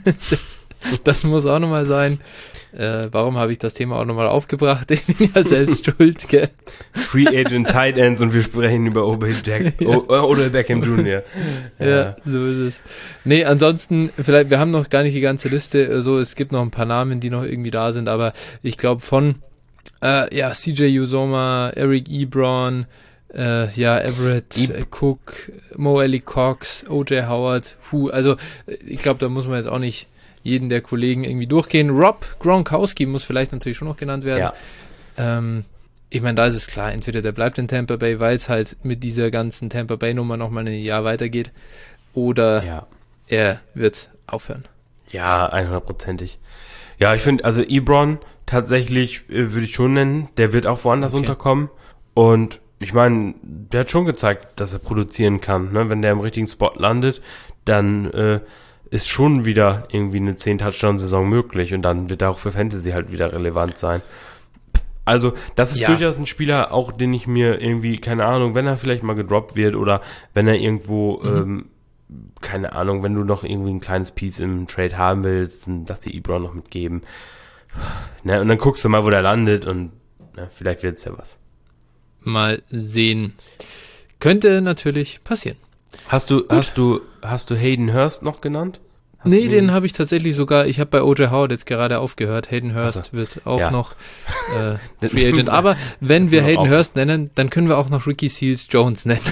Das muss auch nochmal sein. Äh, warum habe ich das Thema auch nochmal aufgebracht? Ich bin ja selbst schuld, gell? Free Agent Tight Ends und wir sprechen über Odell ja. Beckham Junior Ja. ja, so ist es. Nee, ansonsten, vielleicht, wir haben noch gar nicht die ganze Liste, also es gibt noch ein paar Namen, die noch irgendwie da sind, aber ich glaube von, äh, ja, C J Uzomah, Eric Ebron, äh, ja, Everett äh, Cook, Mo Alley Cox, O J Howard, puh, also ich glaube, da muss man jetzt auch nicht jeden der Kollegen irgendwie durchgehen. Rob Gronkowski muss vielleicht natürlich schon noch genannt werden. Ja. Ähm, ich meine, da ist es klar, entweder der bleibt in Tampa Bay, weil es halt mit dieser ganzen Tampa Bay-Nummer nochmal ein Jahr weitergeht, oder ja. er wird aufhören. Ja, hundertprozentig. Ja, ich finde, also Ebron tatsächlich äh, würde ich schon nennen, der wird auch woanders okay. unterkommen und ich meine, der hat schon gezeigt, dass er produzieren kann, ne? Wenn der im richtigen Spot landet, dann äh, ist schon wieder irgendwie eine zehn-Touchdown-Saison möglich und dann wird er auch für Fantasy halt wieder relevant sein. Also, das ist ja. durchaus ein Spieler, auch den ich mir irgendwie, keine Ahnung, wenn er vielleicht mal gedroppt wird oder wenn er irgendwo, mhm. ähm, keine Ahnung, wenn du noch irgendwie ein kleines Piece im Trade haben willst, dann lass die Ebron noch mitgeben. Ne, und dann guckst du mal, wo der landet und ne, vielleicht wird es ja was. Mal sehen. Könnte natürlich passieren. Hast du, Gut. hast du, hast du Hayden Hurst noch genannt? Hast nee, den habe ich tatsächlich sogar, ich habe bei O J Howard jetzt gerade aufgehört. Hayden Hurst also, wird auch ja. noch äh, Free Agent. Aber wenn wir Hayden Hurst nennen, dann können wir auch noch Ricky Seals-Jones nennen.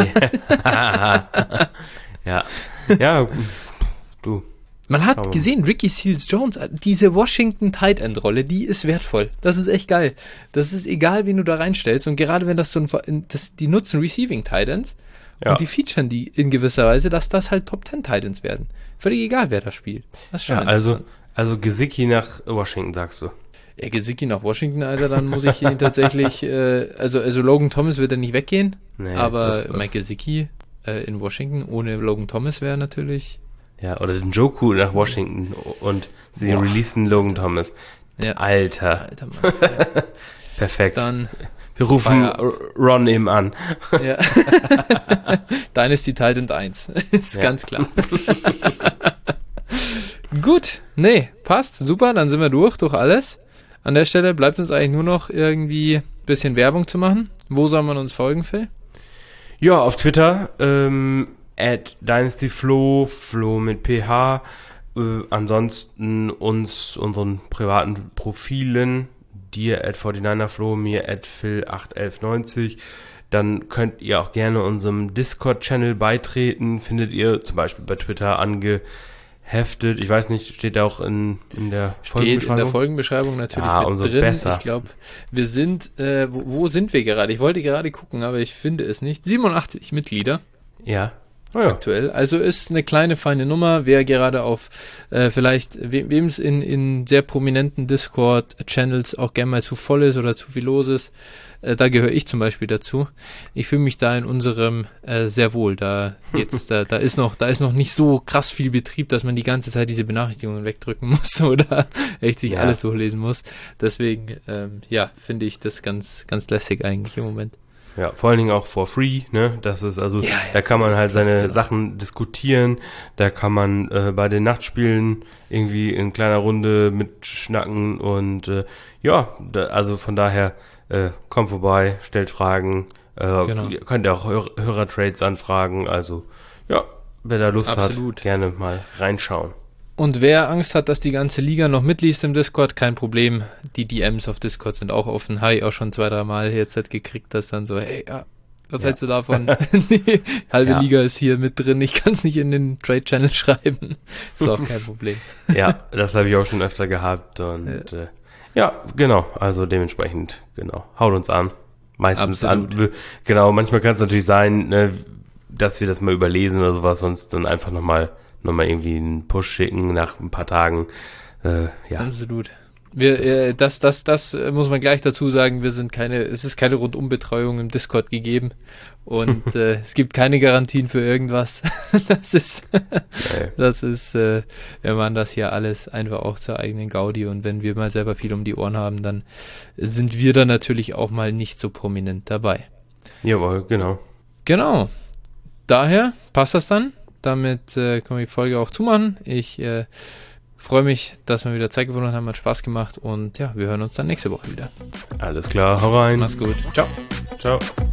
Yeah. ja. Ja, du. Man hat gesehen, Ricky Seals-Jones, diese Washington Tight End Rolle, die ist wertvoll. Das ist echt geil. Das ist egal, wen du da reinstellst. Und gerade wenn das so ein, das, die nutzen Receiving Tight Ends, ja. und die featuren die in gewisser Weise, dass das halt Top Ten Titans werden. Völlig egal, wer da spielt. Das ist schon ja, also, also Gesicki nach Washington, sagst du. Ja, Gesicki nach Washington, Alter, dann muss ich ihn tatsächlich, äh, also, also Logan Thomas wird er nicht weggehen, nee, aber das, das Mike Gesicki äh, in Washington ohne Logan Thomas wäre natürlich... Ja, oder den Njoku nach Washington und sie Boah. releasen Logan Thomas. Ja. Alter. Alter Mann, ja. Perfekt. Dann... Wir rufen Ron eben an. Ja. Dynasty Titan eins. Ist ja. ganz klar. Gut. Nee, passt. Super. Dann sind wir durch, durch alles. An der Stelle bleibt uns eigentlich nur noch irgendwie ein bisschen Werbung zu machen. Wo soll man uns folgen, Phil? Ja, auf Twitter. Ähm, at DynastyFlo, Flo mit P H. Äh, ansonsten uns, unseren privaten Profilen. Dir at forty-niner-Flo, mir at Phil acht elf neunzig. Dann könnt ihr auch gerne unserem Discord-Channel beitreten. Findet ihr zum Beispiel bei Twitter angeheftet. Ich weiß nicht, steht da auch in, in der steht Folgenbeschreibung? Steht in der Folgenbeschreibung natürlich ja, mit umso drin. Besser. Ich glaube, wir sind, äh, wo, wo sind wir gerade? Ich wollte gerade gucken, aber ich finde es nicht. siebenundachtzig Mitglieder. Ja. Oh ja. Aktuell. Also ist eine kleine, feine Nummer. Wer gerade auf äh, vielleicht, we, wem es in, in sehr prominenten Discord-Channels auch gerne mal zu voll ist oder zu viel los ist, äh, da gehöre ich zum Beispiel dazu. Ich fühle mich da in unserem äh, sehr wohl. Da geht's, da, da ist noch, da ist noch nicht so krass viel Betrieb, dass man die ganze Zeit diese Benachrichtigungen wegdrücken muss oder echt sich ja. alles durchlesen muss. Deswegen, ähm, ja, finde ich das ganz, ganz lässig eigentlich im Moment. Ja, vor allen Dingen auch for free, ne? Das ist also, ja, ja, da kann man halt seine genau. Sachen diskutieren, da kann man äh, bei den Nachtspielen irgendwie in kleiner Runde mitschnacken und äh, ja, da, also von daher äh, kommt vorbei, stellt Fragen, äh, genau. könnt ihr auch Hör- Hörertrades anfragen, also ja, wer da Lust Absolut. hat, gerne mal reinschauen. Und wer Angst hat, dass die ganze Liga noch mitliest im Discord, kein Problem. Die D Ms auf Discord sind auch offen. Habe ich auch schon zwei, drei Mal jetzt halt gekriegt, dass dann so, hey, ja, was ja. hältst du davon? nee, halbe ja. Liga ist hier mit drin. Ich kann es nicht in den Trade-Channel schreiben. Ist auch kein Problem. Ja, das habe ich auch schon öfter gehabt. Und ja, äh, ja genau. Also dementsprechend, genau. Haut uns an. Meistens Absolut. an. Genau, manchmal kann es natürlich sein, ne, dass wir das mal überlesen oder sowas, sonst dann einfach nochmal nochmal irgendwie einen Push schicken nach ein paar Tagen. Äh, ja. Absolut. Wir, äh, das, das, das muss man gleich dazu sagen, wir sind keine, es ist keine Rundumbetreuung im Discord gegeben und äh, es gibt keine Garantien für irgendwas. das ist, Nee. das ist, äh, wir machen das hier alles einfach auch zur eigenen Gaudi und wenn wir mal selber viel um die Ohren haben, dann sind wir da natürlich auch mal nicht so prominent dabei. Jawohl, genau. Genau. Daher passt das dann. Damit äh, können wir die Folge auch zumachen. Ich äh, freue mich, dass wir wieder Zeit gefunden haben, hat Spaß gemacht und ja, wir hören uns dann nächste Woche wieder. Alles klar, hau rein. Mach's gut. Ciao. Ciao.